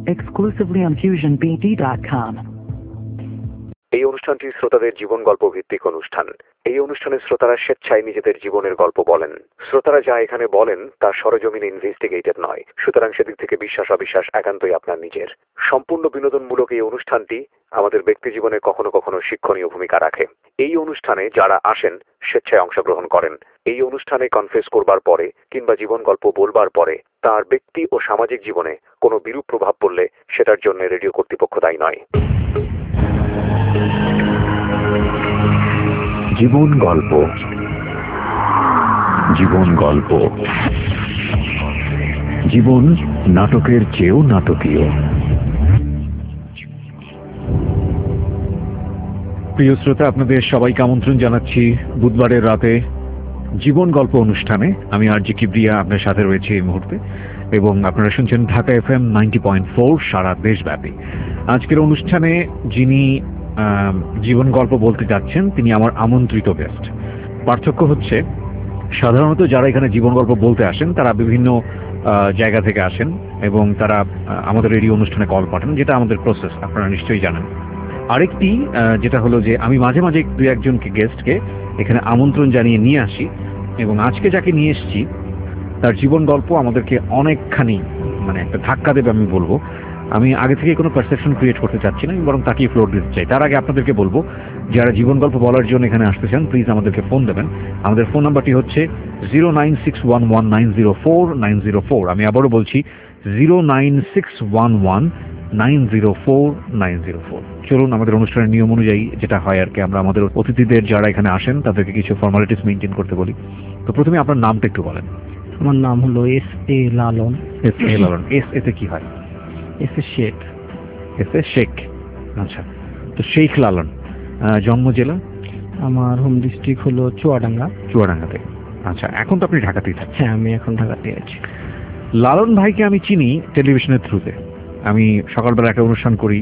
exclusively on FusionBD.com. এই অনুষ্ঠানটি শ্রোতাদের জীবন গল্প ভিত্তিক অনুষ্ঠান। এই অনুষ্ঠানে শ্রোতারা স্বেচ্ছায় নিজেদের জীবনের গল্প বলেন। শ্রোতারা যা এখানে বলেন তা সরজমিনে ইনভেস্টিগেটেড নয়, সুতরাং সেদিক থেকে বিশ্বাস অবিশ্বাস একান্তই আপনার নিজের। সম্পূর্ণ বিনোদনমূলক এই অনুষ্ঠানটি আমাদের ব্যক্তি জীবনে কখনো কখনো শিক্ষণীয় ভূমিকা রাখে। এই অনুষ্ঠানে যারা আসেন স্বেচ্ছায় অংশগ্রহণ করেন। এই অনুষ্ঠানে কনফেস করবার পরে কিংবা জীবন গল্প বলবার পরে তার ব্যক্তি ও সামাজিক জীবনে কোনো বিরূপ প্রভাব পড়লে সেটার জন্য রেডিও কর্তৃপক্ষ দায়ী নয়। জীবন গল্প, জীবন গল্প, জীবন নাটকের চেয়েও নাটকীয়। প্রিয় শ্রোতা, আপনাদের সবাইকে আমন্ত্রণ জানাচ্ছি বুধবারের রাতে জীবন গল্প অনুষ্ঠানে। আমি আরজি কিবরিয়া আপনার সাথে রয়েছি এই মুহূর্তে, এবং আপনারা শুনছেন ঢাকা FM 90.4 সারা দেশব্যাপী। আজকের অনুষ্ঠানে যিনি জীবন গল্প বলতে যাচ্ছেন তিনি আমার আমন্ত্রিত গেস্ট। পার্থক্য হচ্ছে, সাধারণত যারা এখানে জীবন গল্প বলতে আসেন তারা বিভিন্ন জায়গা থেকে আসেন এবং তারা আমাদের রেডিও অনুষ্ঠানে কল পাঠান, যেটা আমাদের প্রসেস, আপনারা নিশ্চয়ই জানেন। আরেকটি যেটা হলো যে আমি মাঝে মাঝে দু একজনকে গেস্টকে এখানে আমন্ত্রণ জানিয়ে নিয়ে আসি, এবং আজকে যাকে নিয়ে এসেছি তার জীবন গল্প আমাদেরকে অনেকখানি একটা ধাক্কা দেবে আমি বলবো। আমি আগে থেকে কোনো পারসেপশন ক্রিয়েট করতে চাচ্ছি না, বরং তাকেই ফ্লোর দিতে চাই। তার আগে আপনাদেরকে বলবো, যারা জীবন গল্প বলার জন্য এখানে আসতে চান প্লিজ আমাদেরকে ফোন দেবেন। আমাদের ফোন নাম্বারটি হচ্ছে 09611904904। আমি আবারও বলছি 09611904904। চলুন আমাদের অনুষ্ঠানের নিয়ম অনুযায়ী যেটা হয় আর কি, আমরা আমাদের অতিথিদের যারা এখানে আসেন তাদেরকে কিছু ফর্মালিটিস মেনটেন করতে বলি। তো প্রথমে আপনার নামটা একটু বলেন। আমার নাম হলো S.A. লালন। S.A. লালন। এতে কি হয়? S.A. শেখ। S.A. শেখ, আচ্ছা। তো শেখ লালন, জন্ম জেলা? আমার হোম ডিস্ট্রিক্ট হলো চুয়াডাঙ্গা। চুয়াডাঙ্গাতে, আচ্ছা। এখন তো আপনি ঢাকাতেই থাকেন? হ্যাঁ, আমি এখন ঢাকাতে আছি। লালন ভাইকে আমি চিনি টেলিভিশনের থ্রুতে। আমি সকালবেলা একটা অনুষ্ঠান করি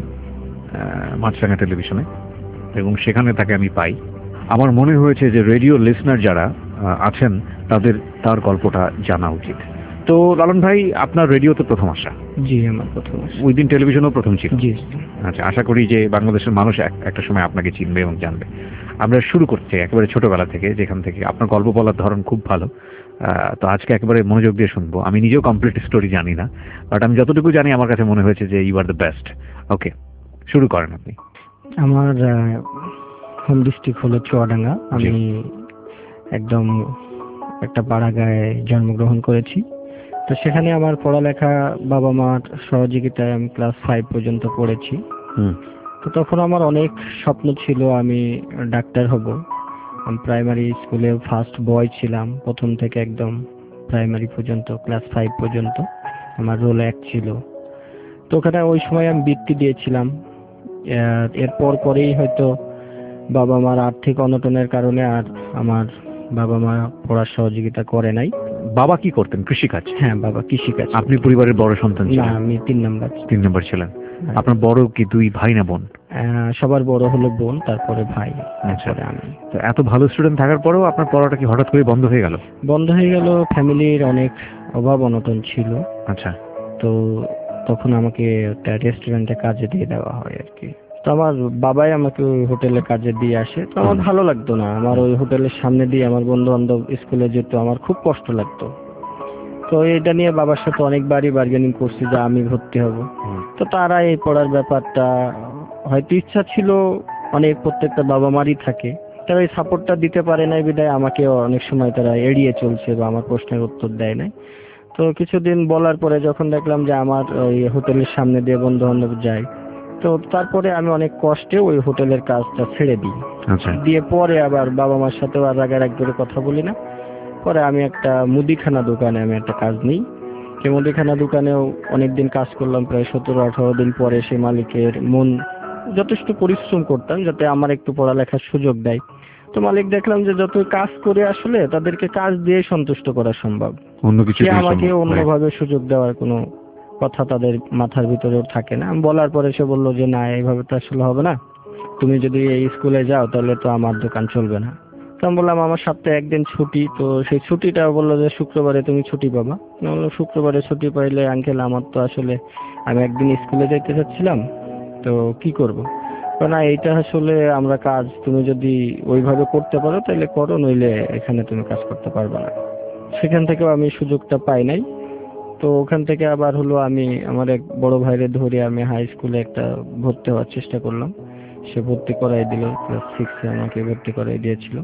মাছরাঙা টেলিভিশনে, এবং সেখানে তাকে আমি পাই। আমার মনে হয়েছে যে রেডিও লিসনার যারা আছেন তার গল্পটা জানা উচিত। তো লালন ভাই, আপনার রেডিওতে প্রথম আসা? জি, আমার প্রথম আসা। ওই দিন টেলিভিশনও প্রথম ছিল? জি। আচ্ছা, আশা করি যে বাংলাদেশের মানুষ একটা সময় আপনাকে চিনবে এবং জানবে। আমরা শুরু করছি একেবারে ছোটবেলা থেকে, যেখান থেকে আপনার গল্প বলার ধরন খুব ভালো। তো আজকে একেবারে মনোযোগ দিয়ে শুনবো। আমি নিজেও কমপ্লিট স্টোরি জানি না, বাট আমি যতটুকু জানি আমার কাছে মনে হয়েছে যে you are the best. Okay, শুরু করেন আপনি। আমার হোম ডিস্ট্রিক্ট হলো চুয়াডাঙ্গা। আমি একদম একটা পাড়া গায়ে জন্মগ্রহণ করেছি। তো সেখানে আমার পড়ালেখা বাবা মার সহযোগিতায় আমি ক্লাস 5 পর্যন্ত পড়েছি। তো তখন আমার অনেক স্বপ্ন ছিল, আমি ডাক্তার হব। আমি প্রাইমারি স্কুলে ফার্স্ট বয় ছিলাম, প্রথম থেকে একদম প্রাইমারি পর্যন্ত, ক্লাস 5 পর্যন্ত আমার রোল 1 ছিল। তো ওখানে ওই সময় আমি বৃত্তি দিয়েছিলাম। এরপর পরেই হয়তো বাবা মার আর্থিক অনটনের কারণে আর আমার বাবা মা পড়ার সহযোগিতা করে নাই। বাবা কি করতেন? কৃষিকাজ? হ্যাঁ, বাবা কৃষিকাজ। আপনি পরিবারের বড় সন্তান ছিলেন? না, আমি 3 নাম্বার। 3 নম্বর ছিলেন। আপনার বড় কি 2 ভাই না বোন? সবার বড় হলো বোন, তারপরে ভাই, তারপরে আমি। তো এত ভালো স্টুডেন্ট থাকার পরেও আপনার পড়াটা কি হঠাৎ করে বন্ধ হয়ে গেল? বন্ধ হয়ে গেল, ফ্যামিলির অনেক অভাব অনটন ছিল। আচ্ছা। তো তখন আমাকে একটা রেস্টুরেন্টে কাজে দিয়ে দেওয়া হয় আর কি। তো আমার বাবাই আমাকে ওই হোটেলে কাজে দিয়ে আসে। তো আমার ভালো লাগতো না, আমার ওই হোটেলের সামনে দিয়ে আমার বন্ধু বান্ধব স্কুলে যেত, আমার খুব কষ্ট লাগতো। তো এটা নিয়ে বাবার সাথে অনেকবারই বার্গেনিং করছি যে আমি ভর্তি হব। তো তারা এই পড়ার ব্যাপারটা, হয়তো ইচ্ছা ছিল অনেক, প্রত্যেকটা বাবা মারই থাকে, তারা এই সাপোর্টটা দিতে পারে নাই বিধায় আমাকে অনেক সময় তারা এড়িয়ে চলছে বা আমার প্রশ্নের উত্তর দেয় নাই। তো কিছুদিন বলার পরে যখন দেখলাম যে আমার ওই হোটেলের সামনে দিয়ে বন্ধু বান্ধব যায়, তো তারপরে আমি অনেক কষ্টে ওই হোটেলের কাজটা ছেড়ে দিই। দিয়ে পরে আবার বাবা মার সাথেও আর রাগারাগ করে কথা বলি না। পরে আমি একটা মুদিখানা দোকানে আমি একটা কাজ নিই। সেই মুদিখানা দোকানেও অনেকদিন কাজ করলাম, প্রায় 17-18 দিন। পরে সেই মালিকের মন, যথেষ্ট পরিশ্রম করতাম যাতে আমার একটু পড়ালেখার সুযোগ দেয়। তো মালিক দেখলাম যে যত কাজ করে আসলে তাদেরকে কাজ দিয়ে সন্তুষ্ট করা সম্ভব, অন্য কিছু আমাকে অন্যভাবে সুযোগ দেওয়ার কোনো কথা তাদের মাথার ভিতরেও থাকে না। আমি বলার পরে সে বললো যে না, এইভাবে তো আসলে হবে না, তুমি যদি এই স্কুলে যাও তাহলে তো আমার দোকান চলবে না। তো আমি বললাম আমার সপ্তাহে একদিন ছুটি, তো সেই ছুটিটা বললো যে শুক্রবারে তুমি ছুটি পাবা। আমি বললাম শুক্রবারে ছুটি পাইলে আঙ্কেল আমার তো আসলে আমি একদিন স্কুলে যাইতে চাচ্ছিলাম, তো কি করব? না এইটা আসলে আমরা কাজ তুমি যদি ওইভাবে করতে পারো তাহলে করো, নইলে এখানে তুমি কাজ করতে পারবে না। সেখান থেকেও আমি সুযোগটা পাই নাই। তো ওখান থেকে আবার হলো আমি আমার এক বড় ভাইরে ধরে আমি হাই স্কুলে একটা ভর্তি হওয়ার চেষ্টা করলাম। সে ভর্তি করাই দিল, ক্লাস 6-এ আমাকে ভর্তি করাই দিয়েছিল।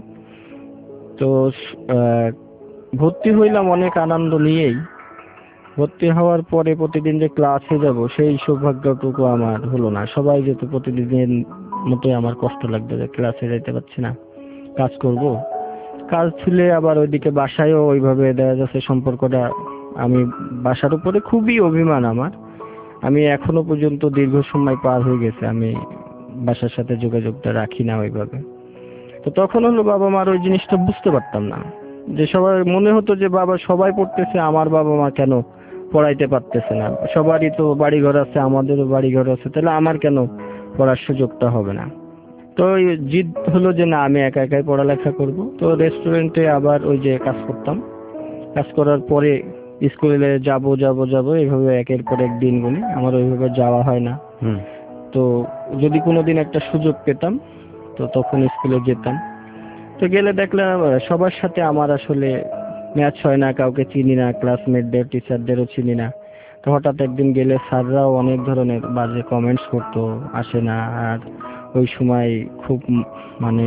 তো আহ, ভর্তি হইলাম অনেক আনন্দ নিয়েই। ভর্তি হওয়ার পরে প্রতিদিন যে ক্লাসে যাব সেই সৌভাগ্যটুকু আমার হলো না। সবাই যেত প্রতিদিনের মতোই আমার কষ্ট লাগতো যে ক্লাসে যাইতে পারছি না, কাজ করব। কাজ ছিল আবার ওইদিকে বাসায়ও ওইভাবে দেখা যাচ্ছে সম্পর্কটা, আমি বাসার উপরে খুবই অভিমান আমার। আমি এখনো পর্যন্ত দীর্ঘ সময় পার হয়ে গেছে আমি বাসার সাথে যোগাযোগটা রাখি না ওইভাবে। তো তখন হলো বাবা মার ওই জিনিসটা বুঝতে পারতাম না, যে সবাই মনে হতো যে বাবা সবাই পড়তেছে, আমার বাবা মা কেন পড়াইতে পারতেছে না? সবারই তো বাড়িঘর আছে, আমাদেরও বাড়িঘর আছে, তাহলে আমার কেন পড়ার সুযোগটা হবে না? তো ওই জিদ হলো যে না আমি একা একাই পড়ালেখা করব। তো রেস্টুরেন্টে আবার ওই যে কাজ করতাম, কাজ করার পরে স্কুলে যাব যাব যাব এইভাবে একের পর এক দিনগুলি আমার ওইভাবে যাওয়া হয় না। তো যদি কোনোদিন একটা সুযোগ পেতাম তো তখন স্কুলে যেতাম। তো গেলে দেখলাম সবার সাথে আমার আসলে ম্যাচ হয় না, কাউকে চিনি না, ক্লাসমেটদের টিচারদেরও চিনি না। তো হঠাৎ একদিন গেলে স্যাররাও অনেক ধরনের বাজে কমেন্টস করতো, আসে না। আর ওই সময় খুব মানে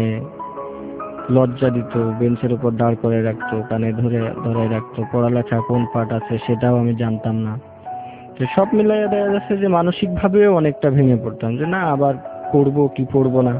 লজ্জা দিত, বেঞ্চের উপর দাঁড় করে রাখতো, কানে ধরে রাখতো, পড়ালেখা কোন পার্ট আছে সেটাও আমি জানতাম না। তো সব মিলাই দেখা যাচ্ছে যে মানসিক ভাবেও অনেকটা ভেঙে পড়তাম, যে না আবার পড়বো কি পড়বো না।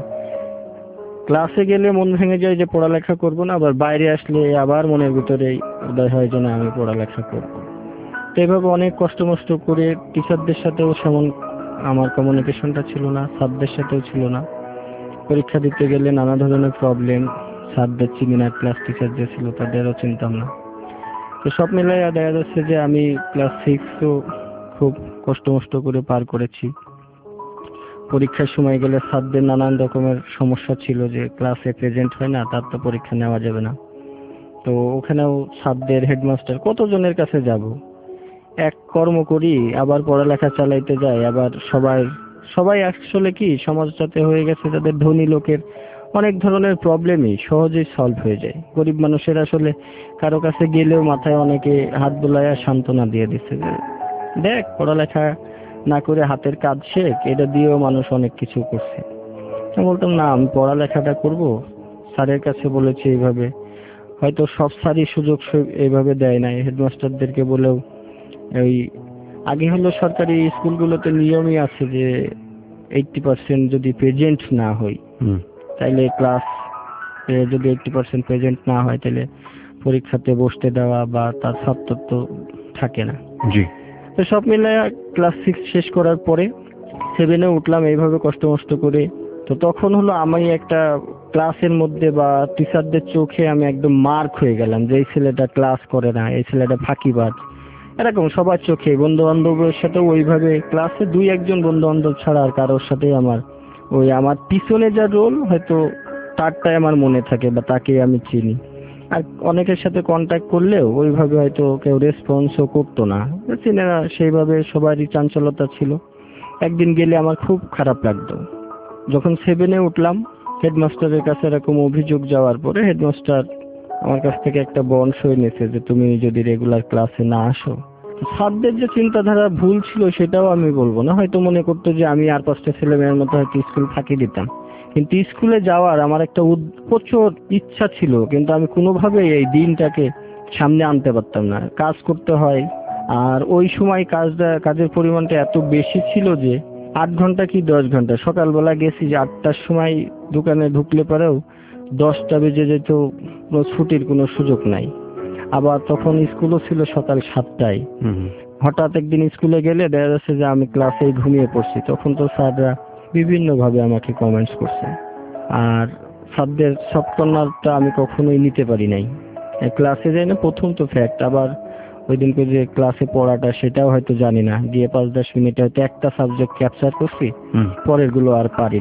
ক্লাসে গেলে মন ভেঙে যায় যে পড়ালেখা করব না, আবার বাইরে আসলে আবার মনের ভিতরে উদয় হয় যে না আমি পড়ালেখা করব। তো এইভাবে অনেক কষ্ট মষ্ট করে টিচারদের সাথেও সেমন আমার কমিউনিকেশনটা ছিল না, স্যারদের সাথেও ছিল না। পরীক্ষা দিতে গেলে নানা ধরনের প্রবলেম, স্যারদের চিনি না, ক্লাস টিচার যে ছিল তাদেরও চিনতাম না। তো সব মিলাই দেখা যাচ্ছে যে আমি ক্লাস 6ও খুব কষ্ট মষ্ট করে পার করেছি। পরীক্ষার সময় গেলে স্যারদের নানান রকমের সমস্যা ছিল, যে ক্লাসে প্রেজেন্ট হয় না তার তো পরীক্ষা নেওয়া যাবে না। তো ওখানেও স্যারদের হেডমাস্টার কতজনের কাছে যাব, এক কর্ম করি আবার পড়ালেখা চালাইতে যাই। আবার সবাই আসলে কি সমাজটাতে হয়ে গেছে তাদের ধনী লোকের অনেক ধরনের প্রবলেমই সহজেই সলভ হয়ে যায়। গরিব মানুষের আসলে কারো কাছে গেলেও মাথায় অনেকে হাত বুলাইয়া সান্ত্বনা দিয়ে দিচ্ছে যে দেখ পড়ালেখা না করে হাতের কাজ শেখ, এটা দিয়েও মানুষ অনেক কিছু করছে। আমি বলতাম না আমি পড়ালেখাটা করব। স্যারের কাছে বলেছি এইভাবে, হয়তো সব স্যারই সুযোগ এইভাবে দেয় নাই। হেডমাস্টারদেরকে বলেও ওই আগে হলো সরকারি স্কুলগুলোতে নিয়মই আছে যে 80% যদি প্রেজেন্ট না হই তাইলে ক্লাস যদি 80% প্রেজেন্ট না হয় তাহলে পরীক্ষাতে বসতে দেওয়া বা তার ছাত্র তো থাকে না। জি। তো সব মিলায় ক্লাস 6 শেষ করার পরে 7-এ উঠলাম এইভাবে কষ্ট মষ্ট করে। তো তখন হলো আমি একটা ক্লাসের মধ্যে বা টিচারদের চোখে আমি একদম মার্ক হয়ে গেলাম, যে এই ছেলেটা ক্লাস করে না, এই ছেলেটা ফাঁকিবাজ, এরকম সবার চোখে। বন্ধু বান্ধবের সাথে ওইভাবে ক্লাসে 2-1 বন্ধু বান্ধব ছাড়া আর কারোর সাথে আমার পিছনে যা রোল হয়তো তারটাই আমার মনে থাকে বা তাকে আমি চিনি। আর অনেকের সাথে কন্ট্যাক্ট করলেও ওইভাবে হয়তো কেউ রেসপন্সও করতো না, চিনে না সেইভাবে, সবারই চাঞ্চলতা ছিল। একদিন গেলে আমার খুব খারাপ লাগতো। যখন 7-এ উঠলাম হেডমাস্টারের কাছে এরকম অভিযোগ যাওয়ার পরে হেডমাস্টার আমার কাছ থেকে একটা বন্ড সই নিয়েছে যে তুমি যদি রেগুলার ক্লাসে না আসো। স্যারদের যে চিন্তাধারা ভুল ছিল সেটাও আমি বলবো না, হয়তো মনে করতো যে আমি আর 5টা ছেলে মেয়ের মতো হয়তো স্কুল ফাঁকি দিতাম, কিন্তু স্কুলে যাওয়ার আমার একটা প্রচুর ইচ্ছা ছিল, কিন্তু আমি কোনোভাবেই এই দিনটাকে সামনে আনতে পারতাম না। কাজ করতে হয়, আর ওই সময় কাজের পরিমাণটা এত বেশি ছিল যে 8 ঘন্টা কি 10 ঘন্টা, সকালবেলা গেছি যে 8টার সময় দোকানে ঢুকলে পরেও 10টা বেজে যেত, ছুটির কোনো সুযোগ নাই। আবার তখন স্কুলও ছিল সকাল 7টায়। হঠাৎ একদিন স্কুলে গেলে দেখা যাচ্ছে যে আমি ক্লাসে ঘুমিয়ে পড়ছি, তখন তো স্যাররা বিভিন্ন ভাবে আমাকে কমেন্টস করছে। আর স্যারদের সব কর্নারটা আমি কখনোই নিতে পারি নাই। ক্লাসে যাই না প্রথম তো ফ্যাক্ট, আবার ওই দিনকে যে ক্লাসে পড়াটা সেটাও হয়তো জানি না, দিয়ে 5-10 মিনিটে হয়তো একটা সাবজেক্ট ক্যাপচার করছি, পরের গুলো আর পারি না।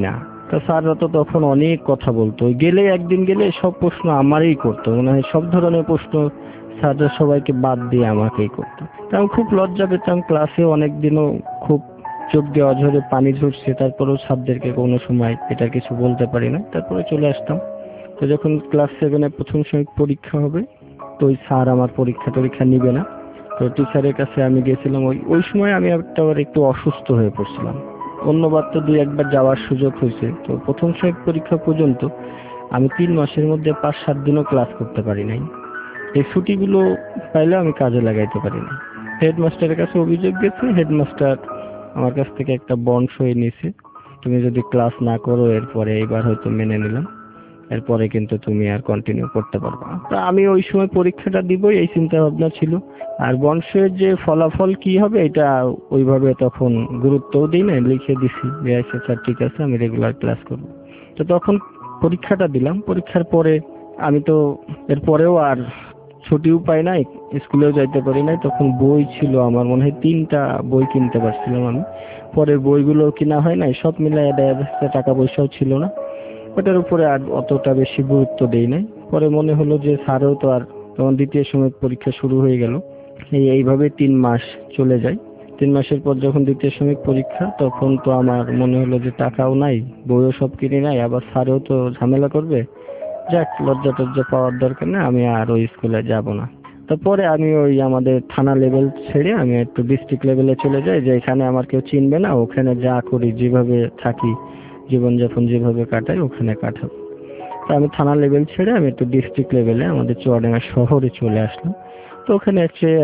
তা স্যাররা তো তখন অনেক কথা বলতো, গেলে একদিন গেলে সব প্রশ্ন আমারই করতো, মনে হয় সব ধরনের প্রশ্ন স্যাররা সবাইকে বাদ দিয়ে আমাকেই করতো। তা আমি খুব লজ্জা পেতাম, ক্লাসে অনেকদিনও খুব চোখ দিয়ে অঝরে পানি ঝরছে, তারপরেও স্যারদেরকে কোনো সময় এটা কিছু বলতে পারি না, তারপরে চলে আসতাম। তো যখন ক্লাস 7-এ প্রথম সাময়িক পরীক্ষা হবে, তো ওই স্যার আমার পরীক্ষা নিবে না, তো টিচারের কাছে আমি গেছিলাম। ওই সময় আমি একটু অসুস্থ হয়ে পড়ছিলাম। অন্যবার তো 2-1বার যাওয়ার সুযোগ হয়েছে, তো প্রথম সাময়িক পরীক্ষা পর্যন্ত আমি 3 মাসের মধ্যে 5-7 দিনও ক্লাস করতে পারি নাই। এই ছুটিগুলো পাইলে আমি কাজে লাগাইতে পারি না। হেডমাস্টারের কাছে অভিযোগ গেছে, হেডমাস্টার আমার কাছ থেকে একটা বন্ড সই নিয়েছে, তুমি যদি ক্লাস না করো এরপরে, এইবার হয়তো মেনে নিলাম, এরপরে কিন্তু তুমি আর কন্টিনিউ করতে পারবে না। তা আমি ওই সময় পরীক্ষাটা দিবই এই চিন্তা ভাবনা ছিল। আর বন্ড সইয়ের যে ফলাফল কি হবে এটা ওইভাবে তখন গুরুত্বও দিই না, লিখে দিছি যে আচ্ছা স্যার ঠিক আছে, আমি রেগুলার ক্লাস করব। তো তখন পরীক্ষাটা দিলাম। পরীক্ষার পরে আমি তো এরপরেও আর ছুটিও পাই নাই, স্কুলেও যাইতে পারি নাই। তখন বই ছিল আমার মনে হয় 3টা বই কিনতে পারছিলাম আমি, পরে বইগুলো কিনা হয় নাই, সব মিলাই দেখা যাচ্ছে টাকা পয়সাও ছিল না, ওটার উপরে আর অতটা বেশি গুরুত্ব দেই নাই। পরে মনে হলো যে স্যারও তো আর, তখন দ্বিতীয় সময় পরীক্ষা শুরু হয়ে গেল, এইভাবে 3 মাস চলে যায়। 3 মাসের পর যখন দ্বিতীয় সময় পরীক্ষা, তখন তো আমার মনে হলো যে টাকাও নাই, বইও সব কিনে নাই, আবার স্যারও তো ঝামেলা করবে, যাক লজ্জা টজ্জা পাওয়ার দরকার নেই, আমি আর ওই স্কুলে যাব না। তারপরে আমি ওই আমাদের থানা লেভেল ছেড়ে আমি একটু ডিস্ট্রিক্ট লেভেলে চলে যাই, যে এখানে আমার কেউ চিনবে না, ওখানে যা করি, যেভাবে থাকি, জীবনযাপন যেভাবে কাটাই, ওখানে কাটাবো। তো আমি থানা লেভেল ছেড়ে আমি একটু ডিস্ট্রিক্ট লেভেলে আমাদের চুয়াডাঙ্গা শহরে চলে আসলাম। তো ওখানে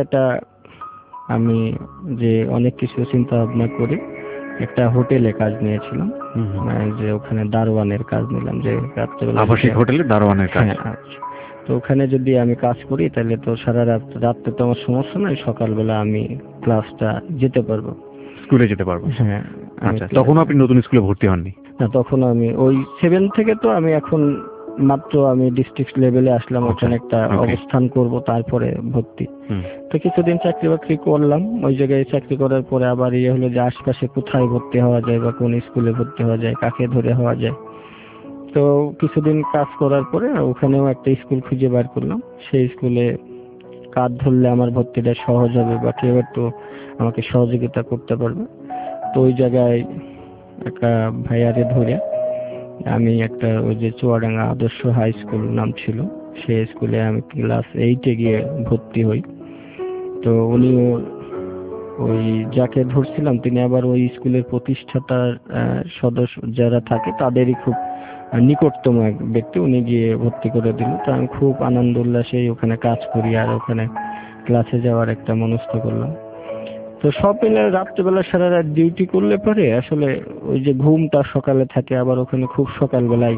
আমি যে অনেক কিছু চিন্তা ভাবনা করি, একটা হোটেলে কাজ নিয়েছিলাম, যে ওখানে দারোয়ানের কাজ নিলাম, যে রাত্রেবেলা আবাসিক হোটেলে দারোয়ানের কাজ। হ্যাঁ, আচ্ছা। তো ওখানে যদি আমি কাজ করি তাহলে তো সারা রাত্রে তো আমার সমস্যা নাই, সকালবেলা আমি ক্লাসটা যেতে পারবো, স্কুলে যেতে পারবো। হ্যাঁ। আচ্ছা, তখন আপনি নতুন স্কুলে ভর্তি হননি? না, তখন আমি ওই 7 থেকে, তো আমি এখন মাত্র আমি ডিস্ট্রিক্ট লেভেলে আসলাম, ওখানে একটা অবস্থান করব, তারপরে ভর্তি। তো কিছুদিন চাকরি বাকরি করলাম, ওই জায়গায় চাকরি করার পরে আবার হলো যে আশপাশে কোথায় ভর্তি হওয়া যায় বা কোন স্কুলে ভর্তি হওয়া যায়, কাকে ধরে হওয়া যায়। তো কিছুদিন কাজ করার পরে ওখানেও একটা স্কুল খুঁজে বার করলাম, সেই স্কুলে কাজ ধরলে আমার ভর্তিটা সহজ হবে বা কেউ একটু আমাকে সহযোগিতা করতে পারবে। তো ওই জায়গায় একটা ভাইয়ারে ধরে আমি একটা, ওই যে চুয়াডাঙ্গা আদর্শ হাই স্কুল নাম ছিল, সেই স্কুলে আমি ক্লাস 8-এ গিয়ে ভর্তি হই। তো উনিও, ওই যাকে ধরছিলাম তিনি আবার ওই স্কুলের প্রতিষ্ঠাতার সদস্য যারা থাকে তাদেরই খুব নিকটতম এক ব্যক্তি, উনি গিয়ে ভর্তি করে দিল। তো আমি খুব আনন্দ উল্লাসে ওখানে কাজ করি আর ওখানে ক্লাসে যাওয়ার একটা মনস্থ করলাম। তো সব মিলে রাত্রেবেলা সারা রাত ডিউটি করলে পরে আসলে ওই যে ঘুমটা সকালে থাকে, আবার ওখানে খুব সকালবেলায়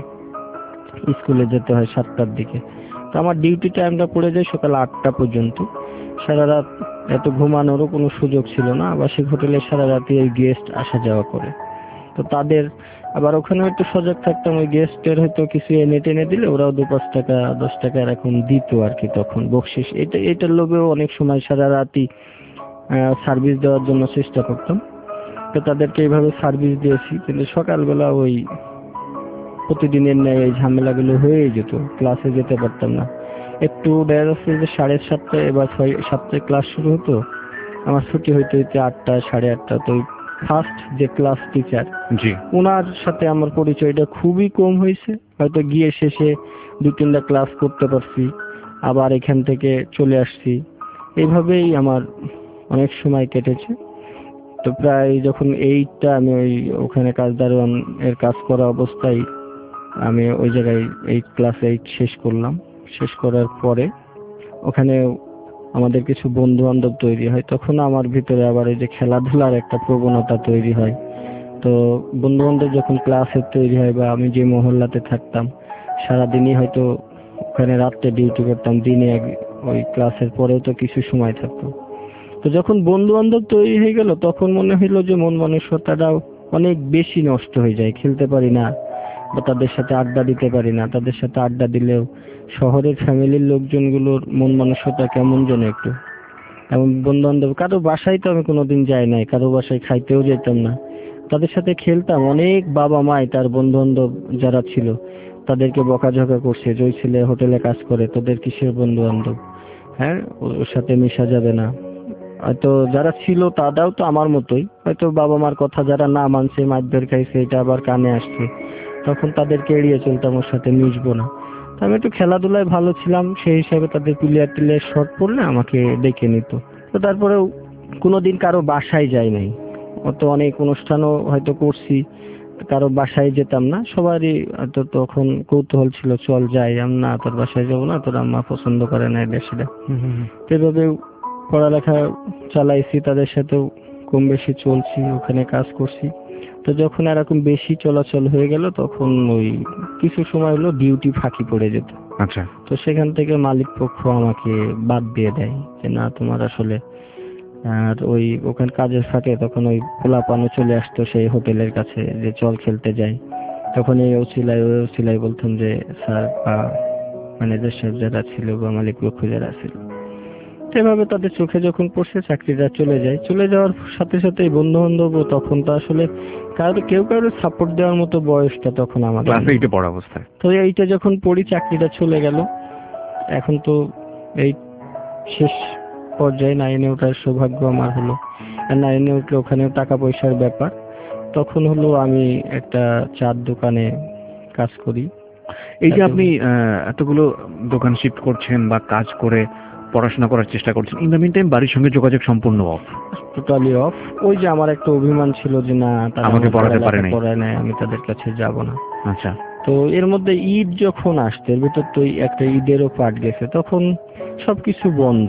স্কুলে যেতে হয় 7টার দিকে। তো আমার ডিউটি টাইমটা পড়ে যায় সকাল 8টা পর্যন্ত। সারা রাত এত ঘুমানোরও কোনো সুযোগ ছিল না, আবাসিক হোটেলে সারা রাতে এই গেস্ট আসা যাওয়া করে। তো তাদের আবার ওখানে হয়তো সজাগ থাকতাম, ওই গেস্টের হয়তো কিছু এনে টেনে দিলে ওরাও 2-5 টাকা 10 টাকা এরকম দিত আর কি, তখন বকশিস। এটার লোভেও অনেক সময় সারা রাতই সার্ভিস দেওয়ার জন্য চেষ্টা করতাম। তো তাদেরকে এইভাবে সার্ভিস দিয়েছি, কিন্তু সকালবেলা ওই প্রতিদিনের ন্যায় এই ঝামেলাগুলো হয়েই যেত, ক্লাসে যেতে পারতাম না। একটু দেখা যাচ্ছে যে 7:30 বা 7টায় ক্লাস শুরু হতো, আমার ছুটি হইতে হইতে 8টা 8:30। তো ফার্স্ট যে ক্লাস টিচার, ওনার সাথে আমার পরিচয়টা খুবই কম হয়েছে, হয়তো গিয়ে শেষে 2-3টা ক্লাস করতে পারছি, আবার এখান থেকে চলে আসছি। এইভাবেই আমার অনেক সময় কেটেছে। তো প্রায় যখন 8টা আমি ওখানে দারোয়ান এর কাজ করা অবস্থায় আমি ওই জায়গায় ক্লাস 8 শেষ করলাম। শেষ করার পরে ওখানে আমাদের কিছু বন্ধু বান্ধব তৈরি হয়, তখন আমার ভিতরে আবার এই যে খেলাধুলার একটা প্রবণতা তৈরি হয়। তো বন্ধু বান্ধব যখন ক্লাসে তৈরি হয়, বা আমি যে মহল্লাতে থাকতাম সারাদিনই হয়তো ওখানে রাত্রে ডিউটি করতাম, দিনে ওই ক্লাসের পরেও তো কিছু সময় থাকতো। তো যখন বন্ধু বান্ধব তৈরি হয়ে গেল, তখন মনে হইলো যে মন মানসিকতাটাও অনেক বেশি নষ্ট হয়ে যায়, খেলতে পারি না বা তাদের সাথে আড্ডা দিতে পারি না। তাদের সাথে আড্ডা দিলেও শহরের ফ্যামিলির লোকজনগুলোর মন মানসিকতা কেমন যেন একটু, এবং বন্ধু বান্ধব কারো বাসায় তো আমি কোনোদিন যাই নাই, কারো বাসায় খাইতেও যেতাম না। তাদের সাথে খেলতাম, অনেক বাবা মাই তার বন্ধু বান্ধব যারা ছিল তাদেরকে বকাঝকা করছে যে ওই ছেলে হোটেলে কাজ করে, তোদের কিসের বন্ধু বান্ধব, হ্যাঁ ওর সাথে মেশা যাবে না। হয়তো যারা ছিল তারাও তো আমার মতোই, হয়তো বাবা মার কথা যারা না মানছে, মারধর খাইছে, এটা আবার কানে আসছে, তখন তাদেরকে এড়িয়ে চলতাম, ওর সাথে মিশবো না। তো আমি একটু খেলাধুলায় ভালো ছিলাম, সেই হিসাবে তাদের প্লেয়ার শর্ট পড়লে আমাকে ডেকে নিত। তো তারপরেও কোনোদিন কারো বাসায় যাই নাই, অত অনেক অনুষ্ঠানও হয়তো করছি, কারো বাসায় যেতাম না। সবারই হয়তো তখন কৌতূহল ছিল, চল যাই। আমি না, তোর বাসায় যাবো না, তোর আম্মা পছন্দ করে না এটা সেটা। তো এভাবে পড়ালেখা চালাইছি, তাদের সাথেও কম বেশি চলছি, ওখানে কাজ করছি। তো যখন এরকম বেশি চলাচল হয়ে গেল, তখন ওই কিছু সময় হলো ডিউটি ফাঁকি পড়ে যেত। আচ্ছা। তো সেখান থেকে মালিক পক্ষ আমাকে বাদ দিয়ে দেয় যে না, তোমার আসলে। আর ওই ওখানে কাজের ফাঁকে তখন ওই পোলাপানও চলে আসতো সেই হোটেলের কাছে যে চল খেলতে যাই। তখন এই ওসিলাই বলতাম যে স্যার বা ম্যানেজার সাহেব যারা ছিল বা মালিক পক্ষ যারা ছিল, সেভাবে তাদের চোখে যখন পড়ছে চাকরিটা চলে যায়। চলে যাওয়ার সাথে সাথে বন্ধু বান্ধব, তখন তো আসলে কেউ কারোর সাপোর্ট দেওয়ার মতো বয়সটা তখন আমাদের ক্লাস 8 পড়া অবস্থায়। তো এইটা যখন পড়ি, চাকরিটা চলে গেল। এখন তো এই শেষ পর্যায়ে 9-এ ওঠার সৌভাগ্য আমার হলো। আর 9-এ উঠলে ওখানেও টাকা পয়সার ব্যাপার। তখন হলো আমি একটা চার দোকানে কাজ করি। এই যে আপনি এতগুলো দোকান শিফট করছেন বা কাজ করে পড়াশোনা করার চেষ্টা করছেন, ইন দ্য মিন টাইম বাড়ির সঙ্গে যোগাযোগ সম্পূর্ণ অফ? Totally off. ওই যে আমার একটা অভিমান ছিল যে না, তারা আমাকে পড়াতে পারে নাই, পড়ায় নাই, আমি তাদের কাছে যাব না। আচ্ছা। তো এর মধ্যে ঈদ যখন আসছে, এর ভিতর তো একটা ঈদেরও পার্ট গেছে, তখন সবকিছু বন্ধ।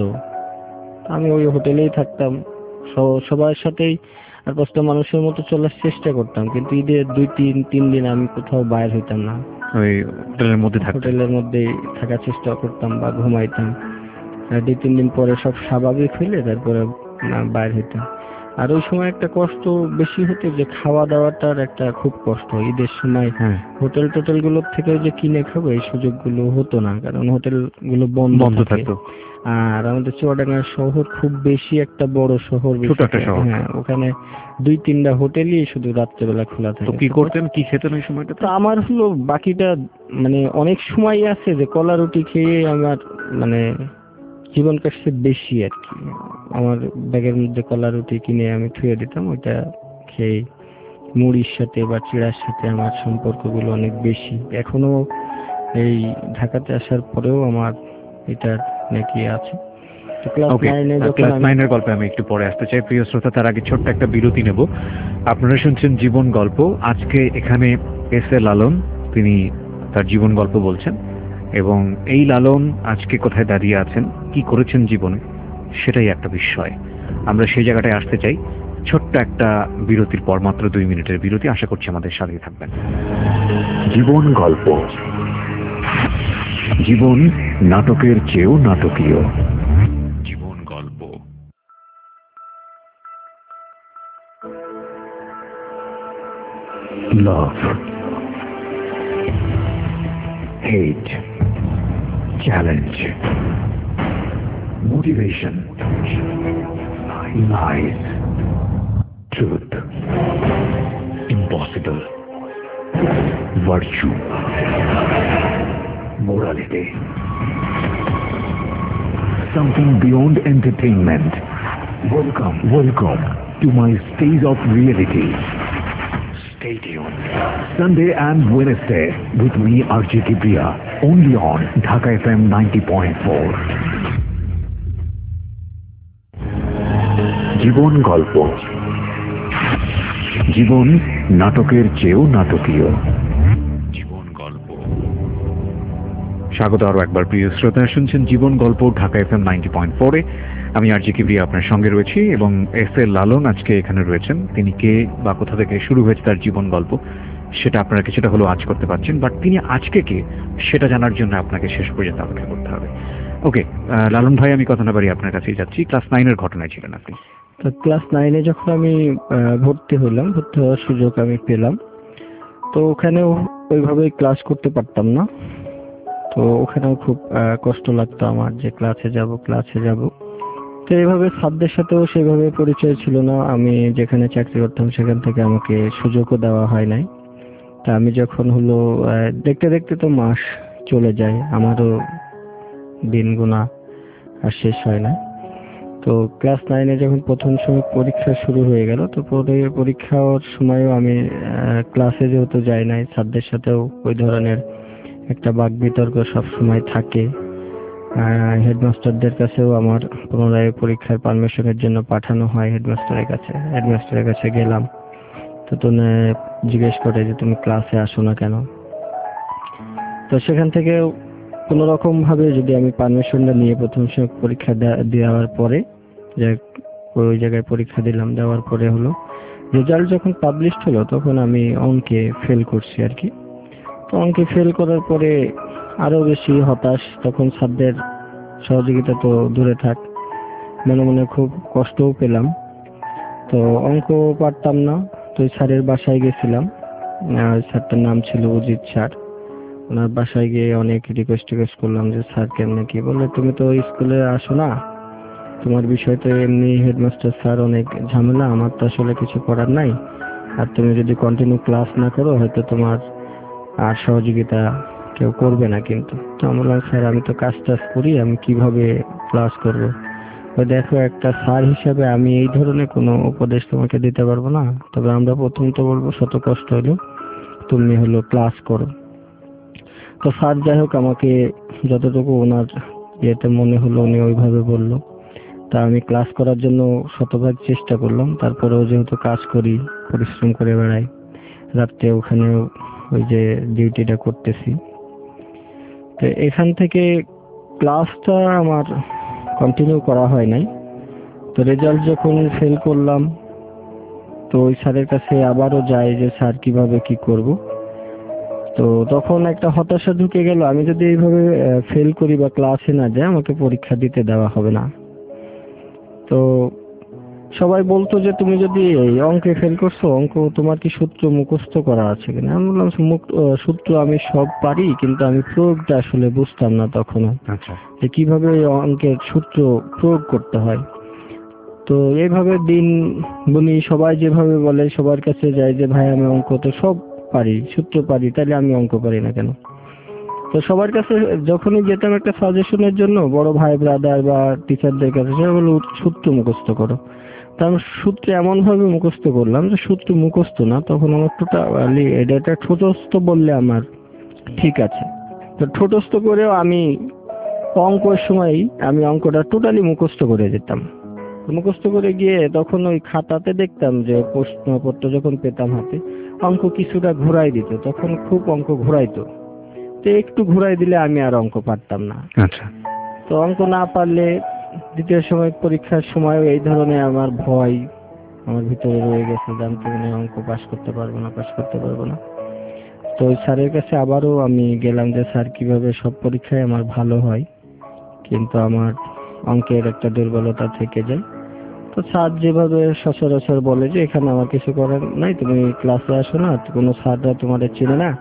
আমি ওই হোটেলেই থাকতাম, সবার সাথেই আর 5টা মানুষের মতো চলার চেষ্টা করতাম, কিন্তু ঈদের 2-3 দিন আমি কোথাও বাইর হইতাম না। ওই হোটেলের মধ্যে থাকতেন? হোটেলের মধ্যেই থাকার চেষ্টা করতাম বা ঘুমাইতাম। আর 2-3 দিন পরে সব স্বাভাবিক হইলে তারপরে বাইর হইতাম। আর ওই সময় একটা কষ্ট বেশি হতো যে খাওয়া দাওয়াটার একটা খুব কষ্ট। ঈদের সময় হোটেল গুলোর থেকে যে কিনে খাবো এই সুযোগগুলো হতো না, কারণ হোটেল গুলো বন্ধ থাকতো। আর আমাদের চুয়াডাঙ্গা শহর খুব বেশি একটা বড় শহর, হ্যাঁ, ওখানে 2-3টা হোটেলই শুধু রাত্রেবেলা খোলা থাকে। তো কি করতেন, কি খেতেন ওই সময়টা? তো আমার হলো বাকিটা মানে অনেক সময় আছে যে কলা রুটি খেয়ে আমার মানে জীবন কাটছে বেশি আর কি। আমার ব্যাগের মধ্যে কলা রুটি কিনে আমি থুয়ে দিতাম, ওইটা খেয়ে মুড়ির সাথে বা চিড়ার সাথে আমার সম্পর্কগুলো অনেক বেশি। এখনো এই ঢাকাতে আসার পরেও আমার এটা নাকি আছে। ক্লাস 9-এর গল্পে আমি একটু পরে আসতে চাই প্রিয় শ্রোতা, তার আগে ছোট্ট একটা বিরতি নেব। আপনারা শুনছেন জীবন গল্প। আজকে এখানে এস.এ. লালন, তিনি তার জীবন গল্প বলছেন, এবং এই লালন আজকে কোথায় দাঁড়িয়ে আছেন, কি করেছেন জীবনে, সেটাই একটা বিস্ময়। আমরা সেই জায়গাটায় আসতে চাই। ছোট্ট একটা বিরতির পর, মাত্র 2 মিনিটের বিরতি, আশা করছি আমাদের সাথেই থাকবেন। জীবন গল্প, জীবন নাটকের চেয়েও নাটকীয়। জীবন গল্প। Love, hate, challenge, motivation, lies, truth, impossible, virtue, morality, something beyond entertainment. Welcome to my stage of reality. Stay tuned. Sunday and Wednesday with me, RJ Kibriya, only on Dhaka FM 90.4. জীবন গল্প, জীবন নাটকের চেয়েও নাটকীয়। জীবন গল্প। স্বাগত আরো একবার প্রিয় শ্রোতা, শুনছেন জীবন গল্প ঢাকা FM 90.4-এ। আমি আরজি কিবরিয়া আপনার সঙ্গে রয়েছি, এবং এস.এ. লালন আজকে এখানে রয়েছেন। তিনি কে বা কোথা থেকে শুরু হয়েছে তার জীবন গল্প, সেটা আপনারা কিছুটা হলেও আজ করতে পারছেন, বাট তিনি আজকে কে সেটা জানার জন্য আপনাকে শেষ পর্যন্ত অপেক্ষা করতে হবে। ওকে লালন ভাই, আমি কথা না বাড়ি আপনার কাছেই যাচ্ছি। ক্লাস 9-এর ঘটনায় ছিলেন আপনি। তো ক্লাস 9-এ যখন আমি ভর্তি হওয়ার সুযোগ আমি পেলাম, তো ওখানেও ওইভাবে ক্লাস করতে পারতাম না। তো ওখানেও খুব কষ্ট লাগতো আমার যে ক্লাসে যাব। তো এইভাবে স্যারদের সাথেও সেভাবে পরিচয় ছিল না। আমি যেখানে চাকরি করতাম সেখান থেকে আমাকে সুযোগও দেওয়া হয় নাই। তা আমি যখন হলো দেখতে দেখতে তো মাস চলে যায়, আমারও দিন গোনা আর শেষ হয় না। তো ক্লাস 9-এ যখন প্রথম সময় পরীক্ষা শুরু হয়ে গেল, তো পরে পরীক্ষার সময়ও আমি ক্লাসে যেহেতু যাই নাই, স্যারদের সাথেও ওই ধরনের একটা বাক বিতর্ক সব সময় থাকে। হেডমাস্টারদের কাছেও আমার পুনরায় পরীক্ষার পারমিশনের জন্য পাঠানো হয় হেডমাস্টারের কাছে। হেডমাস্টারের কাছে গেলাম, তো তুমি জিজ্ঞেস করে যে তুমি ক্লাসে আসো না কেন। তো সেখান থেকে কোন রকম ভাবে যদি আমি পারমিশনটা নিয়ে প্রথম সময় পরীক্ষা দেওয়ার পরে যে ওই জায়গায় পরীক্ষা দিলাম, দেওয়ার পরে হলো রেজাল্ট যখন পাবলিশড হলো তখন আমি অঙ্কে ফেল করছি আর কি। তো অঙ্কে ফেল করার পরে আরো বেশি হতাশ। তখন স্যারদের সহযোগিতা তো দূরে থাক, মনে মনে খুব কষ্টও পেলাম। তো অঙ্ক পারতাম না, তো স্যারের বাসায় গেছিলাম। স্যারটার নাম ছিল অজিত স্যার। ওনার বাসায় গিয়ে অনেক রিকোয়েস্ট করলাম যে স্যার কেমনে কি, বললে তুমি তো স্কুলে আসো না, তোমার বিষয় তো এমনি হেডমাস্টার স্যার অনেক ঝামেলা, আমার তো আসলে কিছু করার নাই, আর তুমি যদি কন্টিনিউ ক্লাস না করো হয়তো তোমার আর সহযোগিতা কেউ করবে না। কিন্তু তো আমি বললাম স্যার আমি তো কাজ টাজ করি, আমি কিভাবে ক্লাস করব? ওই দেখো একটা স্যার হিসাবে আমি এই ধরনের কোনো উপদেশ তোমাকে দিতে পারবো না, তবে আমরা প্রথম তো বলবো শত কষ্ট হলেও তুমি হলো ক্লাস করো। তো স্যার যাই হোক আমাকে যতটুকু ওনার ইয়েতে মনে হলো উনি ওইভাবে বললো। তা আমি ক্লাস করার জন্য শতভাগ চেষ্টা করলাম। তারপরেও যেহেতু কাজ করি, পরিশ্রম করে বেড়াই, রাত্রে ওখানে ওই যে ডিউটিটা করতেছি, তো এখান থেকে ক্লাসটা আমার কন্টিনিউ করা হয় নাই। তো রেজাল্ট যখন ফেল করলাম, তো ওই স্যারের কাছে আবারও যাই যে স্যার কিভাবে কি করব। তো তখন একটা হতাশা ঢুকে গেল, আমি যদি এইভাবে ফেল করি বা ক্লাসে না যাই আমাকে পরীক্ষা দিতে দেওয়া হবে না। তো সবাই বলতো যে তুমি যদি এই অঙ্কে ফেল করছো, অঙ্ক তোমার কি সূত্র মুখস্থ করা আছে কিনা? আমি বললাম সূত্র আমি সব পারি, কিন্তু আমি প্রয়োগটা আসলে বুঝতাম না তখনও, আচ্ছা, যে কিভাবে এই অঙ্কের সূত্র প্রয়োগ করতে হয়। তো এইভাবে দিন গুনি, সবাই যেভাবে বলে সবার কাছে যাই যে ভাই আমি অঙ্ক তো সব পারি, সূত্র পারি, তাহলে আমি অঙ্ক পারি না কেন? তো সবার কাছে যখনই যেতাম একটা সাজেশনের জন্য, বড় ভাই ব্রাদার বা টিচারদের কাছে, সে বলল সূত্র মুখস্থ করো। তা আমি সূত্র এমন ভাবে মুখস্থ করলাম যে সূত্র মুখস্থ না, তখন আমার টোটালি এটা ঠোঁটস্থ বললে আমার ঠিক আছে। তো ঠোঁটস্থ করেও আমি অঙ্কের সময় আমি অঙ্কটা টোটালি মুখস্থ করে যেতাম। মুখস্থ করে গিয়ে তখন ওই খাতাতে দেখতাম যে প্রশ্নপত্র যখন পেতাম হাতে, অঙ্ক কিছুটা ঘুরাই দিত, তখন খুব অঙ্ক ঘুরাইতো। তো একটু ঘুরাই দিলে আমি আর অঙ্ক পারতাম না। আচ্ছা, তো অঙ্ক না পারলে দ্বিতীয় সময় পরীক্ষার সময়ও এই ধরনের আমার ভয় আমার ভিতরে রয়ে গেছে, জানতে মনে হয় অঙ্ক পাস করতে পারবো না। তো ওই স্যারের কাছে আবারও আমি গেলাম যে স্যার কিভাবে সব পরীক্ষায় আমার ভালো হয়, কিন্তু আমার অঙ্কের একটা দুর্বলতা থেকে যায়। তো স্যার যেভাবে সচরাচর বলে যে এখানে আমার কিছু করার নাই, তুমি ক্লাসে আসো না, কোনো স্যাররা তোমাদের চেনে না,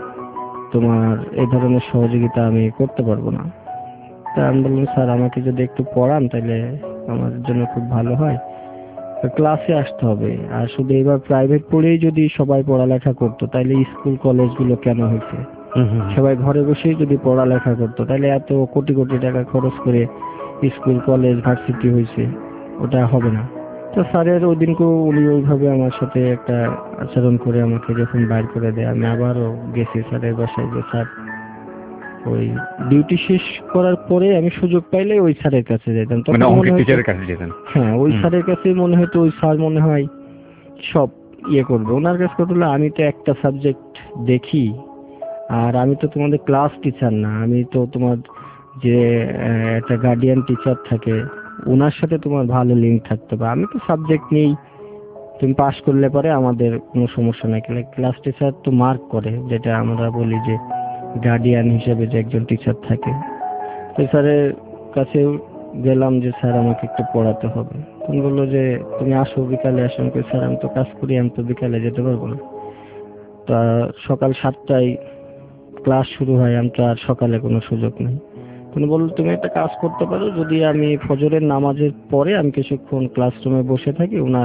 তোমার এই ধরনের সহযোগিতা আমি করতে পারবো না। তা আমি বললাম স্যার আমাকে যদি একটু পড়ান তাহলে আমার জন্য খুব ভালো হয়, ক্লাসে আসতে হবে। আর শুধু এবার প্রাইভেট পড়েই যদি সবাই পড়ালেখা করতো তাহলে স্কুল কলেজগুলো কেন হয়েছে? সবাই ঘরে বসেই যদি পড়ালেখা করতো তাহলে এত কোটি কোটি টাকা খরচ করে স্কুল কলেজ ভার্সিটি হয়েছে, ওটা হবে না। তো স্যারের ওই দিনকে উনি ওইভাবে আমার সাথে একটা আচরণ করে আমাকে যখন বাইর করে দেয়, আমি আবারও গেছি স্যারের বাসায় যে স্যার, ওই ডিউটি শেষ করার পরে আমি সুযোগ পাইলে ওই স্যারের কাছে যেতাম। মানে তখন মনে অঙ্কের হতো টিচারের কাছে যেতেন? হ্যাঁ, ওই স্যারের কাছে মনে হতো ওই স্যার মনে হয় সব ইয়ে করবে। ওনার কাছে কথা হলো আমি তো একটা সাবজেক্ট দেখি, আর আমি তো তোমাদের ক্লাস টিচার না, আমি তো তোমার যে একটা গার্ডিয়ান টিচার থাকে ওনার সাথে তোমার ভালো লিঙ্ক থাকতে হবে। আমি তো সাবজেক্ট নেই, তুমি পাস করলে পরে আমাদের কোনো সমস্যা নাই। ক্লাস টিচার তো মার্ক করে, যেটা আমরা বলি যে গার্ডিয়ান হিসেবে যে একজন টিচার থাকে। তো স্যারের কাছে গেলাম যে স্যার আমাকে একটু পড়াতে হবে। তুমি বললো যে তুমি আসো বিকালে আসো। আমি স্যার আমি তো কাজ করি, আমি তো বিকালে যেতে পারবো না। তা সকাল 7টায় ক্লাস শুরু হয়, আমি তো আর সকালে কোনো সুযোগ নেই। উনি বলল তুমি একটা কাজ করতে পারো, যদি আমি ফজরের নামাজের পরে আমি কিছুক্ষণ ক্লাসরুমে বসে থাকি, ওনার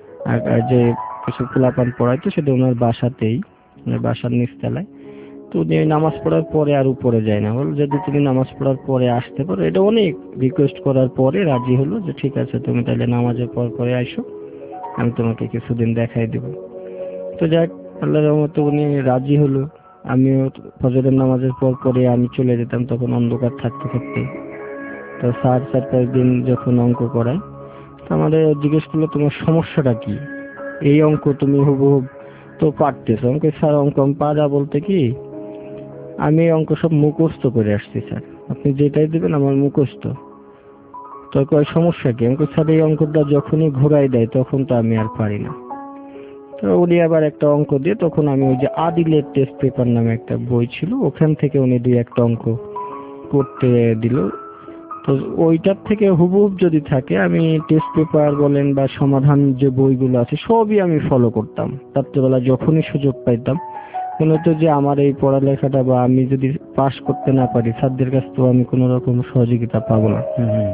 যে কিছু পোলাপান পড়াইতো সেটা ওনার বাসাতেই, ওনার বাসার নিচতলায়। তো উনি নামাজ পড়ার পরে আর উপরে যায় না, বল যদি তুমি নামাজ পড়ার পরে আসতে পারো। এটা অনেক রিকোয়েস্ট করার পরে রাজি হলো যে ঠিক আছে তুমি তাহলে নামাজের পর পরে আইসো, আমি তোমাকে কিছুদিন দেখাই দেব। তো যাক, আল্লাহর রহমতে উনি রাজি হলো। আমিও ফজরের নামাজের পর পরে আমি চলে যেতাম, তখন অন্ধকার থাকতে থাকতে। তো স্যার 4-5 দিন যখন অঙ্ক করায়, তো আমাদের জিজ্ঞেস করলো তোমার সমস্যাটা কি, এই অঙ্ক তুমি হুবহুব তো পারতেছো। অঙ্ক স্যার অঙ্ক আমি পারা বলতে কি, আমি এই অঙ্ক সব মুখস্থ করে আসছি স্যার, আপনি যেটাই দিবেন আমার মুখস্থ। তো কয় সমস্যা কি, আমি স্যার এই অঙ্কটা যখনই ঘোরাই দেয় তখন তো আমি আর পারি না। তো উনি আবার একটা অঙ্ক দিয়ে, তখন আমি ওই যে আদিলের টেস্ট পেপার নামে একটা বই ছিল, ওখান থেকে উনি 2-1টা অঙ্ক করতে দিল। তো ওইটার থেকে হুবহুব যদি থাকে, আমি টেস্ট পেপার বলেন বা সমাধান যে বইগুলো আছে সবই আমি ফলো করতাম রাত্রেবেলা যখনই সুযোগ পাইতাম। মনে হতো যে আমার এই পড়ালেখাটা বা আমি যদি পাশ করতে না পারি, স্যারদের কাছ থেকে আমি কোনো রকম সহযোগিতা পাবো না।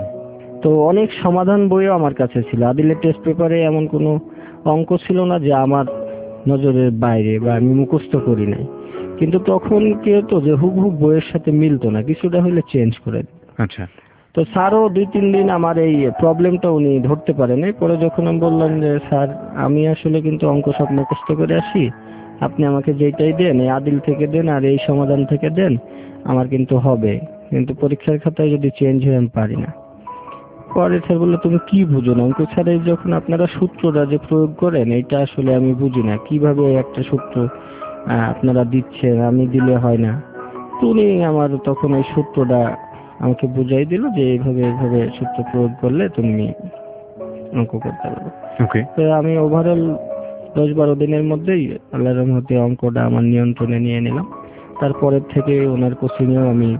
তো অনেক সমাধান বইও আমার কাছে ছিল। আদিলের টেস্ট পেপারে এমন কোনো অঙ্ক ছিল না যে আমার নজরের বাইরে বা আমি মুখস্থ করি নাই। কিন্তু তখন কি হতো যে হুবহুব বইয়ের সাথে মিলতো না, কিছুটা হলে চেঞ্জ করে দিত। আচ্ছা। তো স্যারও 2-3 দিন আমার এই প্রবলেমটা উনি ধরতে পারেন। পরে যখন আমি বললাম যে স্যার আমি আসলে কিন্তু অঙ্ক সব মুখস্থ করে আসি, আপনি আমাকে যেটাই দেন এই আদিল থেকে দেন আর এই সমাধান থেকে দেন, আমার কিন্তু হবে, কিন্তু পরীক্ষার খাতায় যদি চেঞ্জ হয়ে আমি পারি না। পরে স্যার বললো তুমি কি বুঝো না। অঙ্ক স্যার এই যখন আপনারা সূত্রটা যে প্রয়োগ করেন এটা আসলে আমি বুঝি না, কিভাবে একটা সূত্র আপনারা দিচ্ছেন, আমি দিলে হয় না। তো উনি আমার তখন ওই সূত্রটা আমাকে বুঝাই দিল যে এইভাবে এইভাবে সূত্র প্রয়োগ করলে তুমি অঙ্ক করতে পারবে। ওকে। তো আমি ওভারঅল 10-12 দিনের মধ্যেই আল্লাহর রহমতে অঙ্কটা আমার নিয়ন্ত্রণে নিয়ে নিলাম। তারপরের থেকে ওনার কোচিংয়েও আমি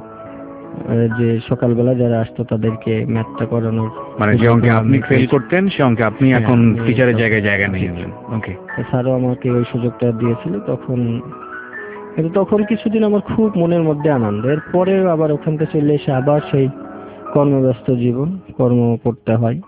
যে সকালবেলা যারা আসতো তাদেরকে ম্যাথটা করানোর, মানে যে অঙ্কে আপনি ফেল করতেন সে অঙ্কে আপনি হ্যাঁ, এখন আমি টিচারের তখন- জায়গায় জায়গা নিয়ে নিলেন। ওকে। স্যারও আমাকে ওই সুযোগটা দিয়েছিল তখন। কিন্তু তখন কিছুদিন আমার খুব মনের মধ্যে আনন্দ, এরপরে আবার ওখান থেকে চলে এসে আবার সেই কর্মব্যস্ত জীবন, কর্ম করতে হয়।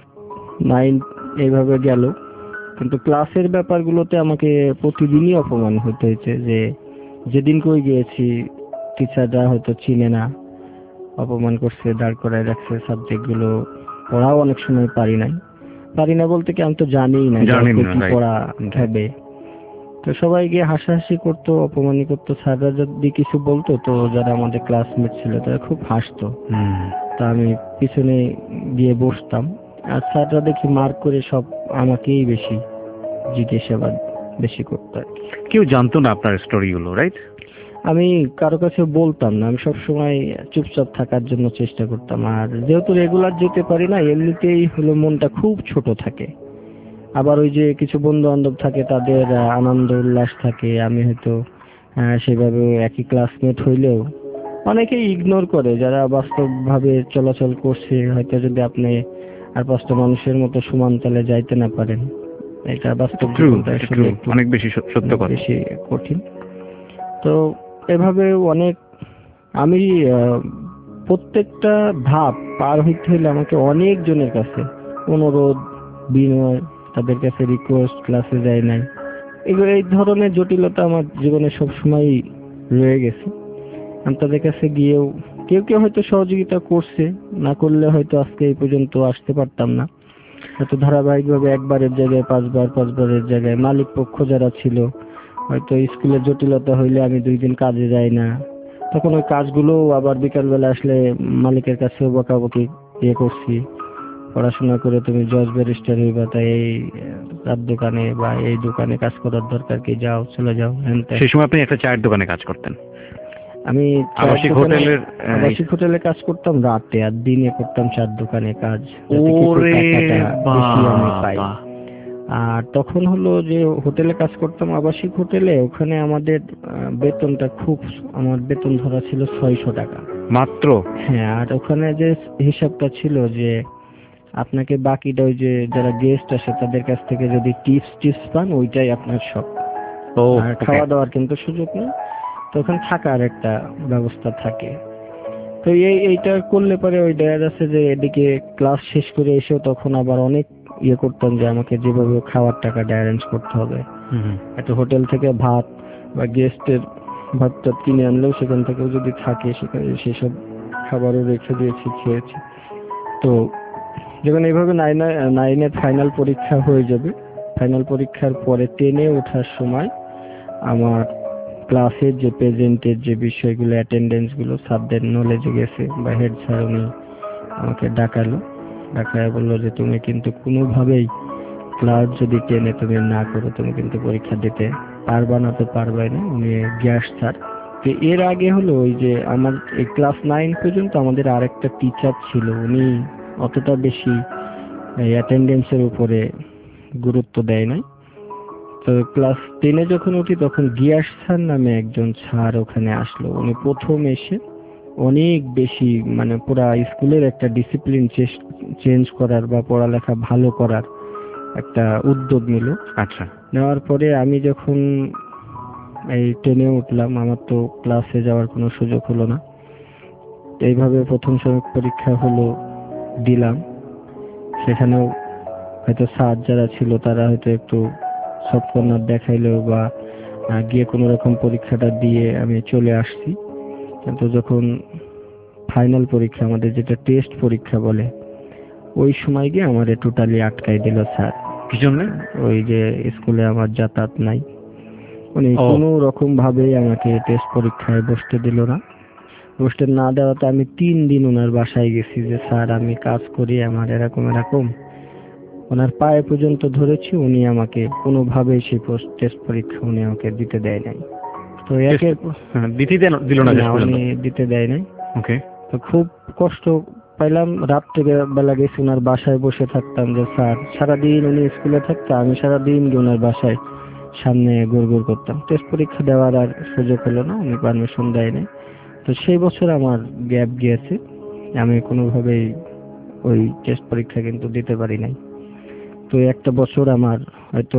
9 এইভাবে গেল। কিন্তু ক্লাসের ব্যাপারগুলোতে আমাকে প্রতিদিনই অপমান হতে হয়েছে, যে যেদিন কই গিয়েছি টিচাররা হয়তো চিনে না, অপমান করছে, দাঁড় করায় রাখছে, সাবজেক্টগুলো পড়াও অনেক সময় পারি না বলতে কি আমি তো জানিই না কি পড়া হবে। তো সবাই গিয়ে হাসাহাসি করতো, অপমানই করতো। স্যাররা যদি কিছু বলতো তো যারা আমাদের ক্লাসমেট ছিল তারা খুব হাসতো। তা আমি পিছনে গিয়ে বসতাম, আর স্যাররা দেখি মার্ক করে সব আমাকেই বেশি জিজ্ঞাসাবাদ বেশি করতো আর কি। কেউ জানতো না আপনার স্টোরিগুলো, রাইট? আমি কারো কাছে বলতাম না, আমি সবসময় চুপচাপ থাকার জন্য চেষ্টা করতাম। আর যেহেতু রেগুলার যেতে পারি না, এমনিতেই হলো মনটা খুব ছোট থাকে। আবার ওই যে কিছু বন্ধু বান্ধব থাকে তাদের আনন্দ উল্লাস থাকে, আমি হয়তো সেভাবে একই ক্লাসমেট হইলেও অনেকেই ইগনোর করে যারা বাস্তবভাবে চলাচল করছে। হয়তো যদি আপনি আর 5টা মানুষের মতো সমান তালে যাইতে না পারেন, এটা বাস্তব জীবনটা আসলে অনেক বেশি সত্য কথা, বেশি কঠিন। তো এভাবে অনেক আমি প্রত্যেকটা ধাপ পার হইতে হলে আমাকে অনেক জনের কাছে অনুরোধ, বিনয়, তাদের কাছে রিকোয়েস্ট, ক্লাসে যায় নাই, এগুলো এই ধরনের জটিলতা আমার জীবনে সবসময় রয়ে গেছে। আমি তাদের কাছে গিয়েও কেউ কেউ হয়তো সহযোগিতা করছে, না করলে হয়তো আজকে এই পর্যন্ত আসতে পারতাম না। হয়তো ধারাবাহিকভাবে একবারের জায়গায় 5বারের জায়গায় মালিক পক্ষ যারা ছিল, হয়তো স্কুলের জটিলতা হইলে আমি 2 দিন কাজে যাই না, তখন ওই কাজগুলো আবার বিকালবেলা আসলে মালিকের কাছেও বকাবকি করছি, পড়াশোনা করে তুমি জজ ব্যারিস্টার হইবা, তাই এই রাত দোকানে বা এই দোকানে কাজ করার দরকার কি, যাও চলে যাও। সেই সময় আপনি একটা চায়ের দোকানে কাজ করতেন? আমি আবাসিক হোটেলে কাজ করতাম রাতে, আর দিনে করতাম চার দোকানে কাজ। আর তখন হলো যে হোটেলে কাজ করতাম, আবাসিক হোটেলে, ওখানে আমাদের বেতনটা খুব, আমার বেতন ধরা ছিল 600 টাকা মাত্র। হ্যাঁ, আর ওখানে যে হিসাবটা ছিল যে আপনাকে বাকিটা ওই যে যারা গেস্ট আসে তাদের কাছ থেকে যদি টিপস পান ওইটাই আপনার সব, আর খাওয়া দাওয়ার কিন্তু সুযোগ নেই। তো ওখানে থাকার একটা ব্যবস্থা থাকে। তো এইটা করলে পরে ওই দেখা যাচ্ছে যে এদিকে ক্লাস শেষ করে এসেও তখন আবার অনেক ইয়ে করতাম যে আমাকে যেভাবে খাওয়ার টাকাটা অ্যারেঞ্জ করতে হবে। একটা হোটেল থেকে ভাত বা গেস্টের ভাতটা কিনে আনলেও সেখান থেকেও যদি থাকে সেখানে সেসব খাবারও রেখে দিয়েছি, খেয়েছি। তো যখন এইভাবে নাইনের ফাইনাল পরীক্ষা হয়ে যাবে, ফাইনাল পরীক্ষার পরে 10-এ ওঠার সময় আমার ক্লাসের যে প্রেজেন্টের যে বিষয়গুলো, অ্যাটেন্ডেন্সগুলো স্যারদের নলেজে গেছে বা হেড স্যার উনি আমাকে ডাকায় বললো যে তুমি কিন্তু কোনোভাবেই ক্লাস যদি 10-এ তুমি না করো তুমি কিন্তু পরীক্ষা দিতে পারবা না, তো পারবাই না। উনি গ্যাস স্যার। তো এর আগে হলো ওই যে আমার এই ক্লাস 9 পর্যন্ত আমাদের আরেকটা টিচার ছিল, উনি অতটা বেশি অ্যাটেন্ডেন্সের উপরে গুরুত্ব দেয় নাই। তো ক্লাস 10-এ যখন উঠি তখন গিয়াস স্যার নামে একজন স্যার ওখানে আসলো। উনি প্রথম এসে অনেক বেশি মানে পুরা স্কুলের একটা ডিসিপ্লিন চেঞ্জ করার বা পড়ালেখা ভালো করার একটা উদ্যোগ নিল। আচ্ছা। নেওয়ার পরে আমি যখন এই 10-এ উঠলাম আমার তো ক্লাসে যাওয়ার কোনো সুযোগ হলো না। এইভাবে প্রথম সময় পরীক্ষা হলো, দিলাম। সেখানেও হয়তো স্যার যারা ছিল তারা হয়তো একটু সফট কর্নার দেখাইলেও বা গিয়ে কোনো রকম পরীক্ষাটা দিয়ে আমি চলে আসছি। কিন্তু যখন ফাইনাল পরীক্ষা, আমাদের যেটা টেস্ট পরীক্ষা বলে, ওই সময় গিয়ে আমারে টোটালি আটকাই দিল স্যার। কি জন্য? ওই যে স্কুলে আমার যাতায়াত নাই, উনি কোনো রকম ভাবে আমাকে টেস্ট পরীক্ষায় বসতে দিল না। বসতে না দেওয়াতে আমি 3 দিন ওনার বাসায় গেছি যে স্যার আমি কাজ করি, আমার এরকম এরকম। ওনার পায়ে পর্যন্ত ধরেছি, উনি আমাকে কোনোভাবেই সেই টেস্ট পরীক্ষা উনি আমাকে দিতে দেয় নাই। তো দিল না, উনি দিতে দেয় নাই। ওকে। তো খুব কষ্ট পাইলাম। রাত্রে বেলা গেছি ওনার বাসায়, বসে থাকতাম যে স্যার সারাদিন উনি স্কুলে থাকতাম, আমি সারাদিন গিয়ে ওনার বাসায় সামনে গুড় করতাম। টেস্ট পরীক্ষা দেওয়ার আর সুযোগ হলো না, উনি পারমিশন দেয় নাই। তো সেই বছর আমার গ্যাপ গিয়েছে, আমি কোনোভাবেই ওই টেস্ট পরীক্ষা কিন্তু দিতে পারি নাই। তো একটা বছর আমার হয়তো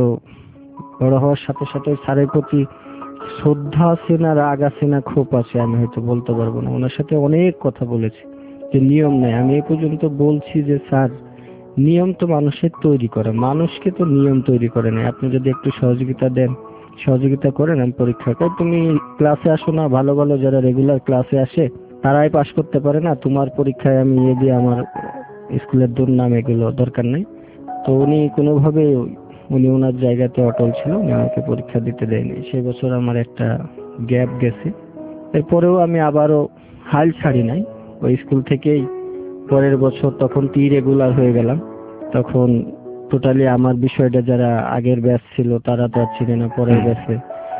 বড় হওয়ার সাথে সাথে স্যারের প্রতি শ্রদ্ধা আছে না রাগ আছে না ক্ষোভ আছে আমি হয়তো বলতে পারবো না। ওনার সাথে অনেক কথা বলেছি যে নিয়ম নাই। আমি এই পর্যন্ত বলছি যে স্যার নিয়ম তো মানুষের তৈরি করে, মানুষকে তো নিয়ম তৈরি করে না। আপনি যদি একটু সহযোগিতা দেন, সহযোগিতা করেন, আমি পরীক্ষা করি, তুমি ক্লাসে আসো না, ভালো ভালো যারা রেগুলার ক্লাসে আসে তারাই পাস করতে পারে না, তোমার পরীক্ষায় আমি দিয়ে আমার স্কুলের দুর্নাম এগুলো দরকার নেই। তো উনি কোনোভাবে উনি ওনার জায়গাতে অটল ছিল, উনি আমাকে পরীক্ষা দিতে দেয়নি। সেই বছর আমার একটা গ্যাপ গেছে। এরপরেও আমি আবারও হাল ছাড়ি নাই ওই স্কুল থেকেই। পরের বছর তখন রেগুলার হয়ে গেলাম। তখন টোটালি আমার বিষয়টা যারা আগের ব্যাচ ছিল তারা তো আর ছিলেন না পরের ব্যাচে,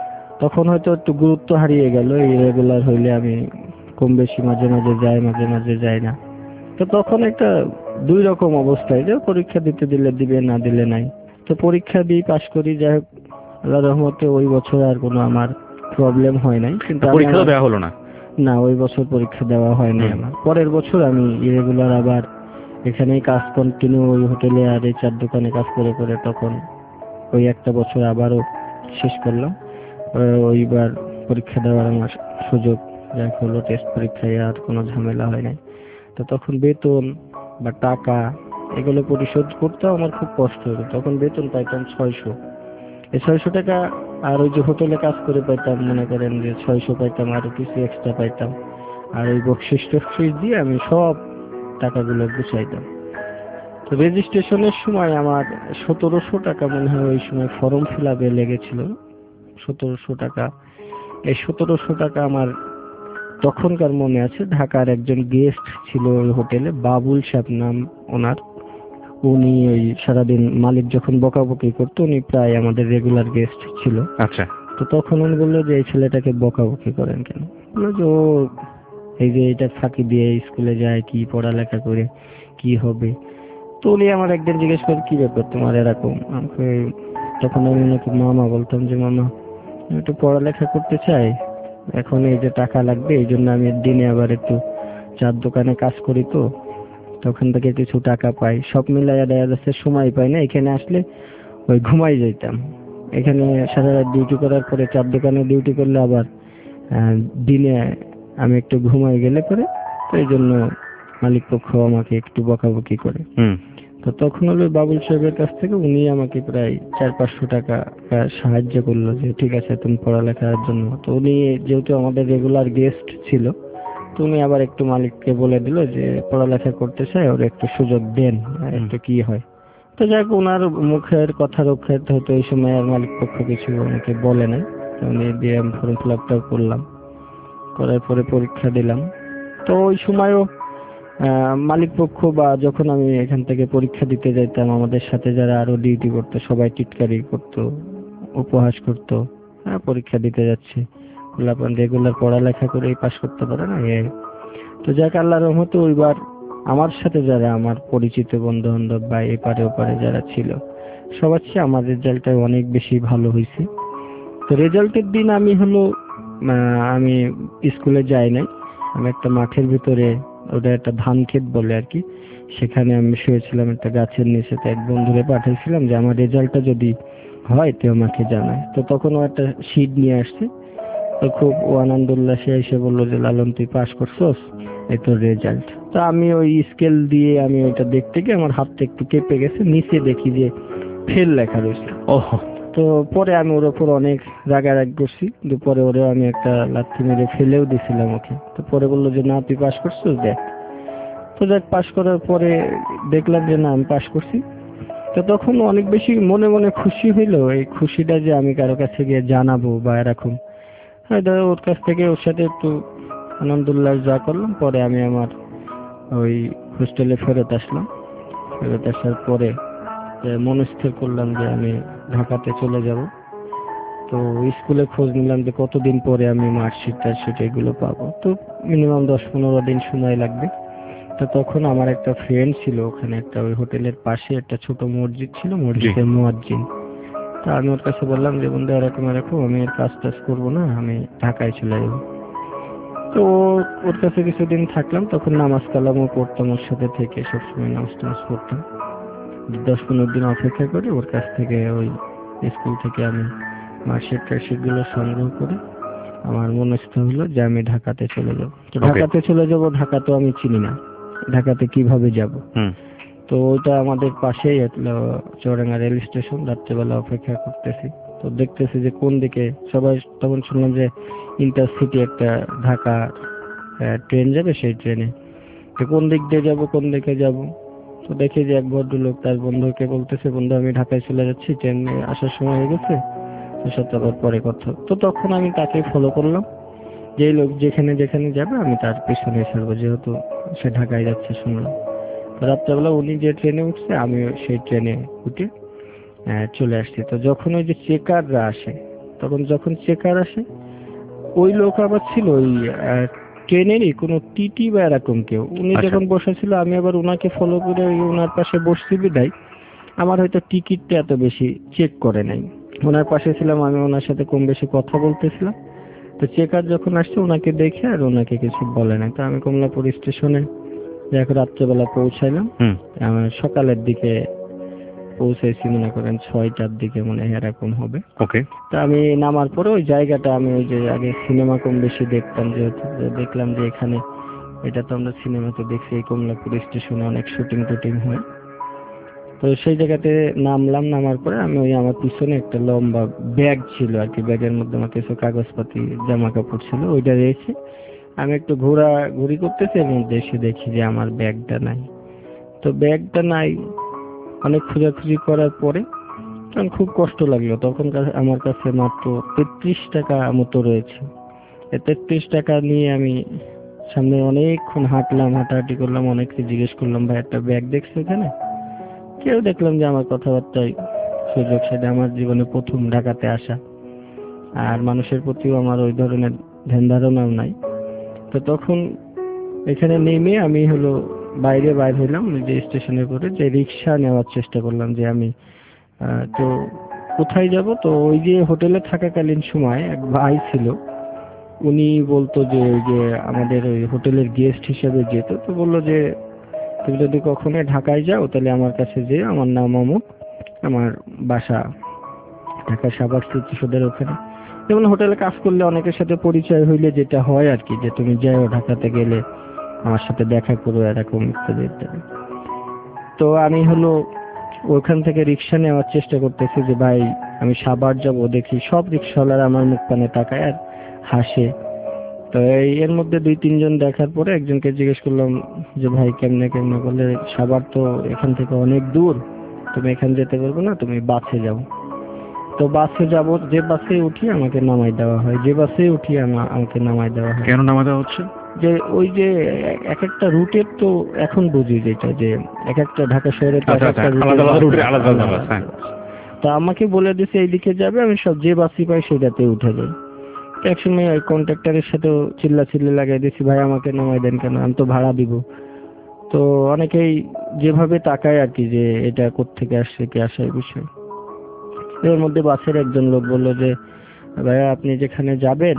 তখন হয়তো একটু গুরুত্ব হারিয়ে গেল। এই রেগুলার হইলে আমি কম বেশি মাঝে মাঝে যাই, মাঝে মাঝে যাই না। তো তখন একটা দুই রকম অবস্থায় যে পরীক্ষা দিতে দিলে দিবে, না দিলে নাই। তো পরীক্ষা দিয়ে পাশ করি, যাই হোক আল্লাহর রহমতে ওই বছর আর কোনো আমার প্রবলেম হয় নাই। কিন্তু পরীক্ষা দেওয়া হলো না? না, ওই বছর পরীক্ষা দেওয়া হয় নাই আমার। পরের বছর আমি ইরেগুলার আবার এখানেই কাজ কন্টিনিউ, ওই হোটেলে আর এই চার দোকানে কাজ করে করে তখন ওই একটা বছর আবারও শেষ করলাম। ওইবার পরীক্ষা দেওয়ার আমার সুযোগ যাই হলো, টেস্ট পরীক্ষায় আর কোনো ঝামেলা হয় নাই। তো তখন বেতন বা টাকা এগুলো পরিশোধ করতেও আমার খুব কষ্ট হতো। তখন বেতন পাইতাম 600। এই 600 টাকা আর ওই যে হোটেলে কাজ করে পাইতাম, মনে করেন যে 600 পাইতাম, আর কিছু এক্সট্রা পাইতাম। আর ওই বকশিস টকশিস দিয়ে আমি সব টাকাগুলো গুছাইতাম। তো রেজিস্ট্রেশনের সময় আমার 1700 টাকা মনে হয় ওই সময় ফর্ম ফিল আপে লেগেছিল। 1700 টাকা। এই 1700 টাকা আমার তখনকার মনে আছে, ঢাকার একজন গেস্ট ছিল ওই হোটেলে, বাবুল সাহেব নাম ওনার। উনি ওই সারাদিন মালিক যখন বকাবকি করতো, উনি প্রায় আমাদের রেগুলার গেস্ট ছিল। আচ্ছা। তো তখন উনি বললো যে এই ছেলেটাকে বকাবকি করেন কেন? বললো যে ও এই যে এটা ফাঁকি দিয়ে স্কুলে যায়, কি পড়ালেখা করে কি হবে। তো উনি আমার একদিন জিজ্ঞেস করে কি ব্যাপার তোমার এরকম। তখন আমি ওনাকে মামা বলতাম যে মামা আমি একটু পড়ালেখা করতে চাই, এখন এই যে টাকা লাগবে, এই জন্য আমি দিনে আবার একটু চার দোকানে কাজ করি, তো তখন থেকে কিছু টাকা পাই। সব মিলাইয়া দেখা যাচ্ছে সময় পাই না। এখানে আসলে ওই ঘুমাই যাইতাম। এখানে সারা রাত ডিউটি করার পরে চার দোকানে ডিউটি করলে আবার দিনে আমি একটু ঘুমাই গেলে পরে তো এই জন্য মালিক পক্ষ আমাকে একটু বকাবকি করে। তো তখন হলো বাবুল সাহেবের কাছ থেকে উনি আমাকে প্রায় 400-500 টাকা সাহায্য করলো যে ঠিক আছে তুমি পড়ালেখার জন্য। তো উনি যেহেতু আমাদের রেগুলার গেস্ট ছিল, তো উনি আবার একটু মালিককে বলে দিল যে পড়ালেখা করতে চাই, ওর একটু সুযোগ দেন, একটু কি হয়। তো যাক ওনার মুখের কথা রক্ষার্থে হয়তো এই সময় আর মালিক পক্ষ কিছু আমাকে বলে নাই। উনি দিয়ে ফর্ম ফিল আপটাও করলাম, করার পরে পরীক্ষা দিলাম। তো ওই সময়ও মালিক পক্ষ বা যখন আমি এখান থেকে পরীক্ষা দিতে যাইতাম, আমাদের সাথে যারা আরো ডিউটি করতো সবাই টিটকারি করতো, উপহাস করতো, পরীক্ষা দিতে যাচ্ছে, রেগুলার পড়ালেখা করেই পাশ করতে পারে না। তো যাক আল্লাহর রহমতে ওইবার আমার সাথে যারা আমার পরিচিত বন্ধু বান্ধব বা এপারে ওপারে যারা ছিল সবার চেয়ে আমার রেজাল্টটা অনেক বেশি ভালো হয়েছে। তো রেজাল্টের দিন আমি আমি স্কুলে যাই নাই, আমি একটা মাঠের ভিতরে, ওটা একটা ধান ক্ষেত বলে আর কি, সেখানে আমি শুয়েছিলাম একটা গাছের নিচে। তো এক বন্ধুরে পাঠিয়েছিলাম যে আমার রেজাল্টটা যদি হয় তো আমাকে জানায়। তো তখন ও একটা শীট নিয়ে আসছে, তো খুব আনন্দ উল্লাসে এসে বললো যে লালন তুই পাস করছস, এই তোর রেজাল্ট। তো আমি ওই স্কেল দিয়ে আমি ওইটা দেখতে গিয়ে আমার হাতটা একটু কেঁপে গেছে, নিচে দেখি যে ফেল লেখা রয়েছে। তো পরে আমি ওর ওপর অনেক রাগারাগ করছি, দুপুরে ওরেও আমি একটা লাথি মেরে ফেলেও দিছিলাম ওকে। তো পরে বললো যে না তুই পাস করছিস দেখ। তো দেখ পাস করার পরে দেখলাম যে না আমি পাস করছি। তো তখন অনেক বেশি মনে মনে খুশি হইলো, এই খুশিটা যে আমি কারো কাছে গিয়ে জানাবো বা এরকম। হ্যাঁ ধরো ওর কাছ থেকে ওর সাথে একটু আনন্দুল্লাহ যা করলাম, পরে আমি আমার ওই হোস্টেলে ফেরত আসলাম। ফেরত আসার পরে মনস্থির করলাম যে আমি ঢাকাতে চলে যাব। তো স্কুলে খোঁজ নিলাম যে কতদিন পরে আমি মার্কশিট টার্কশিট এগুলো পাবো। তো মিনিমাম 10-15 দিন সময় লাগবে। তো তখন আমার একটা ফ্রেন্ড ছিল ওখানে, একটা ওই হোটেলের পাশে একটা ছোট মসজিদ ছিল, মসজিদের মুয়াজ্জিন। তো আমি ওর কাছে বললাম যে বন্ধু এরকম এরকম আমি আর কাজ টাজ করবো না, আমি ঢাকায় চলে যাবো। তো ওর কাছে কিছুদিন থাকলাম, তখন নামাজ কালামও পড়তাম ওর সাথে থেকে, সবসময় নামাজ টামাজ পড়তাম। 10-15 দিন অপেক্ষা করে ওর কাছ থেকে ওই স্কুল থেকে আমি মার্কশিট টার্কশিট গুলো সংগ্রহ করে আমার মনস্থ হলো যে আমি ঢাকাতে চলে যাব। তো ঢাকাতে চলে যাব, ঢাকা তো আমি চিনি না, ঢাকাতে কিভাবে যাব। তো ওইটা আমাদের পাশেই চৌরাঙ্গা রেল স্টেশন। রাত্রেবেলা অপেক্ষা করতেছি, তো দেখতেছি যে কোন দিকে সবাই, তখন শুনলাম যে ইন্টারসিটি একটা ঢাকা ট্রেন যাবে, সেই ট্রেনে। তো কোন দিক দিয়ে যাব, কোন দিকে যাব। তো দেখি যে এক ভদ্রলোক তার বন্ধুকে বলতেছে বন্ধু আমি ঢাকায় চলে যাচ্ছি, ট্রেনে আসার সময় হয়ে গেছে, তোর সাথে আবার পরে কথা। তো তখন আমি তাকে ফলো করলাম, যে লোক যেখানে যেখানে যাবে আমি তার পেছনে ছাড়বো, যেহেতু সে ঢাকায় যাচ্ছে শুনলাম। রাত্রেবেলা উনি যে ট্রেনে উঠছে আমি সেই ট্রেনে উঠে চলে আসছি। তো যখন ওই যে চেকাররা আসে, তখন যখন চেকার আসে ওই লোক আবার ছিল ওই ট্রেনেরই কোনো টিটি বা এরকম কেউ। উনি যখন বসেছিল আমি আবার উনাকে ফলো করে ওই ওনার পাশে বসছি বিদায় আমার হয়তো টিকিটটা এত বেশি চেক করে নাই। ওনার পাশে ছিলাম, আমি ওনার সাথে কম বেশি কথা বলতেছিলাম। তো চেকার যখন আসছে ওনাকে দেখে আর ওনাকে কিছু বলে না। তো আমি কমলাপুর স্টেশনে এখন রাত্রেবেলা পৌঁছাইলাম। আমার সকালের দিকে পৌঁছাইছি, মনে করেন 6টার দিকে মনে হয় এরকম হবে। তা আমি নামার পরে ওই জায়গাটা আমি ওই যে আগে সিনেমা কম বেশি দেখতাম, যেহেতু দেখলাম যে এখানে, এটা তো আমরা সিনেমাতে দেখছি এই কমলাপুর স্টেশনে অনেক শুটিং টুটিং হয়। তো সেই জায়গাতে নামলাম। নামার পরে আমি ওই আমার পিছনে একটা লম্বা ব্যাগ ছিল আর কি, ব্যাগের মধ্যে আমার কিছু কাগজপাতি জামা কাপড় ছিল, ওইটা রেখে আমি একটু ঘোরাঘুরি করতেছি, এর মধ্যে এসে দেখি যে আমার ব্যাগটা নাই। তো ব্যাগটা নাই, অনেক খোঁজাখুঁজি করার পরে তখন খুব কষ্ট লাগলো। তখন আমার কাছে মাত্র 33 টাকা মতো রয়েছে। 33 টাকা নিয়ে আমি সামনে অনেকক্ষণ হাঁটলাম, হাঁটাহাঁটি করলাম, অনেককে জিজ্ঞেস করলাম ভাই একটা ব্যাগ দেখছো এখানে? কেউ দেখলাম যে আমার কথাবার্তায় সুযোগ সাথে, আমার জীবনে প্রথম ঢাকাতে আসা, আর মানুষের প্রতিও আমার ওই ধরনের ধ্যান ধারণাও নাই। তো তখন এখানে নেমে আমি বাইরে বাইর হইলাম, যে স্টেশনের পরে যে রিক্সা নেওয়ার চেষ্টা করলাম যে আমি তো কোথায় যাব। তো ওই যে হোটেলে থাকাকালীন সময় এক ভাই ছিল, উনি বলতো যে ওই যে আমাদের ওই হোটেলের গেস্ট হিসেবে যেত। তো বললো যে তুমি যদি কখনো ঢাকায় যাও তাহলে আমার কাছে যে, আমার নাম অমুক, আমার বাসা ঢাকা সাভার স্মৃতিসৌধের ওখানে। যেমন হোটেলে কাজ করলে অনেকের সাথে পরিচয় হইলে যেটা হয় আর কি, যে তুমি যাও ঢাকাতে গেলে আমার সাথে দেখা করো এরকম ইত্যাদি ইত্যাদি। তো আমি হলো ওখান থেকে রিক্সা নেওয়ার চেষ্টা করতেছি যে ভাই আমি সাভার যাব, দেখি সব রিক্সাওয়ালারা আমার মুখ পানে তাকায় আর হাসে। তো এর মধ্যে 2-3 জন দেখার পরে একজনকে জিজ্ঞেস করলাম যে ভাই কেমনে কেমনে, বলে সাভার তো এখান থেকে অনেক দূর, তুমি এখান যেতে পারবে না, তুমি বাসে যাও। তো বাসে যাব, যে বাসে উঠি আমাকে নামাই দেওয়া হয়, যে বাসে উঠি আমাকে নামাই দেওয়া হয়। কেন নামা দেওয়া হচ্ছে? যে ওই যে এক একটা রুটের তো এখন বুঝি যেটা যে এক একটা ঢাকা শহরে তো আচ্ছা, এক একটা আলাদা আলাদা রুটে আলাদা আলাদা আলাদা বাস, হ্যাঁ। তো আমাকে বলে দিছে এইদিকে যাবে, আমি সব যে বাসই পাই সেটাতে উঠে যাই। তো একসময় ওই কন্ট্রাক্টরের সাথেও চিল্লাচিল্লি লাগাই দিয়েছি, ভাই আমাকে নামাই দেন কেন, আমি তো ভাড়া দিব। তো অনেকেই যেভাবে তাকায় আর কি, যে এটা কোত্থেকে আসছে কি আসার বিষয়। এর মধ্যে বাসের একজন লোক বলল যে ভাইয়া আপনি যেখানে যাবেন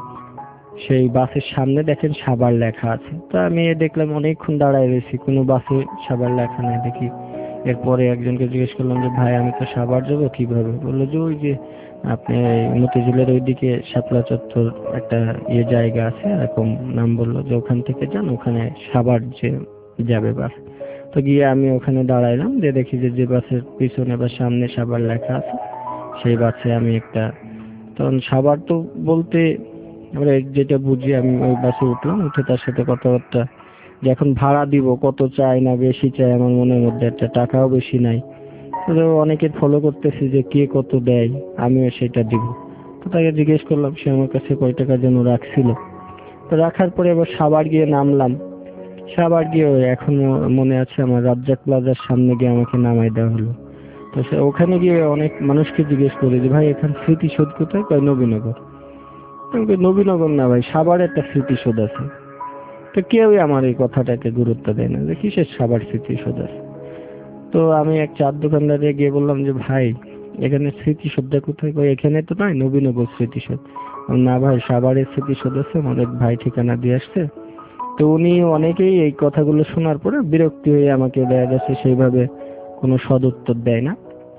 সেই বাসের সামনে দেখেন সাভার লেখা আছে। তো আমি দেখলাম অনেকক্ষণ দাঁড়ায় রয়েছি, কোনো বাসে সাভার লেখা নাই দেখি। এরপরে একজনকে জিজ্ঞেস করলাম যে ভাই আমি তো সাভার যাবো কিভাবে, বললো যে ওই যে আপনি মতিঝিলের ওইদিকে শাপলা চত্বর একটা জায়গা আছে এরকম নাম বললো, যে ওখান থেকে যান, ওখানে সাভার যে যাবে বাস। তো গিয়ে আমি ওখানে দাঁড়াইলাম, যে দেখি যে বাসের পিছনে বা সামনে সাভার লেখা আছে সেই বাসে আমি একটা, তখন সাভার তো বলতে আমরা যেটা বুঝি, আমি ওই বাসে উঠলাম, উঠে তার সাথে কথাবার্তা, যে এখন ভাড়া দিব কত চাই না বেশি চাই, আমার মনের মধ্যে একটা টাকাও বেশি নাই। তো অনেকের ফলো করতেছি যে কে কত দেয়, আমিও সেটা দিব। তো তাকে জিজ্ঞেস করলাম, সে আমার কাছে কয় টাকা যেন রাখছিল। তো রাখার পরে এবার সাভার গিয়ে নামলাম। সাভার গিয়ে এখনো মনে আছে আমার রাজ্জাক প্লাজার সামনে গিয়ে আমাকে নামাই দেওয়া হলো। তো সে ওখানে গিয়ে অনেক মানুষকে জিজ্ঞেস করে যে ভাই এখানে স্মৃতিসৌধ কোথায়, কয় নবীনগর। নবীনগর না ভাই, সাভার একটা স্মৃতিসৌধ আছে। তো কেউই আমার এই কথাটাকে গুরুত্ব দেয় না যে কিসের সাভার স্মৃতিসৌধ আছে। তো আমি এক চার দোকানদারে গিয়ে বললাম যে ভাই এখানে স্মৃতিসৌধটা কোথায়, কই এখানে তো নয়, নবীনগর স্মৃতিসৌধ। না ভাই সাভারের স্মৃতিসৌধ আছে, আমাদের ভাই ঠিকানা দিয়ে আসছে। তো উনি অনেকেই এই কথাগুলো শোনার পরে বিরক্তি হয়ে আমাকে দেখা যাচ্ছে সেইভাবে কোনো সদুত্তর দেয় না।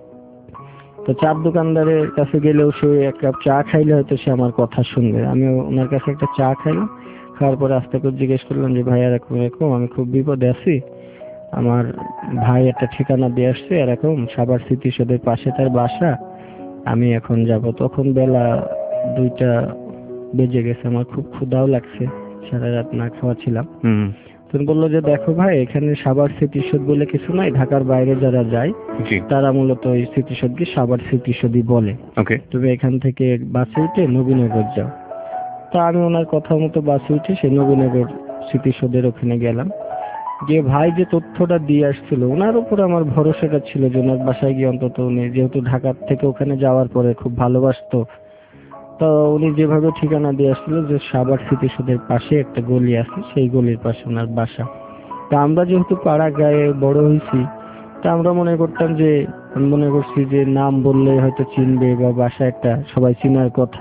তো চার দোকানদারের কাছে গেলেও সে এক কাপ চা খাইলে হয়তো সে আমার কথা শুনবে। আমি ওনার কাছে একটা চা খাইলাম, খাওয়ার পরে আস্তে করে জিজ্ঞেস করলাম যে ভাই এরকম এরকম আমি খুব বিপদে আছি, আমার ভাই একটা ঠিকানা দিয়ে আসছে এরকম সাভার স্মৃতিসৌধের পাশে তার বাসা, আমি এখন যাব। তখন বেলা 2টা বেজে গেছে, আমার খুব ক্ষুধাও লাগছে, সারা রাত না খাওয়া ছিলাম। তুমি বললো যে দেখো ভাই এখানে সাভার স্মৃতিসৌধ বলে কিছু নাই, ঢাকার বাইরে যারা যায় তারা মূলত ওই স্মৃতিসৌধকে সাভার স্মৃতিসৌধই বলে। তুমি এখান থেকে বাসে উঠে নবীনগর যাও। তা আমি ওনার কথা মতো বাসে উঠে সেই নবীনগর স্মৃতিসৌধের ওখানে গেলাম। যে ভাই যে তথ্যটা দিয়ে আসছিল ওনার উপর আমার ভরসাটা ছিল যে ওনার বাসায় গিয়ে অন্তত উনি যেহেতু ঢাকার থেকে ওখানে যাওয়ার পরে খুব ভালোবাসতো, তো উনি যেভাবে ঠিকানা দিয়ে আসছিল যে সাভার স্মৃতিসৌধের পাশে একটা গলি আছে, সেই গলির পাশে ওনার বাসা। তা আমরা যেহেতু পাড়া গায়ে বড় হয়েছি, তা আমরা মনে করতাম যে, মনে করছি যে নাম বললে হয়তো চিনবে বা বাসা একটা সবাই চিনার কথা।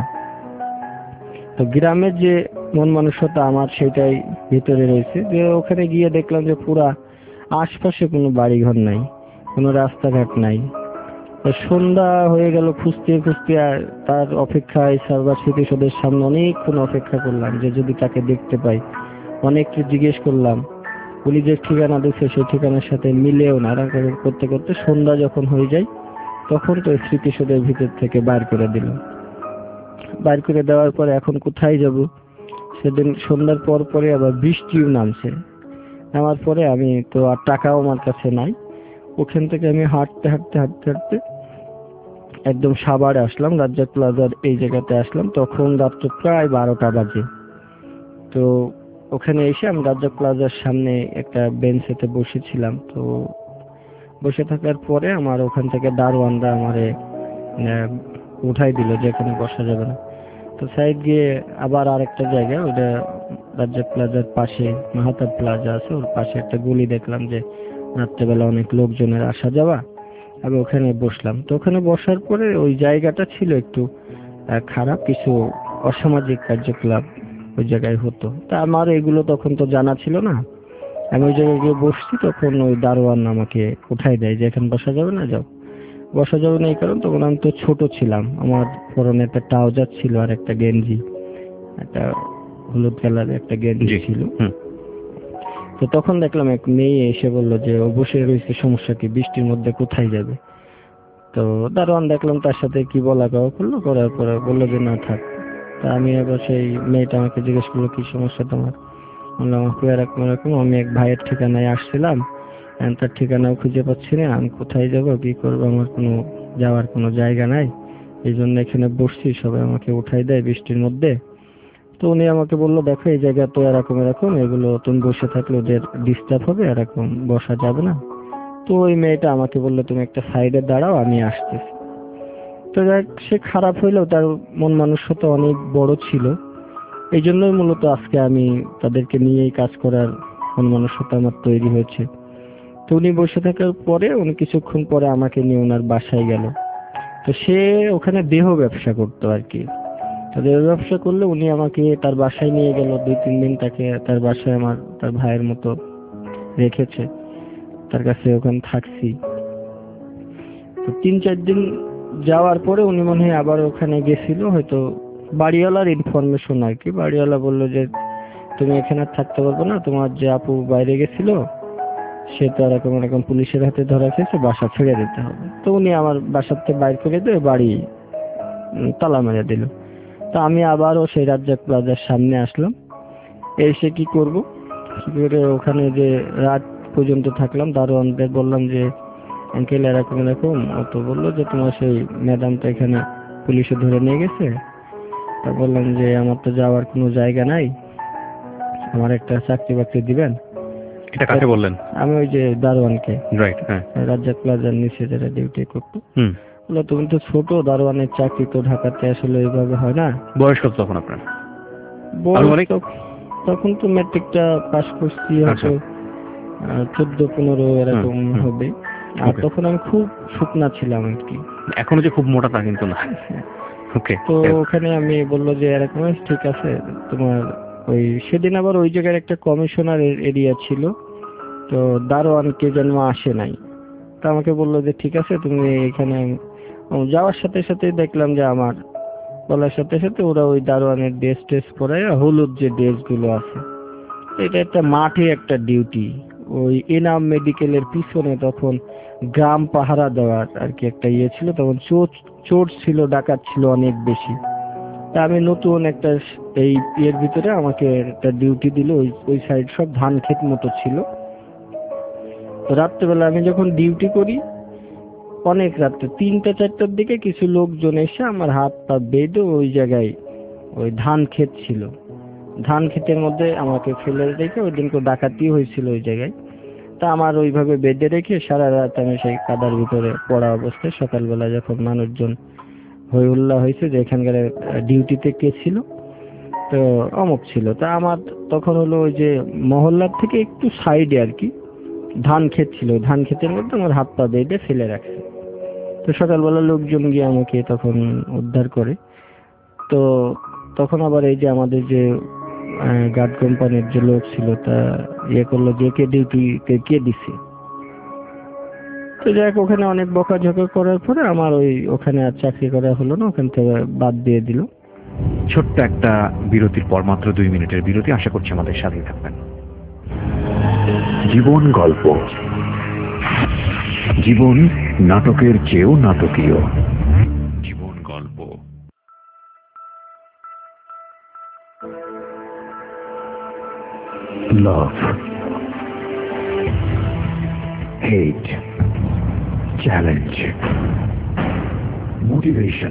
তো গ্রামের যে মন মানসিকতা আমার সেটাই ভিতরে রয়েছে, যে ওখানে গিয়ে দেখলাম যে পুরা আশপাশে কোনো বাড়িঘর নাই, কোনো রাস্তাঘাট নাই। তো সন্ধ্যা হয়ে গেল, খুঁজতে খুঁজতে আর তার অপেক্ষায় সাভার স্মৃতিসৌধের সামনে অনেকক্ষণ অপেক্ষা করলাম যে যদি তাকে দেখতে পাই। অনেককে জিজ্ঞেস করলাম, উনি যে ঠিকানা দিচ্ছে সেই ঠিকানার সাথে মিলেও না। করতে করতে সন্ধ্যা যখন হয়ে যায় তখন তো স্মৃতিসৌধের ভিতর থেকে বাইর করে দিল। বাইর করে দেওয়ার পরে এখন কোথায় যাব, সেদিন সন্ধ্যার পর পরে আবার বৃষ্টিও নামছে। নামার পরে আমি তো আর টাকাও আমার কাছে নাই, ওখান থেকে আমি হাঁটতে হাঁটতে হাঁটতে হাঁটতে একদম সাভারে আসলাম, রাজ্জাক প্লাজার এই জায়গাতে আসলাম। তখন রাত্র প্রায় 12টা বাজে। তো ওখানে এসে আমি রাজ্জাক প্লাজার সামনে একটা বেঞ্চেতে বসেছিলাম। তো বসে থাকার পরে আমার ওখান থেকে দারোয়ানরা আমারে উঠাই দিল যে এখানে বসা যাবে না। তো সাইড গিয়ে আবার আরেকটা জায়গা, ওটা রাজ্জাক প্লাজার পাশে মাহাতাব প্লাজা আছে, ওর পাশে একটা গলি দেখলাম যে রাত্রেবেলা অনেক লোকজনের আসা যাওয়া, আমি ওখানে বসলাম। তো ওখানে বসার পরে ওই জায়গাটা ছিল একটু খারাপ, কিছু অসামাজিক কার্যকলাপ ওই জায়গায় হতো। তা আমার এগুলো তখন তো জানা ছিল না, আমি ওই জায়গায় গিয়ে বসছি। তখন ওই দারোয়ান আমাকে উঠাই দেয় যে এখানে বসা যাবে না, যাও। বসা যাবে না এই কারণ তখন আমি তো ছোট ছিলাম, আমার পরনে একটা ট্রাউজার ছিল আর একটা গেঞ্জি, একটা হলুদ কালারের একটা গেঞ্জি ছিল। তো তখন দেখলাম এক মেয়ে এসে বললো যে ও বসে রয়েছে, সমস্যা কি, বৃষ্টির মধ্যে কোথায় যাবে? তো দারোয়ান দেখলাম তার সাথে কি বলা কওয়া করলো, করার পরে বললো যে না থাক। তা আমি এবার সেই মেয়েটা আমাকে জিজ্ঞেস করলো কি সমস্যা তোমার? বললাম আপু এরকম এরকম, আমি এক ভাইয়ের ঠিকানায় আসছিলাম, তার ঠিকানাও খুঁজে পাচ্ছি না, আমি কোথায় যাব কি করবো, আমার কোনো যাওয়ার কোনো জায়গা নাই, এই জন্য এখানে বসছি, সবাই আমাকে উঠাই দেয় বৃষ্টির মধ্যে। তো উনি আমাকে বললো দেখো এই জায়গা তো এরকম এরকম, এগুলো তুমি বসে থাকলে ওদের ডিস্টার্ব হবে, এরকম বসা যাবে না। তো ওই মেয়েটা আমাকে বললো তুমি একটা সাইডে দাঁড়াও, আমি আসতেছি। তো যাক, সে খারাপ হইলেও তার মন মানসিকতা অনেক বড় ছিল, এই জন্যই মূলত আজকে আমি তাদেরকে নিয়েই কাজ করার মন মানসিকতা আমার তৈরি হয়েছে। তো উনি বসে থাকার পরে উনি কিছুক্ষণ পরে আমাকে নিয়ে ওনার বাসায় গেল। তো সে ওখানে দেহ ব্যবসা করতো আর কি। তো দেহ ব্যবসা করলে উনি আমাকে তার বাসায় নিয়ে গেল, 2-3 দিন তাকে তার বাসায় আমার তার ভাইয়ের মতো রেখেছে, তার কাছে ওখানে থাকছি। তো 3-4 দিন যাওয়ার পরে উনি মনে হয় আবার ওখানে গেছিল, হয়তো বাড়িওয়ালার ইনফরমেশন আর কি। বাড়িওয়ালা বললো যে তুমি এখানে আর থাকতে পারবে না, তোমার যে আপু বাইরে গেছিল সে তো এরকম এরকম পুলিশের হাতে ধরা খেয়েছে, বাসা ছেড়ে দিতে হবে। তো উনি আমার বাসার থেকে বাইর করে দিয়ে বাড়ি তালা মেরে দিল। তো আমি আবারও সেই রাজ্জাক প্লাজার সামনে আসলাম। এসে কি করব, কি করে ওখানে যে রাত পর্যন্ত থাকলাম, দারোয়ানদের বললাম যে আঙ্কেল এরকম এরকম, ও তো বললো যে তোমার সেই ম্যাডামটা এখানে পুলিশে ধরে নিয়ে গেছে। তা বললাম যে আমার তো যাওয়ার কোনো জায়গা নাই, আমার একটা চাকরি বাকরি দিবেন। এটা কাকে বললেন? আমি ওই যে দারোয়ানকে, রাইট, হ্যাঁ। রাজ্জাক প্লাজার নিচে যারা ডিউটি করতো। বললো তুমি তো ছোট, দারোয়ানের চাকরি তো ঢাকাতে আসলে এইভাবে হয় না। বয়স কত তখন আপনার? বয়স তখন তো ম্যাট্রিকটা পাস করছি, হয়তো 14-15 এরকম হবে। আর তখন আমি খুব শুকনা ছিলাম আর কি, এখনো যে খুব মোটা তা কিন্তু না। ওকে। তো ওখানে আমি বললো যে এরকম ঠিক আছে তোমার ওই, সেদিন আবার ওই জায়গার একটা কমিশনার এরিয়া ছিল, তো দারোয়ানকে যেন আসে নাই। তা আমাকে বললো যে ঠিক আছে তুমি এখানে। যাওয়ার সাথে সাথে দেখলাম যে আমার বলার সাথে সাথে ওরা ওই দারোয়ানের ড্রেস টেস পরে, হলুদ যে ড্রেস গুলো আছে, এটা একটা মাঠে একটা ডিউটি, ওই এনাম মেডিকেলের পিছনে তখন গ্রাম পাহারা দেওয়ার আর কি একটা ইয়ে ছিল। তখন চোর ছিল, ডাকাত ছিল অনেক বেশি। তা আমি নতুন একটা এই ইয়ের ভিতরে আমাকে একটা ডিউটি দিল, ওই সাইড সব ধান ক্ষেত মতো ছিল। তো রাত্রেবেলা আমি যখন ডিউটি করি, অনেক রাত্রে 3টা-4টার দিকে কিছু লোকজন এসে আমার হাত পা বেঁধে ওই জায়গায়, ওই ধান ক্ষেত ছিল, ধান ক্ষেতের মধ্যে আমাকে ফেলে রেখে, ওই দিন ডাকাতি হয়েছিল ওই জায়গায়। তা আমার ওইভাবে বেঁধে রেখে সারা রাত আমি সেই কাদার ভিতরে পড়া অবস্থায়, সকালবেলা যখন মানুষজন হই হুল্লা হয়েছে যে এখানকার ডিউটিতে কে ছিল, তো অমুক ছিল। তা আমার তখন হলো ওই যে মহল্লার থেকে একটু সাইডে আর কি ধান ক্ষেত ছিল, ধান ক্ষেতের মধ্যে আমার হাত পা বেঁধে ফেলে রাখছে। তো সকালবেলা লোকজন গিয়ে আমাকে তখন উদ্ধার করে। তো তখন আবার এই যে আমাদের যে গার্ড কোম্পানির যে লোক ছিল, তা ইয়ে করলো যে কে ডিউটি কে দিছে। তো যাই হোক, ওখানে অনেক বকাঝকা করার পরে আমার ওখানে আর চাকরি করা হলো না, ওখান থেকে বাদ দিয়ে দিল। ছোট্ট একটা বিরতির পর, মাত্র 2 মিনিটের বিরতি, আশা করছি আমাদের সাথেই থাকবেন। জীবন গল্প, জীবন নাটকের চেয়েও নাটকীয়। জীবন গল্প। Love, hate, challenge, motivation,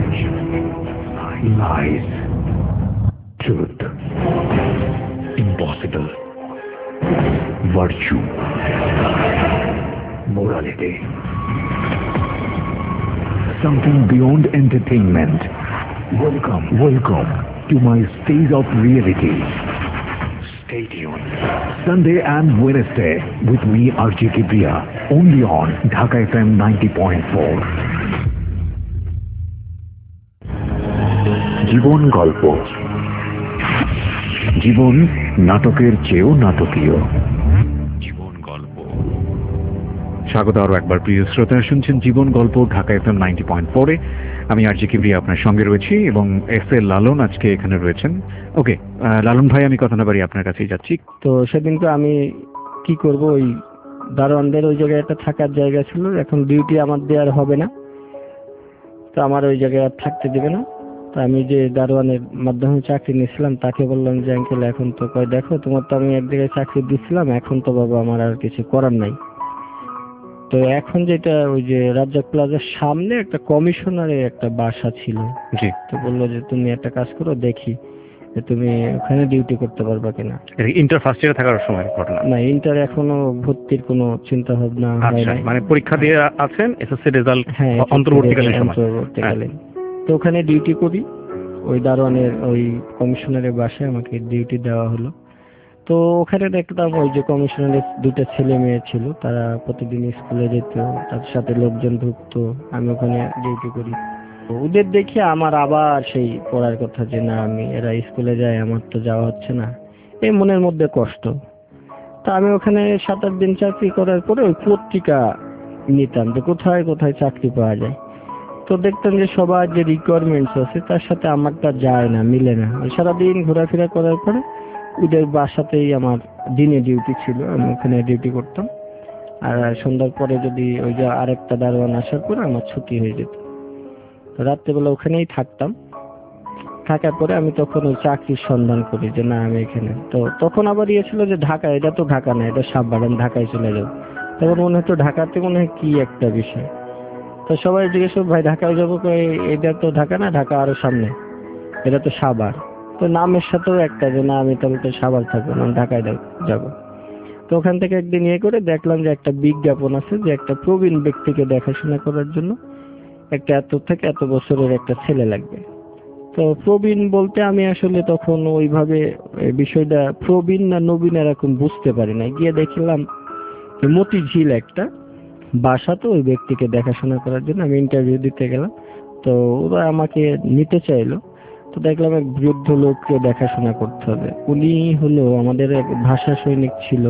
lies, truth, impossible, virtue, morality, something beyond entertainment. Welcome to my stage of reality. Stay tuned. Sunday and Wednesday with me, RJ Kibriya, only on Dhaka FM 90.4. জীবন গল্প, জীবন নাটকের চেয়েও নাটকীয়। জীবন গল্প। স্বাগত আরো একবার প্রিয় শ্রোতা, শুনছেন জীবন গল্প ঢাকা FM 90.4-এ। আমি আরজি কিবরিয়া আপনার সঙ্গে রয়েছি এবং এস এ লালন আজকে এখানে রয়েছেন। ওকে, লালন ভাই, আমি কথা না বাড়ি আপনার কাছেই যাচ্ছি। তো সেদিনকে আমি কি করব, ওই দারোয়ানদের ওই জায়গায় একটা থাকার জায়গা ছিল, এখন ডিউটি আমার দেওয়ার হবে না, তো আমার ওই জায়গায় আর থাকতে দেবে না। তো আমি যে দারোয়ানের মাধ্যমে চাকরি নিয়েছিলাম তাকে বললাম যে আঙ্কেল এখন তো কয় দেখো তোমার তো আমি এক জায়গায় চাকরি দিচ্ছিলাম, এখন তো বাবা আমার আর কিছু করার নাই। তো এখন যেটা ওই যে রাজ্জাক প্লাজার সামনে একটা কমিশনারের একটা বাসা ছিল, জি। তো বললো যে তুমি একটা কাজ করো, দেখি যে তুমি ওখানে ডিউটি করতে পারবা কিনা। ইন্টার ফার্স্ট ইয়ারে থাকার সময় ঘটনা? না, ইন্টার এখনো ভর্তির কোনো চিন্তা ভাবনা হয় নাই। মানে পরীক্ষা দিয়ে আছেন, এসএসসি রেজাল্ট হ্যাঁ, অন্তর্বর্তীকালীন সময়। অন্তর্বর্তীকালীন। তো ওখানে ডিউটি করি, ওই দারোয়ানের ওই কমিশনারের বাসায় আমাকে ডিউটি দেওয়া হলো। তো ওখানে দেখতাম ওই যে কমিশনারের দুটো ছেলে মেয়ে ছিল, তারা প্রতিদিন স্কুলে যেত, তাদের সাথে লোকজন ঢুকতো, আমি ওখানে ডিউটি করি। ওদের দেখে আমার আবার সেই পড়ার কথা যে না, আমি এরা স্কুলে যায়, আমার তো যাওয়া হচ্ছে না, এই মনের মধ্যে কষ্ট। তা আমি ওখানে 7-8 দিন চাকরি করার পরে ওই পত্রিকা নিতাম যে কোথায় কোথায় চাকরি পাওয়া যায়। তো দেখতাম যে সবার যে রিকোয়ারমেন্টস আছে তার সাথে আমারটা যায় না, মিলে না। ওই সারাদিন ঘোরাফেরা করার পরে ওদের বাসাতেই আমার দিনে ডিউটি ছিল, আমি ওখানে ডিউটি করতাম। আর সন্ধ্যার পরে যদি ওই যে আরেকটা দারোয়ান আসার পরে আমার ছুটি হয়ে যেত, তো রাত্রেবেলা ওখানেই থাকতাম। থাকার পরে আমি তখন ওই চাকরির সন্ধান করি যে না আমি এখানে, তো তখন আবার ছিল যে ঢাকা, এটা তো ঢাকা না, এটা সাভার, আমি ঢাকায় চলে যাবো। তখন মনে হতো ঢাকাতে মনে হয় কি একটা বিষয়। তো সবাই জিজ্ঞেস করো ভাই ঢাকায় যাবো, এটা তো ঢাকা না, ঢাকা আরো সামনে, এটা তো সাভার। তো নামের সাথেও একটা যে না, আমি তাহলে তো সাভার থাকবো না, আমি ঢাকায় যাবো। তো ওখান থেকে একদিন করে দেখলাম যে একটা বিজ্ঞাপন আছে যে একটা প্রবীণ ব্যক্তিকে দেখাশোনা করার জন্য একটা এত থেকে এত বছরের একটা ছেলে লাগবে। তো প্রবীণ বলতে আমি আসলে তখন ওইভাবে বিষয়টা প্রবীণ না নবীন এরকম বুঝতে পারি না। গিয়ে দেখলাম মতিঝিল একটা বাসা, তো ওই ব্যক্তিকে দেখাশোনা করার জন্য আমি ইন্টারভিউ দিতে গেলাম। তো ওরা আমাকে নিতে চাইলো। তো দেখলাম এক বৃদ্ধ লোককে দেখাশোনা করতে হবে। উনি হলো আমাদের এক ভাষা সৈনিক ছিল,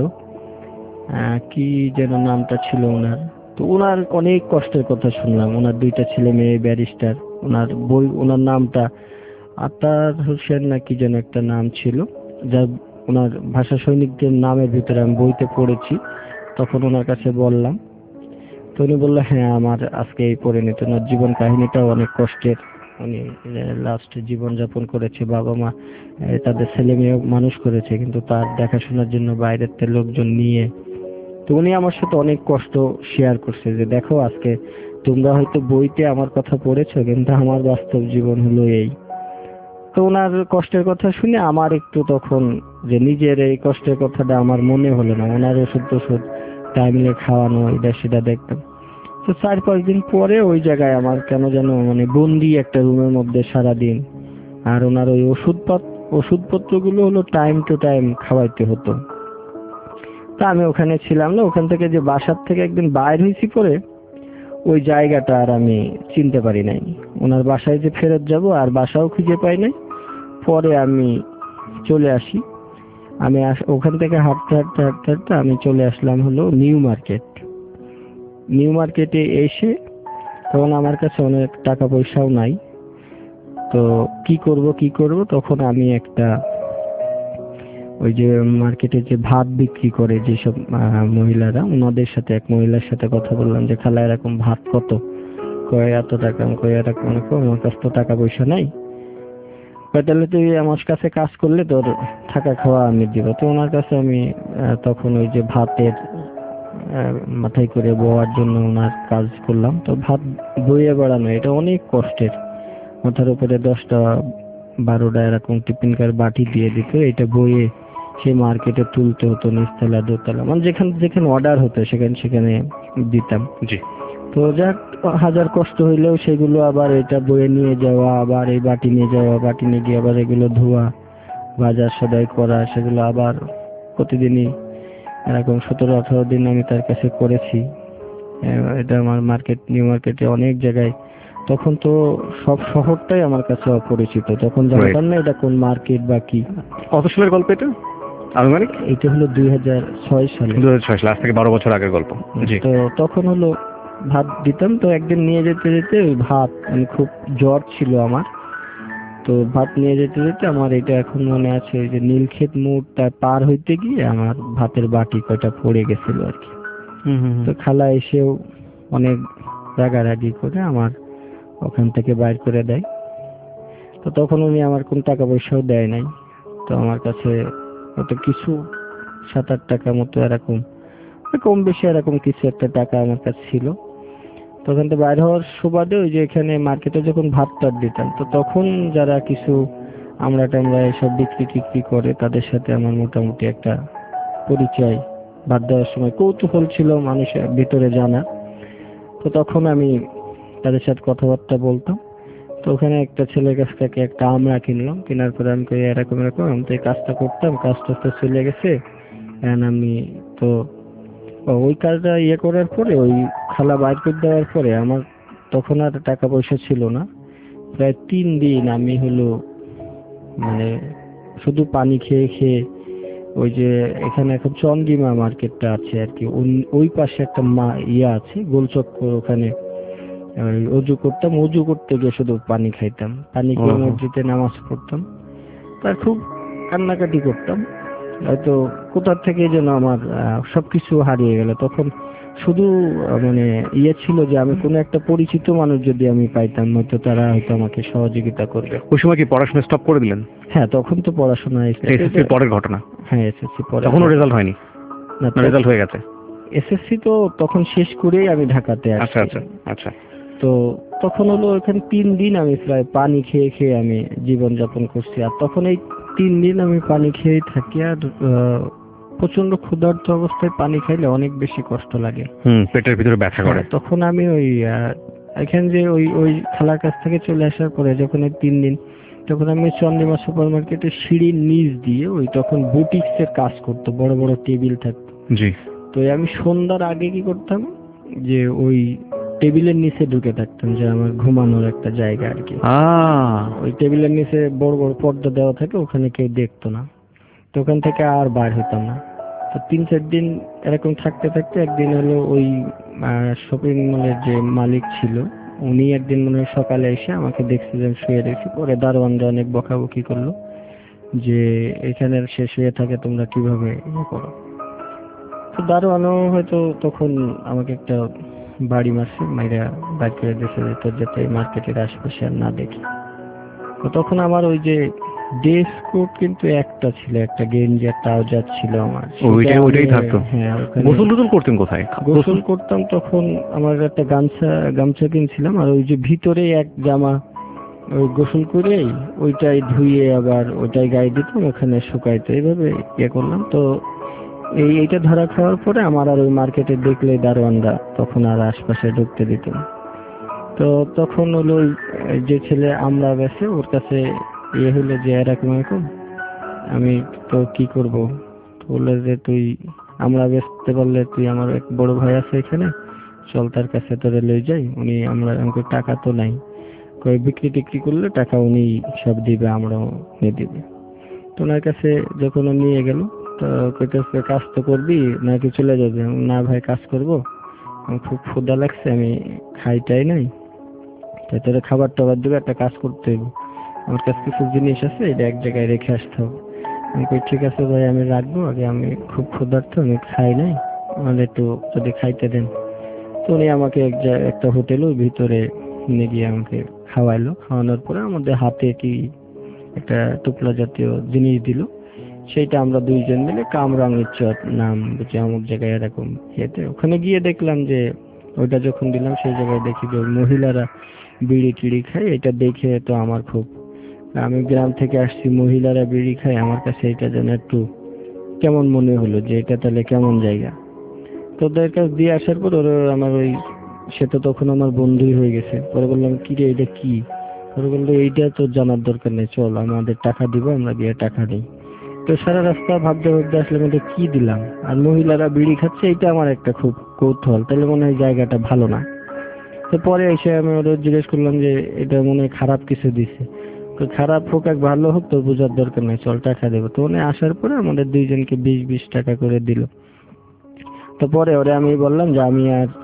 কি যেন নামটা ছিল ওনার। তো ওনার অনেক কষ্টের কথা শুনলাম, ওনার 2টা ছেলে মেয়ে ব্যারিস্টার। ওনার বই, ওনার নামটা আতার হোসেন না কি যেন একটা নাম ছিল, যা ওনার ভাষা সৈনিকদের নামের ভিতরে আমি বইতে পড়েছি। তখন ওনার কাছে বললাম, তো উনি বললো হ্যাঁ আমার আজকে এই পরিণতি। ওনার জীবন কাহিনীটাও অনেক কষ্টের, উনি লাস্ট জীবন যাপন করেছে, বাবা মা তাদের ছেলে মেয়ে মানুষ করেছে, কিন্তু তার দেখাশোনার জন্য বাইরের লোকজন নিয়ে। তো উনি আমার সাথে অনেক কষ্ট শেয়ার করছে যে দেখো আজকে তোমরা হয়তো বইতে আমার কথা পড়েছো, কিন্তু আমার বাস্তব জীবন হলো এই। তো ওনার কষ্টের কথা শুনে আমার একটু তখন যে নিজের এই কষ্টের কথাটা আমার মনে হলো না। ওনার ওষুধ টাইমে খাওয়ানো, এটা সেটা দেখতাম। তো 4-5 দিন পরে ওই জায়গায় আমার কেন যেন মানে বন্দি একটা রুমের মধ্যে সারাদিন, আর ওনার ওই ওষুধপত্রগুলো হলো টাইম টু টাইম খাওয়াইতে হতো। তা আমি ওখানে ছিলাম না। ওখান থেকে যে বাসার থেকে একদিন বাইর হয়েছি পরে ওই জায়গাটা আর আমি চিনতে পারি নাই। ওনার বাসায় যে ফেরত যাব আর বাসাও খুঁজে পাই নাই। পরে আমি চলে আসি, আমি ওখান থেকে হাঁটতে হাঁটতে হাঁটতে হাঁটতে আমি চলে আসলাম হলো নিউ মার্কেট। নিউ মার্কেটে এসে তখন আমার কাছে অনেক টাকা পয়সাও নাই। তো কি করব তখন আমি একটা ওই যে মার্কেটে যে ভাত বিক্রি করে যেসব মহিলারা, ওনাদের সাথে এক মহিলার সাথে কথা বললাম যে খালা এরকম ভাত কত, কয় এত টাকা। কয় এরকম, আমার কাছে তো টাকা পয়সা নাই। তাহলে তুই আমার কাছে কাজ করলে তোর থাকা খাওয়া আমি দিব। তো ওনার কাছে আমি তখন ওই যে ভাতের মাথায় করে বওয়ার জন্য ওনার কাজ করলাম। তো ভাত বইয়ে বেড়ানো এটা অনেক কষ্টের। মাথার উপরে 10টা 12টা এরকম টিফিনকার বাটি দিয়ে দিত, এটা বইয়ে সেই মার্কেটে তুলতে হতো, নিচতলা দোতলা মানে যেখানে অর্ডার হতো সেখানে দিতাম। জি। তো যাক, হাজার কষ্ট হইলেও সেগুলো আবার এটা বয়ে নিয়ে যাওয়া, আবার এই বাটি নিয়ে যাওয়া, বাটি নিয়ে গিয়ে আবার এগুলো ধোয়া, বাজার সদাই করা, সেগুলো আবার প্রতিদিনই এরকম 17-18 দিন আমি তার কাছে করেছি। এটা আমার নিউ মার্কেটে অনেক জায়গায়। তখন তো সব শহরটাই আমার কাছে অপরিচিত, তখন জানতাম না এটা কোন মার্কেট বা কি। কত সালের গল্প এটা? আনুমানিক এটা হলো 2006 সালে। 2006 সালে, আজ থেকে 12 বছর আগের গল্প। জি। তো তখন হলো ভাত দিতাম। তো একদিন নিয়ে যেতে যেতে ওই ভাত, মানে খুব জ্বর ছিল আমার, তো ভাত নিয়ে যেতে যেতে আমার এটা এখন মনে আছে, ওই যে নীলক্ষেত মোড়টা পার হইতে গিয়ে আমার ভাতের বাটি কয়টা পড়ে গেছিল আর কি। তো খালা এসেও অনেক রাগারাগি করে আমার ওখান থেকে বাইর করে দেয়। তো তখন উনি আমার কোন টাকা পয়সাও দেয় নাই। তো আমার কাছে কত কিছু 7-8 টাকা মতো এরকম, কম বেশি এরকম কিছু একটা টাকা আমার কাছে ছিল। তখন তো বাইরে হওয়ার সুবাদে ওই যে এখানে মার্কেটে যখন ভাত টাত দিতাম, তো তখন যারা কিছু আমরা টামরা এসব বিক্রি টিক্রি করে তাদের সাথে আমার মোটামুটি একটা পরিচয়, ভাত দেওয়ার সময় কৌতূহল ছিল মানুষের ভিতরে জানা। তো তখন আমি তাদের সাথে কথাবার্তা বলতাম। তো ওখানে একটা ছেলের কাছ থেকে একটা আমরা কিনলাম, কেনার পরে আমি কই এরকম এরকম আমি তো এই কাজটা করতাম, কাজটা তো চলে গেছে। আমি তো ওই কাজটা করার পরে ওই খালা বাইর করে দেওয়ার পরে আমার তখন আর টাকা পয়সা ছিল না। প্রায় 3 দিন আমি হলো মানে শুধু পানি খেয়ে খেয়ে, ওই যে এখানে এখন চন্দ্রিমা মার্কেটটা আছে আর কি, ওই পাশে একটা আছে গোলচক্কর, ওখানে ওই অজু করতাম, অজু করতে গিয়ে শুধু পানি খাইতাম, পানি খেয়ে মসজিদে নামাজ পড়তাম। তার খুব কান্নাকাটি করতাম, হয়তো কোথার থেকে যেন আমার সবকিছু হারিয়ে গেল। তখন শুধু মানে ছিল যে আমি কোনো একটা পরিচিত মানুষ যদি আমি পাইতাম, হয়তো তারা হয়তো আমাকে সহযোগিতা করবে। ওই সময় কি পড়াশোনা স্টপ করে দিলেন? হ্যাঁ, তখন তো পড়াশোনা এসএসসি পরের ঘটনা? হ্যাঁ, এসএসসি পরে। তখনও রেজাল্ট হয়নি না, রেজাল্ট হয়ে গেছে? এসএসসি তো তখন শেষ করেই আমি ঢাকাতে আসি। আচ্ছা আচ্ছা আচ্ছা। তো তখন হলো ওখানে 3 দিন আমি প্রায় পানি খেয়ে খেয়ে আমি জীবন যাপন করছি। আর তখন এই 3 দিন আমি পানি খেয়ে থাকি, আর প্রচন্ড ক্ষুধার্ত অবস্থায় পানি খাইলে অনেক বেশি কষ্ট লাগে, পেটের ভিতরে ব্যথা করে। তখন আমি ওই এখানে যে ওই ওই খালার কাছ থেকে চলে আসার পরে যখন এই 3 দিন, তখন আমি চন্দ্রিমা সুপার মার্কেটে সিঁড়ির নিচ দিয়ে ওই তখন বুটিক্স এর কাজ করতো, বড় বড় টেবিল থাকতো। জি। তো আমি সন্ধ্যার আগে কি করতাম, যে ওই টেবিলের নিচে ঢুকে থাকতাম, যে আমার ঘুমানোর একটা জায়গা আর কি। ওই টেবিলের নিচে বড় বড় পর্দা দেওয়া থাকে, ওখানে কেউ দেখতো না। তো ওখান থেকে আর বার হইতাম না। তো 3-4 দিন এরকম থাকতে থাকতে একদিন হলো ওই শপিং মলের যে মালিক ছিল, উনি একদিন মনে হয় সকালে এসে আমাকে দেখছে যে আমি শুয়ে রয়েছি। পরে দারোয়ানরা অনেক বকাবকি করলো যে এখানে সে শুয়ে থাকে, তোমরা কিভাবে করো। তো দারোয়ানও হয়তো তখন আমাকে একটা বাড়ি মারছে, মাইরা বাইর করে দিয়েছে যে তোর যাতে মার্কেটের আশেপাশে আর না দেখি। তো তখন আমার ওই যে ড্রেস কোড কিন্তু একটা ছিল, একটা গেঞ্জি আর ট্রাউজার ছিল আমার, ওইটাই থাকতো। হ্যাঁ, গোসল টোসল করতেন কোথায়? গোসল করতাম তখন আমার একটা গামছা কিনছিলাম, আর ওই যে ভিতরে এক জামা ওই গোসল করেই ওইটাই ধুয়ে আবার ওইটাই গায়ে দিতাম, ওখানে শুকাইতো, এইভাবে করলাম। তো এইটা ধরা খাওয়ার পরে আমার আর ওই মার্কেটে দেখলে দারোয়ানরা তখন আর আশপাশে ঢুকতে দিত না। তো তখন হলো যে ছেলে আমরা বেছে, ওর কাছে হলো যে এরকম এরকম, আমি তো কি করব, বললে যে তুই আমরা বেচতে পারলে তুই, আমার এক বড় ভাই আছে এখানে, চল তার কাছে তোরে লই যাই, উনি আমাকে টাকা তো নাই, কই বিক্রি টিক্রি করলে টাকা উনি সব দিবে, আমরাও নিয়ে দিবে। তো ওনার কাছে যখন নিয়ে গেল, তো কইতেছে কাজ তো করবি নাকি চলে যাবে? না ভাই, কাজ করব, আমার খুব ক্ষুধা লাগছে, আমি খাইটাই নাই, তাই তোর খাবার টাবার দেবে, একটা কাজ করতে হবে, আমার কাছে কিছু জিনিস আছে, এটা এক জায়গায় রেখে আসতে হবে। আমি কই ঠিক আছে ভাই, আমি রাখবো, আগে আমি খুব ক্ষুধার্ত, আমি খাই নাই, আমাদের একটু যদি খাইতে দেন। তো উনি আমাকে একটা হোটেলের ভিতরে নিয়ে গিয়ে আমাকে খাওয়াইলো। খাওয়ানোর পরে আমাদের হাতে কি একটা টুকরা জাতীয় জিনিস দিল, সেইটা আমরা দুইজন মিলে কামরাঙ্গীর চট নাম বুঝে অমুক জায়গায় এরকম ওখানে গিয়ে দেখলাম যে ওইটা যখন দিলাম সেই জায়গায় দেখি যে মহিলারা বিড়ি টিড়ি খায়। এটা দেখে তো আমার খুব, আমি গ্রাম থেকে আসছি, মহিলারা বিড়ি খায়, আমার কাছে এটা যেন একটু কেমন মনে হলো, যে এটা তাহলে কেমন জায়গা। তোদের কাছে দিয়ে আসার পর ওরা আমার ওই, সে তো তখন আমার বন্ধুই হয়ে গেছে। পরে বললাম কি রে এটা কি? পরে বললো এইটা তো জানার দরকার নেই, চল আমাদের টাকা দিব, আমরা দিয়ে টাকা দিই। তো সারা রাস্তা ভাবতে ভাবতে আসলে এটা কি দিলাম, আর মহিলারা বিড়ি খাচ্ছে, এটা আমার একটা খুব কৌতূহল, তাহলে মনে হয় জায়গাটা ভালো না। তো পরে এসে আমি ওদের জিজ্ঞেস করলাম যে এটা মনে হয় খারাপ কিছু দিছে। তো খারাপ হোক আর ভালো হোক তোর বোঝার দরকার নেই, চল টাকা দেবো। তো উনি আসার পরে আমাদের দুইজনকে 20-20 টাকা করে দিল। তো পরে ওরে আমি বললাম যে আমি আর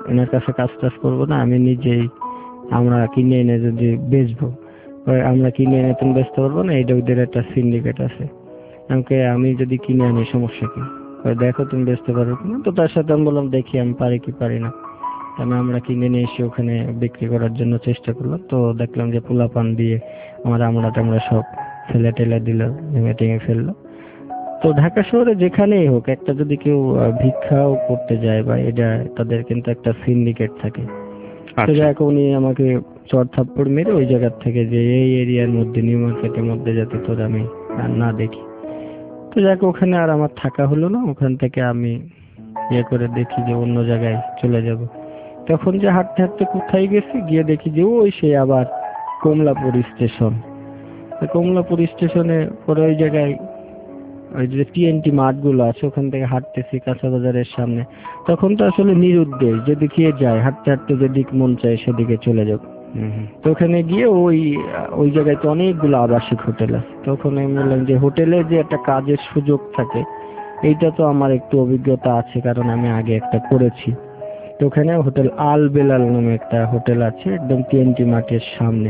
এনার কাছে কাজ টাজ করবো না, আমি নিজেই আমরা কিনে এনে যদি বেচবো, আমরা কিনে এনে তুমি বেচতে পারবো না, এটা ওদের একটা সিন্ডিকেট আছে, আমাকে আমি যদি কিনে আনি সমস্যা কি, দেখো তুমি বেচতে পারো কিনা। তো তার সাথে আমি বললাম দেখি আমি পারি কি পারি না। আমি আমরা কিনে নিয়ে এসে ওখানে বিক্রি করার জন্য চেষ্টা করলাম। তো দেখলাম যে পোলাপান দিয়ে আমার আমরা টামড়া সব ফেলে টেলে দিল, ভেঙে টেঙে ফেললো। তো ঢাকা শহরে যেখানেই হোক, একটা যদি কেউ ভিক্ষাও করতে যায় বা এটা, তাদের কিন্তু একটা সিন্ডিকেট থাকে। তো যাক উনি আমাকে চড় থাপ্পড় মেরে ওই জায়গার থেকে, যে এই এরিয়ার মধ্যে নিউ মার্কেটের মধ্যে যাতে তোর আমি আর না দেখি। তো যাক ওখানে আর আমার থাকা হলো না, ওখান থেকে আমি ইয়ে করে দেখি যে অন্য জায়গায় চলে যাব। তখন যে হাঁটতে হাঁটতে কোথায় গেছি, গিয়ে দেখি যে ওই সে আবার কমলাপুর স্টেশন। কমলাপুর স্টেশনে পরে ওই জায়গায় ওই যে টিএনটি মাঠ গুলো আছে, ওখান থেকে হাঁটতেছি কাঁচা বাজারের সামনে। তখন তো আসলে নিরুদ্দেশ, যেদিকে যায় হাঁটতে হাঁটতে যেদিক মন চায় সেদিকে চলে যাব। তো ওখানে গিয়ে ওই জায়গায় তো অনেকগুলো আবাসিক হোটেল আছে। তখন আমি বললাম যে হোটেলে যে একটা কাজের সুযোগ থাকে, এইটা তো আমার একটু অভিজ্ঞতা আছে, কারণ আমি আগে একটা করেছি। তো ওখানে হোটেল আল বেলাল নামে একটা হোটেল আছে একদম টিএনটি মাঠের সামনে।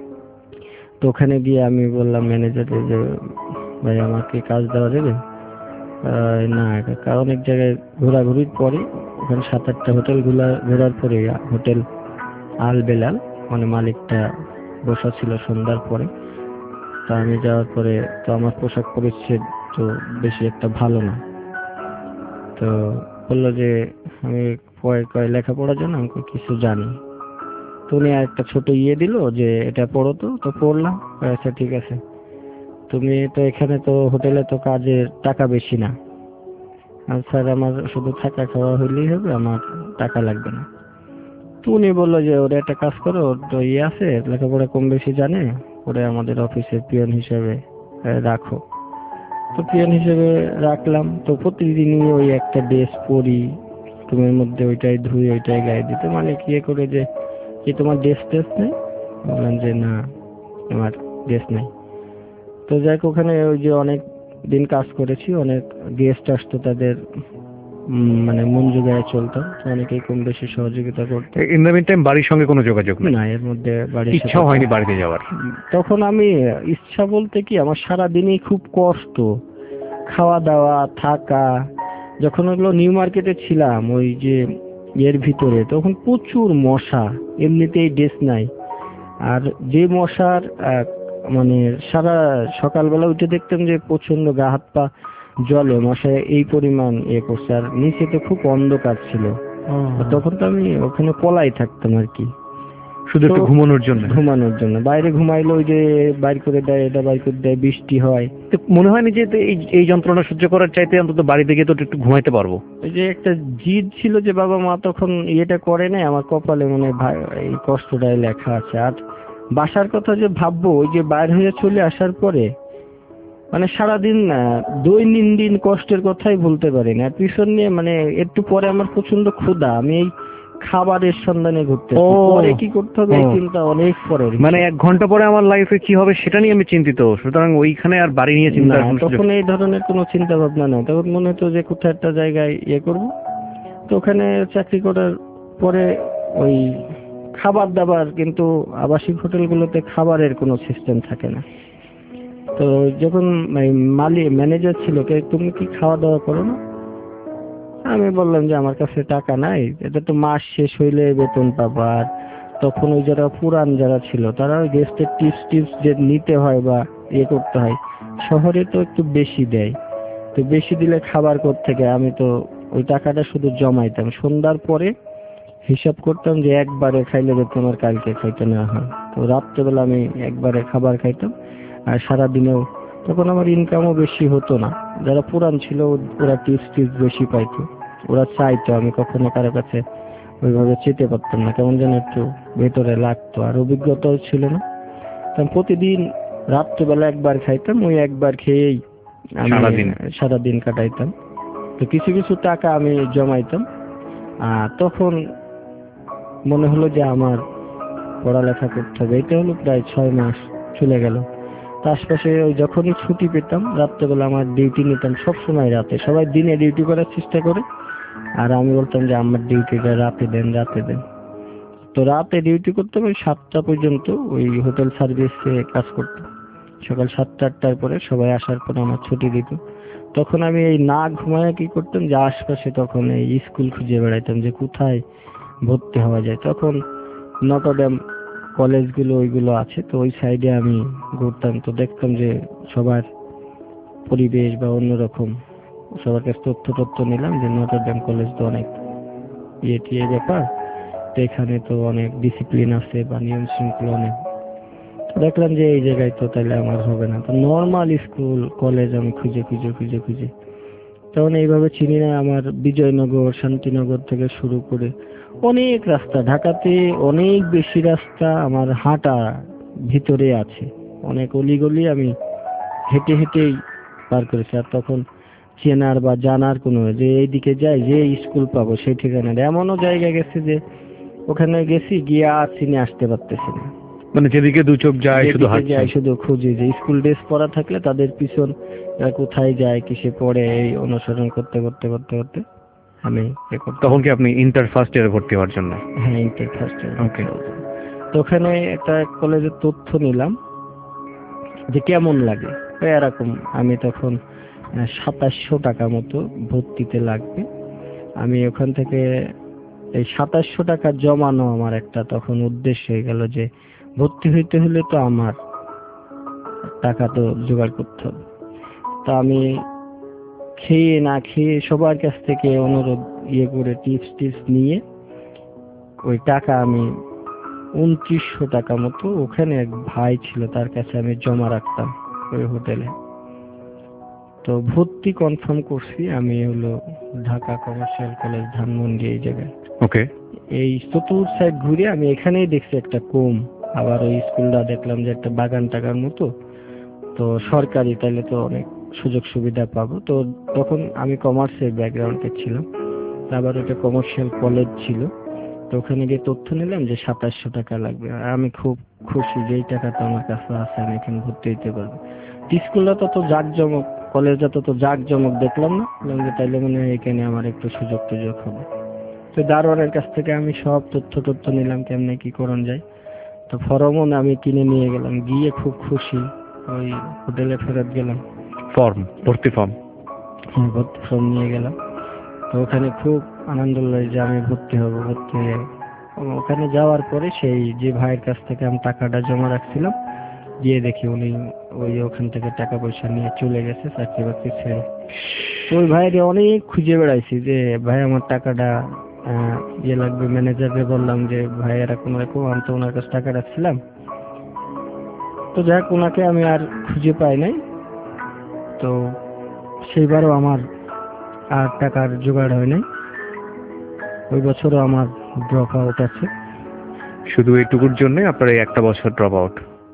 তো ওখানে গিয়ে আমি বললাম ম্যানেজারকে যে ভাই আমাকে কাজ দেওয়া যাবে? না, কারণ অনেক জায়গায় ঘোরাঘুরির পরে ওখানে 7-8টা হোটেল ঘোরার পরে হোটেল আল বেলাল মানে মালিকটা বসা ছিল সন্ধ্যার পরে। তা আমি যাওয়ার পরে তো আমার পোশাক পরিচ্ছদ তো বেশি একটা ভালো না। তো বললো যে আমি কয় লেখাপড়ার জন্য আমি কিছু জানি। তো উনি একটা ছোট দিল যে এটা পড়ো। তো পড়লাম। আচ্ছা ঠিক আছে, তুমি তো এখানে তো হোটেলে তো কাজের টাকা বেশি না। আর স্যার আমার শুধু থাকা খাওয়া হইলেই হবে, আমার টাকা লাগবে না। তো উনি বললো যে ওরা একটা কাজ করো, ওর তো আছে লেখাপড়া কম বেশি জানে, ওরা আমাদের অফিসে পিয়ন হিসেবে রাখো। তো পিয়ন হিসেবে রাখলাম। তো প্রতিদিনই ওই একটা ড্রেস পরি, রুমের মধ্যে ওইটাই ধুই ওইটাই গায়ে দিতে, মানে কি করে যে কি তোমার ড্রেস নেই? বললাম যে না আমার ড্রেস নেই। তো যাক ওখানে ওই যে অনেক দিন কাজ করেছি, অনেক গেস্ট আসতো, তাদের মানে মন জোগায় চলতো, অনেকেই কম বেশি সহযোগিতা করতো। ইন দ্য মিন টাইম বাড়ির সঙ্গে কোনো যোগাযোগ নেই? না, এর মধ্যে বাড়ির ইচ্ছা হয়নি বাড়িতে যাওয়ার? তখন আমি ইচ্ছা বলতে কি, আমার সারা দিনই খুব কষ্ট, খাওয়া দাওয়া থাকা। যখন ওগুলো নিউ মার্কেটে ছিলাম ওই যে এর ভিতরে, তখন প্রচুর মশা, এমনিতেই ড্রেস নাই। আর যে মশার মানে সারা সকালবেলা উঠে দেখতাম যে প্রচন্ড গা হাত পা জলে, মশায় এই পরিমাণ করছে। আর নিচে তো খুব অন্ধকার ছিল, তখন তো আমি ওখানে পলাই থাকতাম আর কি, শুধু একটু ঘুমানোর জন্য। বাইরে ঘুমাইলো ওই যে বাইর করে দেয়, এটা বাইর করে দেয়, বৃষ্টি হয়। তো মনে হয়নি যে এই যন্ত্রণা সহ্য করার চাইতে অন্তত বাড়িতে গিয়ে তো একটু ঘুমাইতে পারবো? ওই যে একটা জিদ ছিল যে বাবা মা তখন এটা করে নাই, আমার কপালে মনে ভাই এই কষ্টটাই লেখা আছে। আর বাসার কথা যে ভাববো, ওই যে বাইরে হয়ে চলে আসার পরে মানে সারাদিন দৈনন্দিন কষ্টের কথাই বলতে পারি না, পিছন নিয়ে মানে একটু পরে আমার প্রচন্ড ক্ষুধা, আমি এই খাবারের সন্ধানে ঘুরতে, পরে কি করতে হবে এই চিন্তা অনেক পরে, মানে 1 ঘন্টা পরে আমার লাইফে কি হবে সেটা নিয়ে আমি চিন্তিত। সুতরাং ওইখানে আর বাড়ি নিয়ে চিন্তা, তখন এই ধরনের কোনো চিন্তা ভাবনা নাই। তখন মনে হতো যে কোথাও একটা জায়গায় করব। তো ওখানে চাকরি করার পরে ওই খাবার দাবার, কিন্তু আবাসিক হোটেলগুলোতে খাবারের কোনো সিস্টেম থাকে না। তো যখন ম্যানেজার ছিল, তুমি কি খাওয়া দাওয়া করো না? আমি বললাম যে আমার কাছে টাকা নাই, এটা তো মাস শেষ হইলে বেতন পাবো। আর তখন ওই যারা পুরান যারা ছিল, তারা ওই গেস্টের টিপস যে নিতে হয় বা করতে হয়, শহরে তো একটু বেশি দেয়। তো বেশি দিলে খাবার থেকে, আমি তো ওই টাকাটা শুধু জমাইতাম, সন্ধ্যার পরে হিসাব করতাম যে একবারে খাইলে বেতন আর কালকে খাইতে না হয়। তো রাত্রেবেলা আমি একবারে খাবার খাইতাম। আর সারাদিনেও তখন আমার ইনকামও বেশি হতো না। যারা পুরান ছিল ওরা টিপস বেশি পাইতো, ওরা চাইতো, আমি কখনো কারো কাছে ওইভাবে চেতে পারতাম না, কেমন যেন একটু ভেতরে লাগতো। আর অভিজ্ঞতাও ছিল না। প্রতিদিন রাত্রেবেলা একবার খাইতাম, ওই একবার খেয়েই আমি সারাদিন কাটাইতাম। তো কিছু কিছু টাকা আমি জমাইতাম। তখন মনে হলো যে আমার পড়ালেখা করতে হবে। এটা হলো প্রায় 6 মাস চলে গেল। আশপাশে ওই যখনই ছুটি পেতাম রাত্রেবেলা আমার ডিউটি নিতাম, সবসময় রাতে। সবাই দিনে ডিউটি করার চেষ্টা করে, আর আমি বলতাম যে আমার ডিউটিটা রাতে দেন, রাতে দেন। তো রাতে ডিউটি করতাম ওই 7টা পর্যন্ত, ওই হোটেল সার্ভিসে কাজ করতাম। সকাল 7টা-8টার পরে সবাই আসার পর আমার ছুটি দিত। তখন আমি এই না ঘুমায় কি করতাম যে আশপাশে তখন এই স্কুল খুঁজে বেড়াইতাম যে কোথায় ভর্তি হওয়া যায়। তখন নটরডেম কলেজগুলো ওইগুলো আছে, তো ওই সাইডে আমি ঘুরতাম। তো দেখতাম যে সবার পরিবেশ বা অন্যরকম, সবার কাছে তথ্য নিলাম যে নটরডেম কলেজ তো অনেক ইয়ে ব্যাপার, তো এখানে তো অনেক ডিসিপ্লিন আছে বা নিয়ম শৃঙ্খলা অনেক। তো দেখলাম যে এই জায়গায় তো তাহলে আমার হবে না। তো নর্মাল স্কুল কলেজ আমি খুঁজে তখন এইভাবে চিনি না। আমার বিজয়নগর, শান্তিনগর থেকে শুরু করে অনেক রাস্তা, ঢাকাতে অনেক বেশি রাস্তা আমার হাঁটা ভিতরে আছে, অনেক অলিগলি আমি হেঁটেই পার করেছি। আর তখন চেনার বা জানার কোনো যে এইদিকে যাই যে স্কুল পাবো সেই ঠিকানা নেই। এমনও জায়গা গেছে যে ওখানে গেছি গিয়ে আর চিনে আসতে পারতেছি না, মানে যেদিকে দু চোখ যায় শুধু যেদিকে হাঁটছেন। যাই শুধু খুঁজি যে স্কুল ড্রেস পরা থাকলে তাদের পিছন এরা কোথায় যায় কিসে পড়ে এই অনুসরণ করতে আমি এ করতাম। তখন কি আপনি ইন্টার ফার্স্ট ইয়ারে ভর্তি হওয়ার জন্য? হ্যাঁ, ইন্টার ফার্স্ট ইয়ার। ওকে। তো ওখানে একটা কলেজের তথ্য নিলাম যে কেমন লাগে। তো এরকম আমি তখন 2700 টাকা মতো ভর্তিতে লাগবে। আমি ওখান থেকে এই 2700 টাকা জমানো আমার একটা তখন উদ্দেশ্য হয়ে গেল যে ভর্তি হইতে হলে তো আমার টাকা তো জোগাড় করতে হবে। তো আমি খেয়ে না খেয়ে সবার কাছ থেকে অনুরোধ করে টিপস নিয়ে ওই টাকা আমি 2900 টাকা মতো ওখানে এক ভাই ছিল তার কাছে আমি জমা রাখতাম ওই হোটেলে। তো ভর্তি কনফার্ম করছি আমি হলো ঢাকা কমার্শিয়াল কলেজ ধানমন্ডি এই জায়গায়। ওকে। এই চতুর সাইড ঘুরে আমি এখানেই দেখছি একটা কম, আবার ওই স্কুলটা দেখলাম যে একটা বাগান টাগার মতো, তো সরকারি, তাইলে তো অনেক সুযোগ সুবিধা পাবো। তো তখন আমি কমার্সের ব্যাকগ্রাউন্ডে ছিলাম, আবার ওটা কমার্শিয়াল কলেজ ছিল। তো ওখানে গিয়ে তথ্য নিলাম যে 2700 টাকা লাগবে। আর আমি খুব খুশি যে এই টাকা তো আমার কাছে আছে, আমি এখানে ভর্তি হইতে পারবো। স্কুলটা তত জাঁকজমক, কলেজটা তত জাঁকজমক দেখলাম না, বললাম যে তাইলে মনে হয় এখানে আমার একটু সুযোগ টুযোগ হবে। তো দারোয়ানের কাছ থেকে আমি সব তথ্য নিলাম কেমনে কি করণ যায়। তো ফর্মও আমি কিনে নিয়ে গেলাম, গিয়ে খুব খুশি ওই হোটেলে ফেরত গেলাম। ভর্তি ফর্ম? হ্যাঁ, ভর্তি ফর্ম নিয়ে গেলাম। তো ওখানে খুব আনন্দ লাগে যে আমি ভর্তি হয়ে ওখানে যাওয়ার পরে সেই যে ভাইয়ের কাছ থেকে আমি টাকাটা জমা রাখছিলাম গিয়ে দেখি উনি ওখান থেকে টাকা পয়সা নিয়ে চলে গেছে চাকরি বাকরি ছেড়ে। তো ওই ভাইরে অনেক খুঁজে বেড়াইছি যে ভাই আমার টাকাটা লাগবে। ম্যানেজারকে বললাম যে ভাই এরকম আমি তো ওনার কাছে টাকা রাখছিলাম। তো যাক, ওনাকে আমি আর খুঁজে পাই নাই। তো সেইবারও আমার আর টাকার জোগাড় হয় নাই, ওই বছরও আমার ড্রপ আউট আছে। শুধু এইটুকুর জন্য আপনার এই একটা বছর ড্রপ আউট?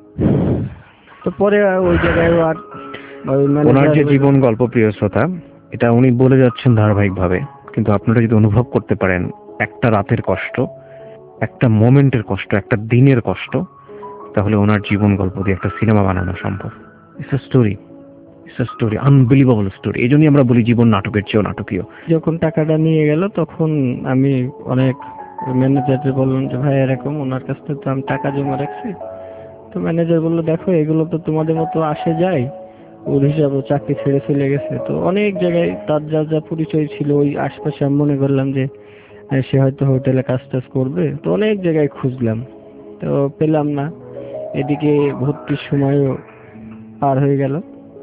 তো পরে ওই জায়গায় আর ওনার যে জীবন গল্প, প্রিয় শ্রোতা, এটা উনি বলে যাচ্ছেন ধারাবাহিকভাবে, কিন্তু আপনারা যদি অনুভব করতে পারেন একটা রাতের কষ্ট, একটা মোমেন্টের কষ্ট, একটা দিনের কষ্ট, তাহলে ওনার জীবন গল্প দিয়ে একটা সিনেমা বানানো সম্ভব। It's a story, unbelievable story. এই জন্যই আমরা বলি জীবন নাটকের চেয়েও নাটকীয়। যখন টাকাটা নিয়ে গেল তখন আমি অনেক ম্যানেজারকে বললাম যে ভাই এরকম ওনার কাছ থেকে তো আমি টাকা জমা রাখছি। তো ম্যানেজার বললো দেখো এগুলো তো তোমাদের মতো আসে যায়, ওর হিসাবে চাকরি ছেড়ে চলে গেছে। তো অনেক জায়গায় তার যা পরিচয় ছিল ওই আশপাশে আমি মনে করলাম যে সে হয়তো হোটেলে কাজ টাজ করবে। তো অনেক জায়গায় খুঁজলাম, তো পেলাম না। এদিকে ভর্তির সময়ও পার হয়ে গেল।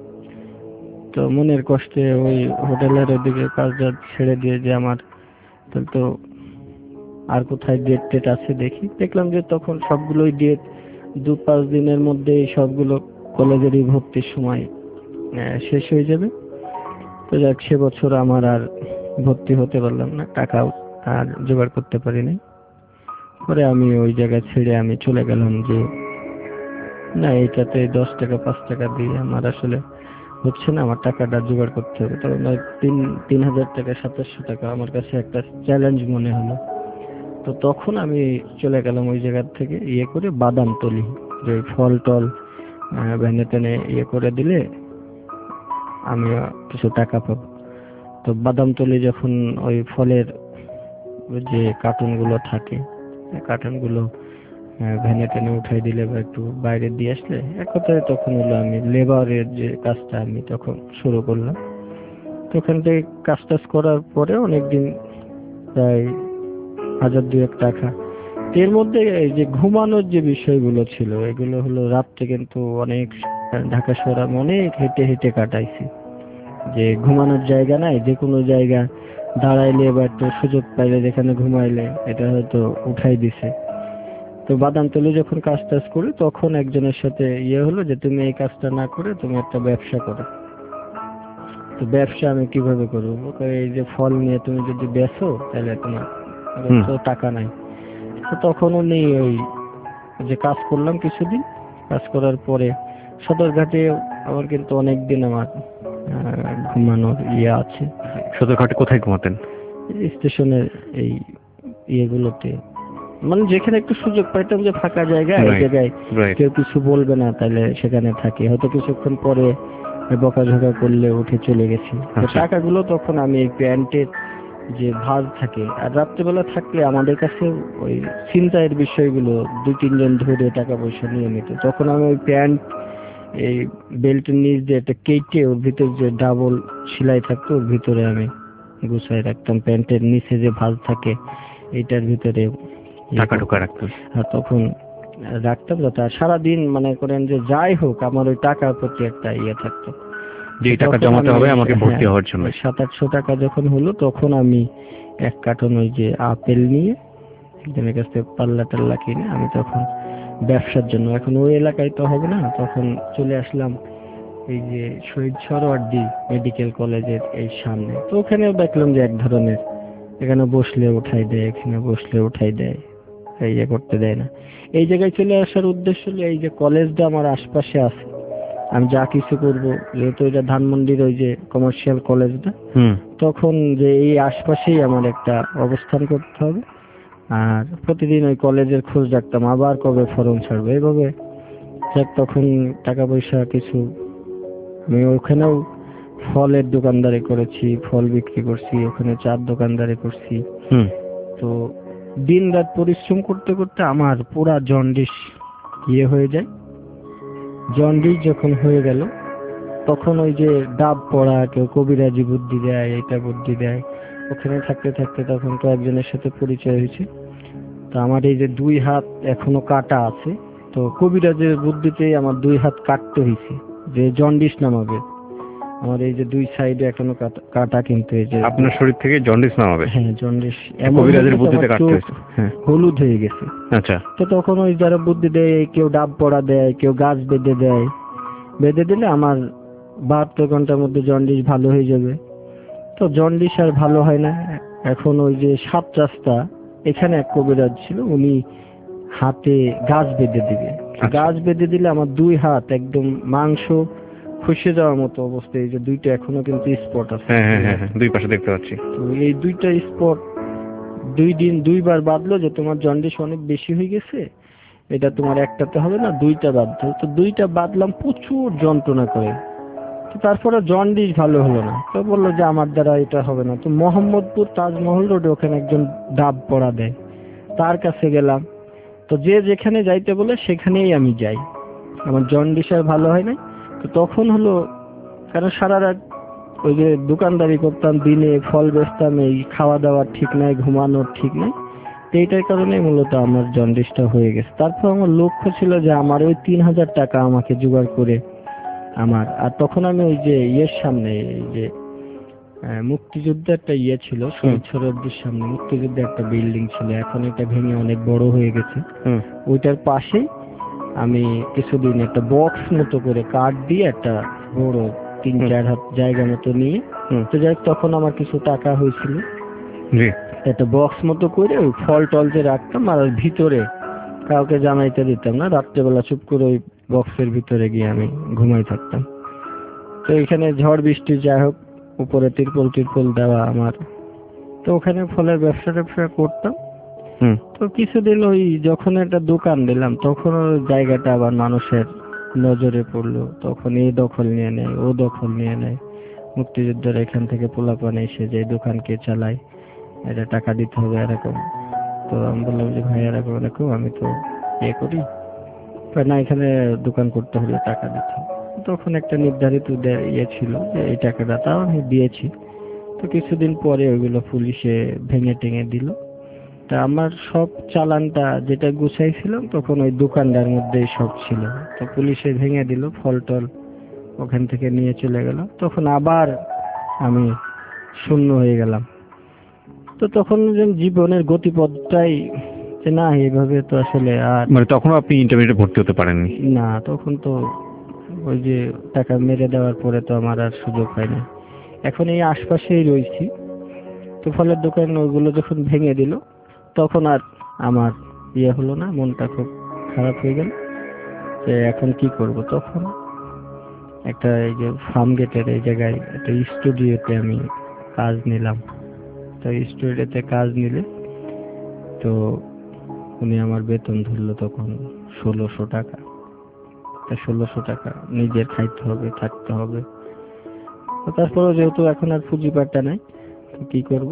তো মনের কষ্টে ওই হোটেলের ওদিকে কাজটা ছেড়ে দিয়ে যে আমার তো আর কোথায় ডেট টেট আছে দেখলাম যে তখন সবগুলোই ডেট 2-5 দিনের মধ্যে সবগুলো কলেজেরই ভর্তির সময় শেষ হয়ে যাবে। তো যাক, সে বছর আমার আর ভর্তি হতে পারলাম না, টাকাও আর জোগাড় করতে পারিনি। পরে আমি ওই জায়গা ছেড়ে আমি চলে গেলাম যে না, এইটাতে 10 টাকা 5 টাকা দিয়ে আমার আসলে হচ্ছে না, আমার টাকাটা জোগাড় করতে হবে। তখন 3,000 টাকা 2700 টাকা আমার কাছে একটা চ্যালেঞ্জ মনে হলো। তো তখন আমি চলে গেলাম ওই জায়গা থেকে করে বাদামতলি, যে ফল টল ভ্যানে টেনে করে দিলে আমি কিছু টাকা পাবো। তো বাদামতলি যখন ওই ফলের যে কার্টুনগুলো থাকে, কার্টুনগুলো ভ্যানে টেনে উঠাই দিলে বা একটু বাইরে দিয়ে আসলে, এক কথায় তখন হলো আমি লেবারের যে কাজটা আমি তখন শুরু করলাম। তো ওখান থেকে কাজ টাজ করার পরে অনেকদিন, প্রায় 1000-2000 টাকা। এর মধ্যে এই যে ঘুমানোর যে বিষয়গুলো ছিল, এগুলো হলো রাত্রে কিন্তু অনেক ঢাকা শহরে আমি অনেক হেঁটে হেঁটে কাটাইছি। যে ঘুমানোর জায়গা নাই, যে কোনো জায়গা দাঁড়াইলে বা একটু সুযোগ পাইলে যেখানে ঘুমাইলে এটা হয়তো উঠাই দিছে। তো বাদামতলি যখন কাজ টাজ করি তখন একজনের সাথে হলো যে তুমি এই কাজটা না করে তুমি একটা ব্যবসা করো। তো ব্যবসা আমি কিভাবে করবো? এই যে ফল নিয়ে তুমি যদি বেচো তাহলে তোমার তো টাকা নাই। তো তখন উনি ওই যে কাজ করলাম কিছুদিন, কাজ করার পরে সদরঘাটে আমার কিন্তু অনেকদিন আমার ঘুমানোর আছে। সদরঘাটে কোথায় ঘুমাতেন? স্টেশনের এই ইয়েগুলোতে, মানে যেখানে একটু সুযোগ পাইতাম যে ফাঁকা জায়গা, এই জায়গায় কেউ কিছু বলবে না, তাহলে সেখানে থাকি। হয়তো কিছুক্ষণ পরে বকাঝকা করলে উঠে চলে গেছি। তো টাকাগুলো তখন আমি এই প্যান্টের যে ভাঁজ থাকে, আর রাত্রেবেলা থাকলে আমাদের কাছে ওই ছিনতাইয়ের বিষয়গুলো 2-3 জন ধরে টাকা পয়সা নিয়ে নিত। তখন আমি ওই প্যান্ট এই বেল্টের নিচ দিয়ে একটা কেটে ওর ভিতর যে ডাবল সেলাই থাকতো ওর ভিতরে আমি গুছাই রাখতাম। প্যান্টের নিচে যে ভাঁজ থাকে এইটার ভিতরে টাকা ঢোকা রাখতাম। আর তখন রাখতাম যাতে সারাদিন মনে করেন যে যাই হোক আমার ওই টাকার প্রতি একটা থাকতো, যে টাকা জমাতে হবে আমাকে ভর্তি হওয়ার জন্য। 700-800 টাকা যখন হলো তখন আমি 1 কার্টন ওই যে আপেল নিয়ে একজনের কাছ থেকে পাল্লা টাল্লা কিনে আমি তখন ব্যবসার জন্য, এখন ওই এলাকায় তো হবে না, তখন চলে আসলাম এই যে শহীদ সরোয়ার্দী মেডিকেল কলেজের এই সামনে। তো ওখানে দেখলাম যে এক ধরনের, এখানে বসলে উঠাই দেয়, এখানে বসলে উঠাই দেয়, করতে দেয় না। এই জায়গায় চলে আসার উদ্দেশ্য হলো এই যে কলেজটা আমার আশপাশে আছে, আমি যা কিছু করবো, যেহেতু এটা ধানমন্ডির ওই যে কমার্শিয়াল কলেজটা, তখন যে এই আশপাশেই আমার একটা অবস্থান করতে হবে। আর প্রতিদিন ওই কলেজের খোঁজ রাখতাম, আবার কবে ফর্ম ছাড়বে এইভাবে। তখন টাকা পয়সা কিছু, আমি ওখানেও ফলের দোকানদারি করেছি, ফল বিক্রি করছি, ওখানে চার দোকানদারি করছি। তো দিন রাত পরিশ্রম করতে করতে আমার পুরা জন্ডিস হয়ে যায়। জন্ডিস যখন হয়ে গেল তখন ওই যে ডাব পড়া, কেউ কবিরাজি বুদ্ধি দেয়, এটা বুদ্ধি দেয়, ওখানে থাকতে থাকতে তখন তো একজনের সাথে পরিচয় হয়েছে। তো আমার এই যে 2 হাত এখনো কাটা আছে, তো কবিরাজের বুদ্ধিতেই আমার 2 হাত কাটতে হয়েছে যে জন্ডিস নামাবে। আমার এই যে 2 সাইডে এখনো কাটা, কিন্তু এই যে আপনার শরীর থেকে জন্ডিস নামাবে। হ্যাঁ, জন্ডিস কবিরাজের বুদ্ধিতে কাটতে হয়েছে। হলুদ হয়ে গেছে। আচ্ছা। তো তখন ওই যারা বুদ্ধি দেয়, কেউ ডাব পড়া দেয়, কেউ গাছ বেঁধে দেয়, বেঁধে দিলে আমার 72 ঘন্টার মধ্যে জন্ডিস ভালো হয়ে যাবে। তো জন্ডিস আর ভালো হয় না। এখন ওই যে 7 রাস্তা এখানে এক কবিরাজ ছিল, উনি হাতে গাছ বেঁধে দিবে। গাছ বেঁধে দিলে আমার 2 হাত একদম মাংস খসে যাওয়ার মতো অবস্থা। এই যে 2টা এখনো কিন্তু স্পট আছে। হ্যাঁ, 2 পাশে দেখতে পাচ্ছি। তো এই 2টা স্পট 2 দিন 2 বার বাঁধলো যে তোমার জন্ডিস অনেক বেশি হয়ে গেছে, এটা তোমার একটাতে হবে না, 2টা বাঁধতে হবে। তো 2টা বাঁধলাম, প্রচুর যন্ত্রণা করে। তো তারপরে জন্ডিস ভালো হলো না। তো বললো যে আমার দ্বারা এটা হবে না। তো মোহাম্মদপুর তাজমহল রোডে ওখানে একজন ডাব পড়া দেয়, তার কাছে গেলাম। তো যে যেখানে যাইতে বলে সেখানেই আমি যাই, আমার জন্ডিস আর ভালো হয় না। তো তখন হলো, কারণ সারা রাত ওই যে দোকানদারি করতাম, দিনে ফল বেচতাম, এই খাওয়া দাওয়ার ঠিক নাই, ঘুমানোর ঠিক নাই, এইটার কারণে মূলত আমার জন্ডিসটা হয়ে গেছে। তারপর আমার লক্ষ্য ছিল যে আমার ওই 3000 টাকা আমাকে জোগাড় করে আমার, আর তখন আমি ওই যে সামনে এই যে মুক্তিযুদ্ধ একটা ছিল, শহীদ সরোয়ার্দীর সামনে মুক্তিযুদ্ধ একটা বিল্ডিং ছিল, এখন এটা ভেঙে অনেক বড় হয়ে গেছে। ওইটার পাশে আমি কিছুদিন একটা বক্স মতো করে কাঠ দিয়ে একটা বড় 3-4 হাত জায়গা মতো নিয়ে, তো যাই তখন আমার কিছু টাকা হয়েছিল, একটা বক্স মতো করে ওই ফল টল যে রাখতাম, আর ভিতরে কাউকে জানাইতে দিতাম না, রাত্রেবেলা চুপ করে ওই বক্সের ভিতরে গিয়ে আমি ঘুমাই থাকতাম। তো এখানে ঝড় বৃষ্টি যাই হোক, উপরে তিরপল দেওয়া আমার, তো ওখানে ফলের ব্যবসা করতাম। তো কিছুদিন ওই যখন একটা দোকান দিলাম তখন ওই জায়গাটা আবার মানুষের নজরে পড়লো, তখন এই দখল নিয়ে নেয়, ও দখল নিয়ে নেয়, মুক্তিযুদ্ধের এখান থেকে পোলাপান এসে যে দোকান কে চালায়, এটা টাকা দিতে হবে এরকম। তো আমি বললাম যে ভাই এরকম এরকম আমি তো করি, না এখানে দোকান করতে হলে টাকা দিতে হবে। তখন একটা নির্ধারিত ছিল যে এই টাকাটা, তাও আমি দিয়েছি। তো কিছুদিন পরে ওইগুলো পুলিশে ভেঙে টেঙে দিল। তা আমার সব চালানটা যেটা গুছাইছিলাম তখন ওই দোকানটার মধ্যেই সব ছিল। তো পুলিশে ভেঙে দিল, ফল টল ওখান থেকে নিয়ে চলে গেল। তখন আবার আমি শূন্য হয়ে গেলাম। তো তখন যেন জীবনের গতিপথটাই যে না, এইভাবে তো আসলে আর মানে তখন আপনি ইন্টারমিডিয়েটে ভর্তি হতে পারেননি? না, তখন তো ওই যে টাকা মেরে দেওয়ার পরে তো আমার আর সুযোগ হয়নি। এখন এই আশপাশেই রয়েছি। তো ফলের দোকান ওইগুলো যখন ভেঙে দিল তখন আর আমার হলো না, মনটা খুব খারাপ হয়ে গেল যে এখন কি করব। তখন একটা এই যে ফার্ম গেটের এই জায়গায় একটা স্টুডিওতে আমি কাজ নিলাম। তো স্টুডিওতে কাজ নিলে তো উনি আমার বেতন ধরলো তখন 1600 টাকা। তা 1600 টাকা নিজের খাইতে হবে, থাকতে হবে। তো তারপরে যেহেতু এখন আর পুঁজিবাট্টা নাই, তো কি করব।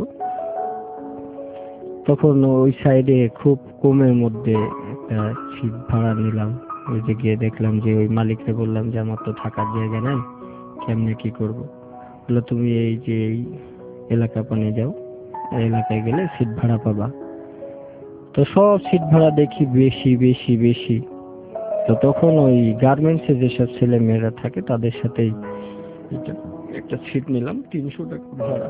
তখন ওই সাইডে খুব কমের মধ্যে একটা ছিট ভাড়া নিলাম। ওই যে গিয়ে দেখলাম যে ওই মালিককে বললাম যে আমার তো থাকার জায়গা নাই, কেমনে কি করব। বললো তুমি এই যে এই এলাকা পানে যাও, এই এলাকায় গেলে সিট ভাড়া পাবা। তো সব সিট ভাড়া দেখি বেশি বেশি বেশি। তো তখন ওই গার্মেন্টসে যেসব ছেলে মেয়েরা থাকে তাদের সাথেই একটা সিট নিলাম, 300 টাকা ভাড়া।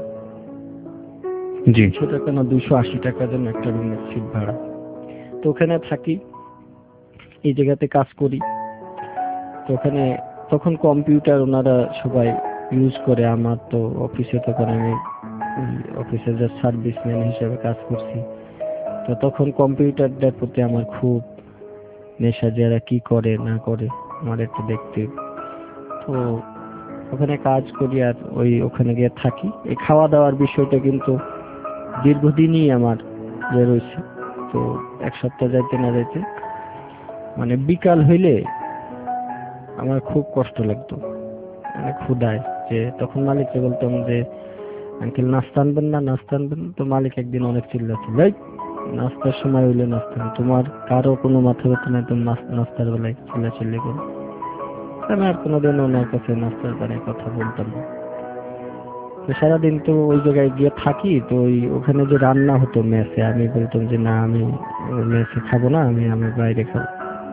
জি। 300 টাকা না 280 টাকা যেন একটা রুমের সিট ভাড়া। তো ওখানে থাকি, এই জায়গাতে কাজ করি। তো ওখানে তখন কম্পিউটার ওনারা সবাই ইউজ করে। আমার তো অফিসে তখন আমি অফিসে যে সার্ভিসম্যান হিসেবে কাজ করছি। তো তখন কম্পিউটারটার প্রতি আমার খুব নেশা, যারা কি করে না করে আমার একটু দেখতে। তো ওখানে কাজ করি আর ওখানে গিয়ে থাকি। এই খাওয়া দাওয়ার বিষয়টা কিন্তু দীর্ঘদিনই আমার রয়েছে। তো এক সপ্তাহ যাইতে না যাইতে মানে বিকাল হইলে আমার খুব কষ্ট লাগতো, মানে ক্ষুধায়। যে তখন মালিককে বলতাম যে আঙ্কেল নাস্তা আনবেন না, নাস্তা আনবেন না। তো মালিক একদিন অনেক চিল্লাচ্ছিল, এই নাস্তার সময় হইলে নাস্তা, তোমার কারো কোনো মাথা ব্যথা নাই, তুমি নাস্তার বেলায় চিল্লাচিল্লি করো। আমি আর কোনোদিন ওনার কাছে নাস্তার বারে কথা বলতাম না। তো সারাদিন তো ওই জায়গায় গিয়ে থাকি। তো ওখানে যে রান্না হতো মেসে, আমি বলতাম যে না আমি মেসে খাবো না, আমি বাইরে খাবো।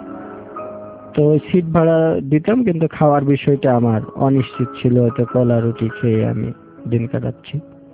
তো ওই সিট ভাড়া দিতাম, কিন্তু খাওয়ার বিষয়টা আমার অনিশ্চিত ছিল। হয়তো কলা রুটি খেয়ে আমি দিন কাটাচ্ছি।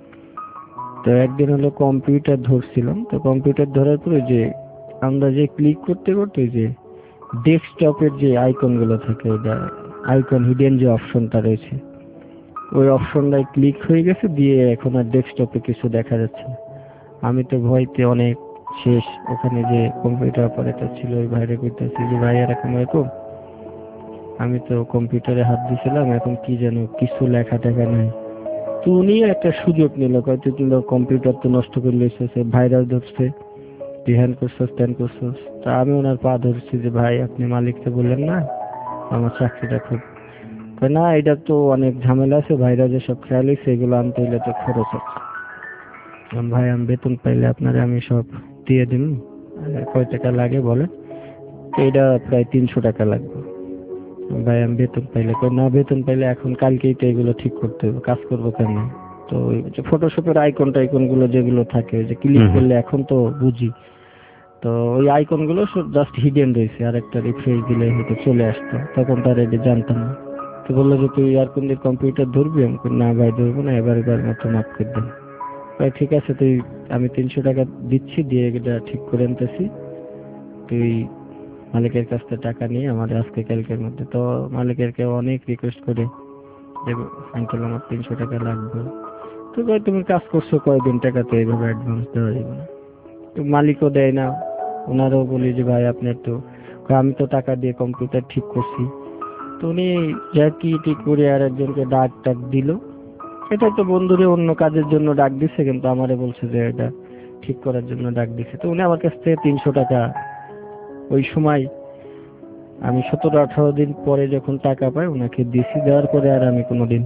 তো একদিন হলো কম্পিউটার ধরছিলাম। তো কম্পিউটার ধরার পরে যে আমরা যে ক্লিক করতে করতে যে ডেস্কটপের যে আইকন গুলো থাকে, ওটা আইকন হিডেন যে অপশনটা রয়েছে, ওই অপশনটায় ক্লিক হয়ে গেছে, দিয়ে এখন আর ডেস্কটপে কিছু দেখা যাচ্ছে না। আমি তো ভয়তে অনেক শেষ। ওখানে যে কম্পিউটার অপারেটর ছিল ওই ভাইরে কইতেছি যে ভাই এরকম এরকম, আমি তো কম্পিউটারে হাত দিয়েছিলাম, এখন কি যেন কিছু লেখা টেখা নাই। তো উনি একটা সুযোগ নিল, কয়তো তুই কম্পিউটার তো নষ্ট করে লেগেছে, ভাইরাস ধরছে, ধ্যান করছস ত্যান করছস। তা আমি ওনার পা ধরছি যে ভাই আপনি মালিককে বললেন না আমার চাকরিটা খুব, না এটা তো অনেক ঝামেলা আছে, ভাইরা যেসব খেয়াল হয়েছে এগুলো আনতে হইলে তো খরচ আছে। ভাই আমি বেতন পাইলে আপনারে আমি সব দিয়ে দিন, কয় টাকা লাগে বলে। এটা প্রায় 300 টাকা লাগবে। ভাই আমি বেতন পাইলে, না বেতন পাইলে এখন কালকেই তো এগুলো ঠিক করতে হবে, কাজ করবো কেন। তো ফটোশপের আইকন টাইকন গুলো যেগুলো থাকে যে ক্লিক করলে এখন তো বুঝি, তো ওই আইকন গুলো জাস্ট হিডেন রয়েছে, আর একটা রিফ্রেশ দিলে হয়তো চলে আসতো, তখন তার এটা জানতাম না। তো বললো যে তুই আর কোন কম্পিউটার ধরবি? আমি না ভাই ধরবো না, এবার মতো মাফ করে দেন। ভাই ঠিক আছে, আমি 300 টাকা দিচ্ছি, দিয়ে এটা ঠিক করে আনতেছি, তুই মালিকের কাছ থেকে টাকা নিয়ে আমাদের আজকে কালকের মধ্যে। তো মালিকের কে অনেক রিকোয়েস্ট করে যে আঙ্কেল আমার 300 টাকা লাগবে। তো ভাই তুমি কাজ করছো কয়দিন, টাকা তো এইভাবে অ্যাডভান্স দেওয়া যাবে না। তো মালিকও দেয় না, ওনারও বলি যে ভাই আপনার তো, আমি তো টাকা দিয়ে কম্পিউটার ঠিক করছি। তো উনি যা কি ঠিক করে আর একজনকে ডাক দিল। এটা তো বন্ধুরে অন্য কাজের জন্য ডাক দিছে, কিন্তু আমারে বলছে যে এটা ঠিক করার জন্য ডাক দিছে। তো উনি আমার কাছ থেকে 300 টাকা ওই সময়, আমি 17-18 দিন পরে যখন টাকা পাই ওনাকে দিছি। দেওয়ার পরে আর আমি কোনোদিন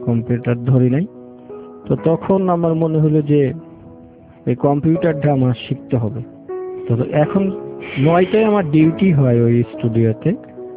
কম্পিউটার ধরি নাই। তো তখন আমার মনে হলো যে এই কম্পিউটারটা আমার শিখতে হবে। তো এখন 9টায় আমার ডিউটি হয় ওই স্টুডিওতে,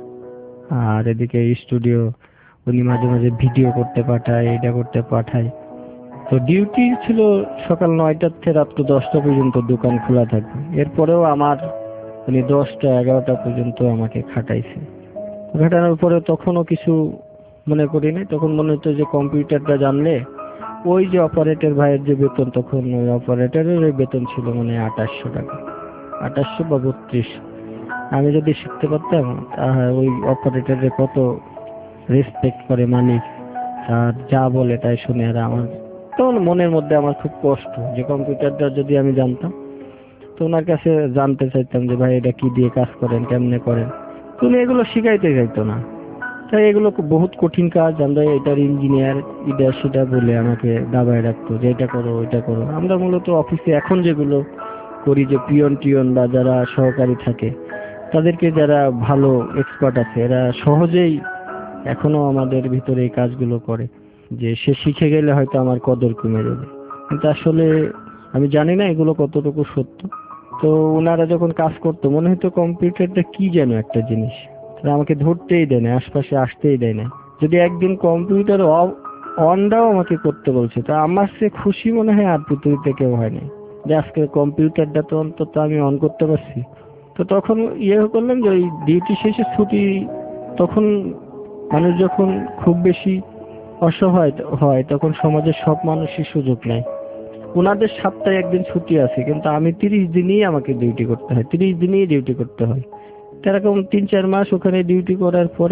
আর এদিকে স্টুডিও উনি মাঝে মাঝে ভিডিও করতে পাঠায়, এটা করতে পাঠায়। তো ডিউটি ছিল সকাল 9টা থেকে রাত 10টা পর্যন্ত দোকান খোলা থাকবে। এরপরেও আমার উনি 10টা 11টা পর্যন্ত আমাকে খাটাইছে। খাটানোর পরে তখনও কিছু মনে করিনি। তখন মনে হতো যে কম্পিউটারটা জানলে ওই যে অপারেটর ভাইয়ের যে বেতন, তখন ওই অপারেটরের বেতন ছিল মানে 2800 টাকা, 2800 বা 3200। আমি যদি শিখতে পারতাম, ওই অপারেটরের কত রেসপেক্ট করে মালিক, আর যা বলে তাই শুনে। আর আমার তখন মনের মধ্যে আমার খুব কষ্ট যে কম্পিউটারটা যদি আমি জানতাম, তো ওনার কাছে জানতে চাইতাম যে ভাই এটা কি দিয়ে কাজ করেন, কেমনে করেন। তো উনি এগুলো শিখাইতে চাইতো না। তাই এগুলো বহুত কঠিন কাজ, আমরা এটার ইঞ্জিনিয়ার এটা সেটা বলে আমাকে দাবায় রাখতো যে এটা করো ওইটা করো। আমরা মূলত অফিসে এখন যেগুলো করি, যে পিয়ন টিয়ন বা যারা সহকারী থাকে তাদেরকে যারা ভালো এক্সপার্ট আছে এরা সহজেই এখনো আমাদের ভিতরে এই কাজগুলো করে, যে সে শিখে গেলে হয়তো আমার কদর কমে যাবে। কিন্তু আসলে আমি জানি না এগুলো কতটুকু সত্য। তো ওনারা যখন কাজ করতো মনে হতো কম্পিউটারটা কি যেন একটা জিনিস, তারা আমাকে ধরতেই দেয় না, আশপাশে আসতেই দেয় না। যদি একদিন কম্পিউটার অনটাও আমাকে করতে বলছে, তা আমার সে খুশি মনে হয় আর পৃথিবীতে কেউ হয়নি, যে আজকে কম্পিউটারটা তো অন্তত আমি অন করতে পারছি। তো তখন করলাম যে ওই ডিউটি শেষে ছুটি, তখন মানুষ যখন খুব বেশি অসহায় হয় তখন সমাজের সব মানুষই সুযোগ নেয়। ওনাদের সপ্তাহে একদিন ছুটি আছে, কিন্তু আমি 30 দিনই আমাকে ডিউটি করতে হয়, 30 দিনই ডিউটি করতে হয়। এরকম 3-4 মাস ওখানে ডিউটি করার পরে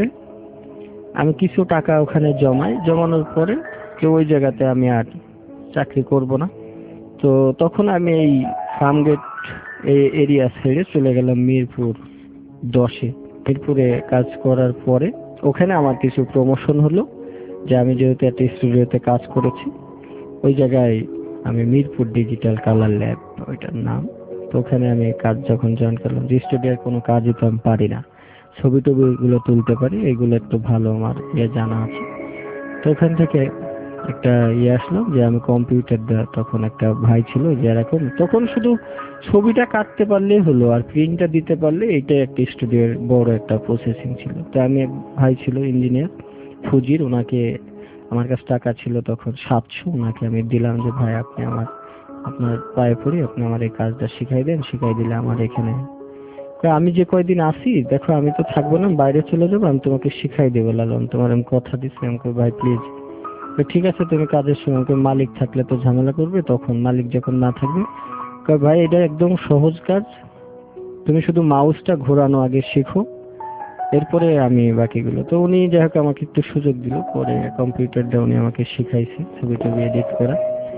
আমি কিছু টাকা ওখানে জমানোর পরে যে ওই জায়গাতে আমি আর চাকরি করব না। তো তখন আমি এই ফার্মগেট এই এরিয়া ছেড়ে চলে গেলাম মিরপুর 10-এ। মিরপুরে কাজ করার পরে ওখানে আমার কিছু প্রমোশন হলো, যে আমি যেহেতু একটা স্টুডিওতে কাজ করেছি, ওই জায়গায় আমি মিরপুর ডিজিটাল কালার ল্যাব ওইটার নাম। তো ওখানে আমি কাজ যখন জয়েন করলাম, যে স্টুডিওর কোনো কাজই তো আমি পারি না, ছবি টবি এগুলো তুলতে পারি, এগুলো একটু ভালো আমার জানা আছে। তো ওখান থেকে একটা আসলো যে আমি কম্পিউটার তখন একটা ভাই ছিল যে এরকম, তখন শুধু ছবিটা কাটতে পারলেই হলো আর প্রিন্টটা দিতে পারলে এইটা একটা স্টুডিওর বড় একটা প্রসেসিং ছিল। তো আমি এক ভাই ছিল ইঞ্জিনিয়ার ফুজির, ওনাকে আমার কাছে টাকা ছিল তখন 700, ওনাকে আমি দিলাম যে ভাই আপনি আপনার পায়ে পড়ি, আপনি আমার এই কাজটা শিখাই দেন, শিখাই দিলে আমার এখানে আমি যে কয়দিন আসি দেখো আমি তো থাকবো না, বাইরে চলে যাবো, আমি তোমাকে শিখাই দেবো লালন, তোমার আমি কথা দিচ্ছি। আমাকে ভাই প্লিজ, ঠিক আছে তুমি কাজের সময়, মালিক থাকলে তো ঝামেলা করবে, তখন মালিক যখন না থাকবে ভাই এটা একদম সহজ কাজ, তুমি শুধু মাউসটা ঘোরানো আগে শিখো, এরপরে আমি বাকিগুলো। তো উনি যাই হোক আমাকে একটু সুযোগ দিল, পরে কম্পিউটারটা উনি আমাকে শিখাইছে ছবি টবি এডিট করা।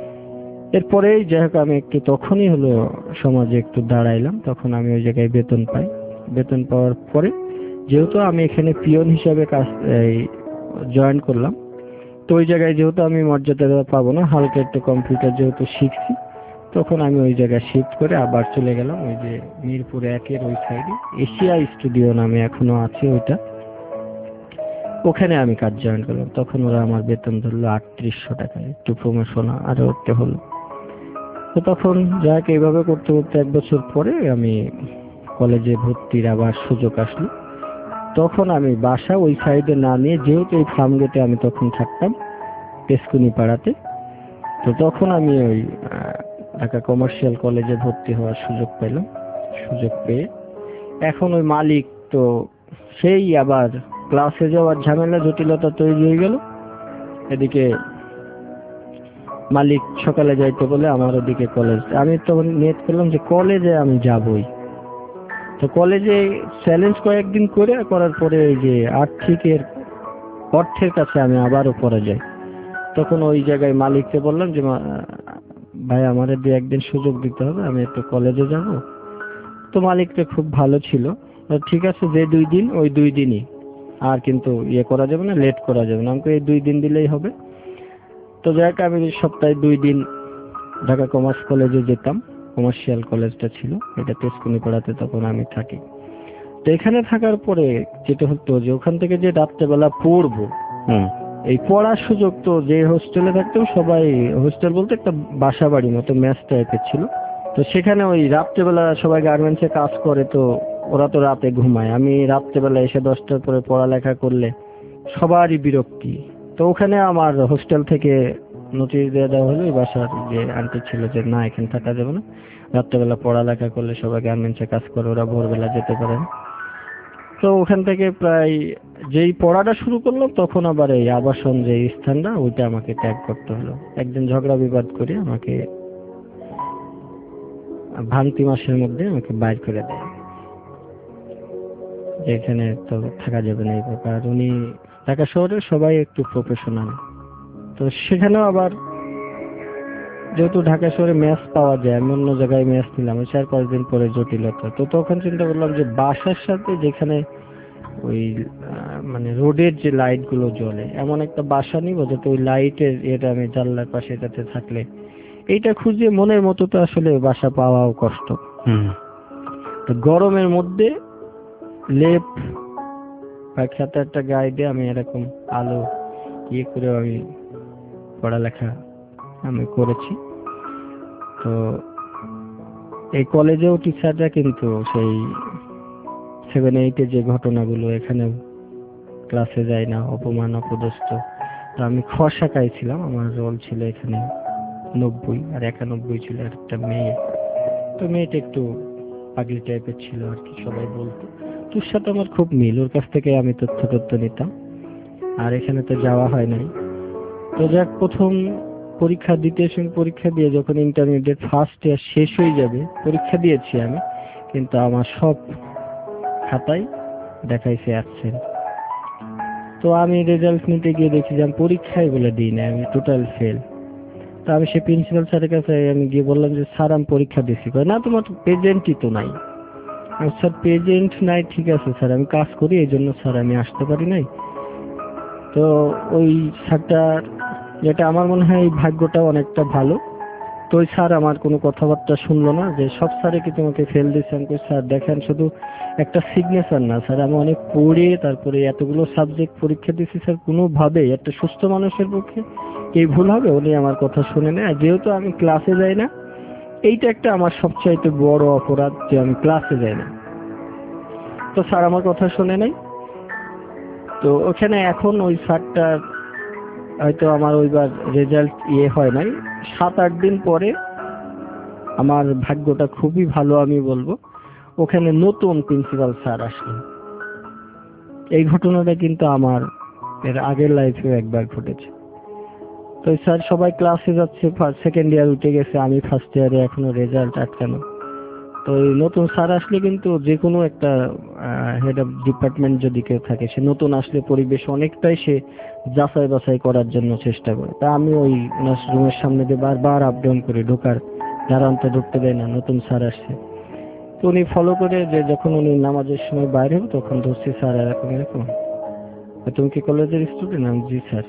এরপরে যাই হোক আমি একটু তখনই হলো সমাজে একটু দাঁড়াইলাম, তখন আমি ওই জায়গায় বেতন পাই। বেতন পাওয়ার পরে যেহেতু আমি এখানে পিয়ন হিসাবে কাজ জয়েন করলাম, তো ওই জায়গায় যেহেতু আমি মর্যাদা পাবো না, হালকা একটু কম্পিউটার যেহেতু শিখছি, তখন আমি ওই জায়গায় শিফট করে আবার চলে গেলাম ওই যে মিরপুর 1-এর ওই সাইডে এশিয়া স্টুডিও নামে এখনো আছে ওইটা, ওখানে আমি কাজ জয়েন করলাম। তখন ওরা আমার বেতন ধরলো 3800 টাকা, একটু প্রমোশন আরো উঠতে হলো। তো তখন যাক এইভাবে করতে করতে 1 বছর পরে আমি কলেজে ভর্তির আবার সুযোগ আসলো। তখন আমি বাসা ওই সাইডে না নিয়ে, যেহেতু এই ফার্মগেটে আমি তখন থাকতাম পেসকুনি পাড়াতে, তো তখন আমি ওই ঢাকা কমার্শিয়াল কলেজে ভর্তি হওয়ার সুযোগ পেলাম। সুযোগ পেয়ে এখন ওই মালিক তো সেই আবার ক্লাসে যাওয়ার ঝামেলা জটিলতা তৈরি হয়ে গেল। এদিকে মালিক সকালে যাইতে বলে আমার ওদিকে কলেজ, আমি তো নিয়ত করলাম যে কলেজে আমি যাবই। তো কলেজে চ্যালেঞ্জ কয়েকদিন করার পরে ওই যে অর্থের কাছে আমি আবারও পড়ে যাই। তখন ওই জায়গায় মালিককে বললাম যে ভাই আমার 2-1 দিন সুযোগ দিতে হবে, আমি একটু কলেজে যাব। তো মালিকটা খুব ভালো ছিল, ঠিক আছে যে 2 দিন ওই 2 দিনই, আর কিন্তু করা যাবে না, লেট করা যাবে না, আমাকে এই 2 দিন দিলেই হবে। তো যাই হোক আমি সপ্তাহে 2 দিন ঢাকা কমার্স কলেজে যেতাম, কমার্শিয়াল কলেজটা ছিল এটা তেজকুনিপাড়াতে, তখন আমি থাকি। তো এখানে থাকার পরে যেটা হতো যে ওখান থেকে যে রাত্রেবেলা পড়বো, এই পড়ার সুযোগ তো, যে হোস্টেলে থাকতাম সবাই, হোস্টেল বলতে একটা বাসা বাড়ি মতো মেস টাইপের ছিল, তো সেখানে ওই রাত্রেবেলা সবাই গার্মেন্টসে কাজ করে, তো ওরা তো রাতে ঘুমায়, আমি রাত্রেবেলা এসে 10টার পরে পড়ালেখা করলে সবারই বিরক্তি। তো ওখানে আমার হোস্টেল থেকে নোটিশ দিয়ে দেওয়া হলো এই বাসার যে আন্টি ছিল যে না এখানে থাকা যাবে না, রাত্রেবেলা পড়ালেখা করলে সবাই গার্মেন্টসে কাজ করে, ওরা ভোরবেলা যেতে পারে না। তো ওখান থেকে প্রায় যেই পড়াটা শুরু করলাম তখন আবার এই আবাসন যে স্থানটা ওইটা আমাকে ত্যাগ করতে হলো। একদিন ঝগড়া বিবাদ করে আমাকে ভাঙতি মাসের মধ্যে আমাকে বাইর করে দেয়, যেখানে তো থাকা যাবে না এই প্রকার। উনি ঢাকা শহরে সবাই একটু প্রফেশনাল, তো সেখানেও আবার যেহেতু ঢাকা শহরে মেস পাওয়া যায়, আমি অন্য জায়গায় মেস নিলাম 4-5 দিন পরে জটিলতা। তো তখন চিন্তা করলাম যে বাসার সাথে যেখানে ওই মানে রোডের যে লাইট গুলো জ্বলে এমন একটা বাসা নিব যাতে ওই লাইটের এটা আমি জানলার পাশে এটাতে থাকলে, এইটা খুঁজে মনের মতো তো আসলে বাসা পাওয়াও কষ্ট। তো গরমের মধ্যে লেপ বা খেতে একটা গায়ে দিয়ে আমি এরকম আলো ইয়ে করে আমি পড়ালেখা আমি করেছি। তো এই কলেজেও টিচাররা কিন্তু সেই 7-8 যে ঘটনাগুলো এখানেও ক্লাসে যায় না, অপমান অপদস্থ। তো আমি খ শাখায় ছিলাম, আমার রোল ছিল এখানে 90 আর 91 ছিল একটা মেয়ে। তো মেয়েটা একটু পাগলি টাইপের ছিল আর কি, সবাই বলতো। তোর সাথে আমার খুব মিল, ওর কাছ থেকে আমি তথ্য নিতাম, আর এখানে তো যাওয়া হয় নাই। তো যাক, প্রথম পরীক্ষা দ্বিতীয় শ্রেণী পরীক্ষা দিয়ে যখন ইন্টারমিডিয়েট ফার্স্ট ইয়ার শেষ হয়ে যাবে, পরীক্ষা দিয়েছি আমি, কিন্তু আমার সব খাতায় দেখাইছে অ্যাবসেন্ট। তো আমি রেজাল্ট নিতে গিয়ে দেখি যে আমি পরীক্ষায় বলে দিই না, আমি টোটাল ফেল। তো আমি সে প্রিন্সিপাল স্যারের কাছে আমি গিয়ে বললাম যে স্যার আমি পরীক্ষা দিচ্ছি। না তোমার প্রেজেন্টই তো নাই। স্যার প্রেজেন্ট নাই, ঠিক আছে স্যার আমি কাজ করি এই জন্য স্যার আমি আসতে পারি নাই। তো ওই স্যারটার, যেটা আমার মনে হয় এই ভাগ্যটা অনেকটা ভালো, তো ওই স্যার আমার কোনো কথাবার্তা শুনলো না, যে সব স্যারে কি তোমাকে ফেল দিচ্ছে। আমি স্যার দেখেন শুধু একটা সিগনেচার না স্যার, আমি অনেক পড়ে তারপরে এতগুলো সাবজেক্ট পরীক্ষা দিচ্ছি স্যার, কোনোভাবে একটা সুস্থ মানুষের পক্ষে এই ভুল হবে? উনি আমার কথা শুনে নেয়। যেহেতু আমি ক্লাসে যাই না, এইটা একটা আমার সবচাইতে বড় অপরাধ যে আমি ক্লাসে যাই না। তো স্যার আমার কথা শুনে নাই। তো ওখানে এখন ওই স্যারটার হয়তো আমার ওইবার রেজাল্ট হয় নাই, 7-8 দিন পরে আমার ভাগ্যটা খুবই ভালো আমি বলবো, ওখানে নতুন প্রিন্সিপাল স্যার আসলেন। এই ঘটনাটা কিন্তু আমার এর আগের লাইফেও একবার ঘটেছে। তো স্যার সবাই ক্লাসে যাচ্ছে, সেকেন্ড ইয়ার উঠে গেছে, আমি ফার্স্ট ইয়ারে এখনো রেজাল্ট আটকানো। তো এই নতুন স্যার আসলে কিন্তু যে কোনো একটা হেড অফ ডিপার্টমেন্ট যদি কেউ থাকে, সে নতুন আসলে পরিবেশ অনেকটাই সে যাচাই বাছাই করার জন্য চেষ্টা করে। তা আমি ওই রুমের সামনে দিয়ে বারবার আপ ডাউন করে ঢোকার, যারা অন্ত ঢুকতে দেয় না, নতুন স্যার আসছে। তো উনি ফলো করে যে যখন উনি নামাজের সময় বাইরে হবে তখন ধরছি স্যার এরকম এরকম, তুমি কি কলেজের স্টুডেন্ট? আমি জি স্যার।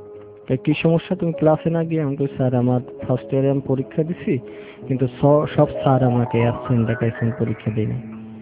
কি সমস্যা, তুমি ক্লাসে না গিয়ে? আমাকে স্যার আমার ফার্স্ট ইয়ারে আমি পরীক্ষা দিছি, কিন্তু সব স্যার আমাকে অ্যাবসেন্ট দেখাইছেন, পরীক্ষা দিইনি।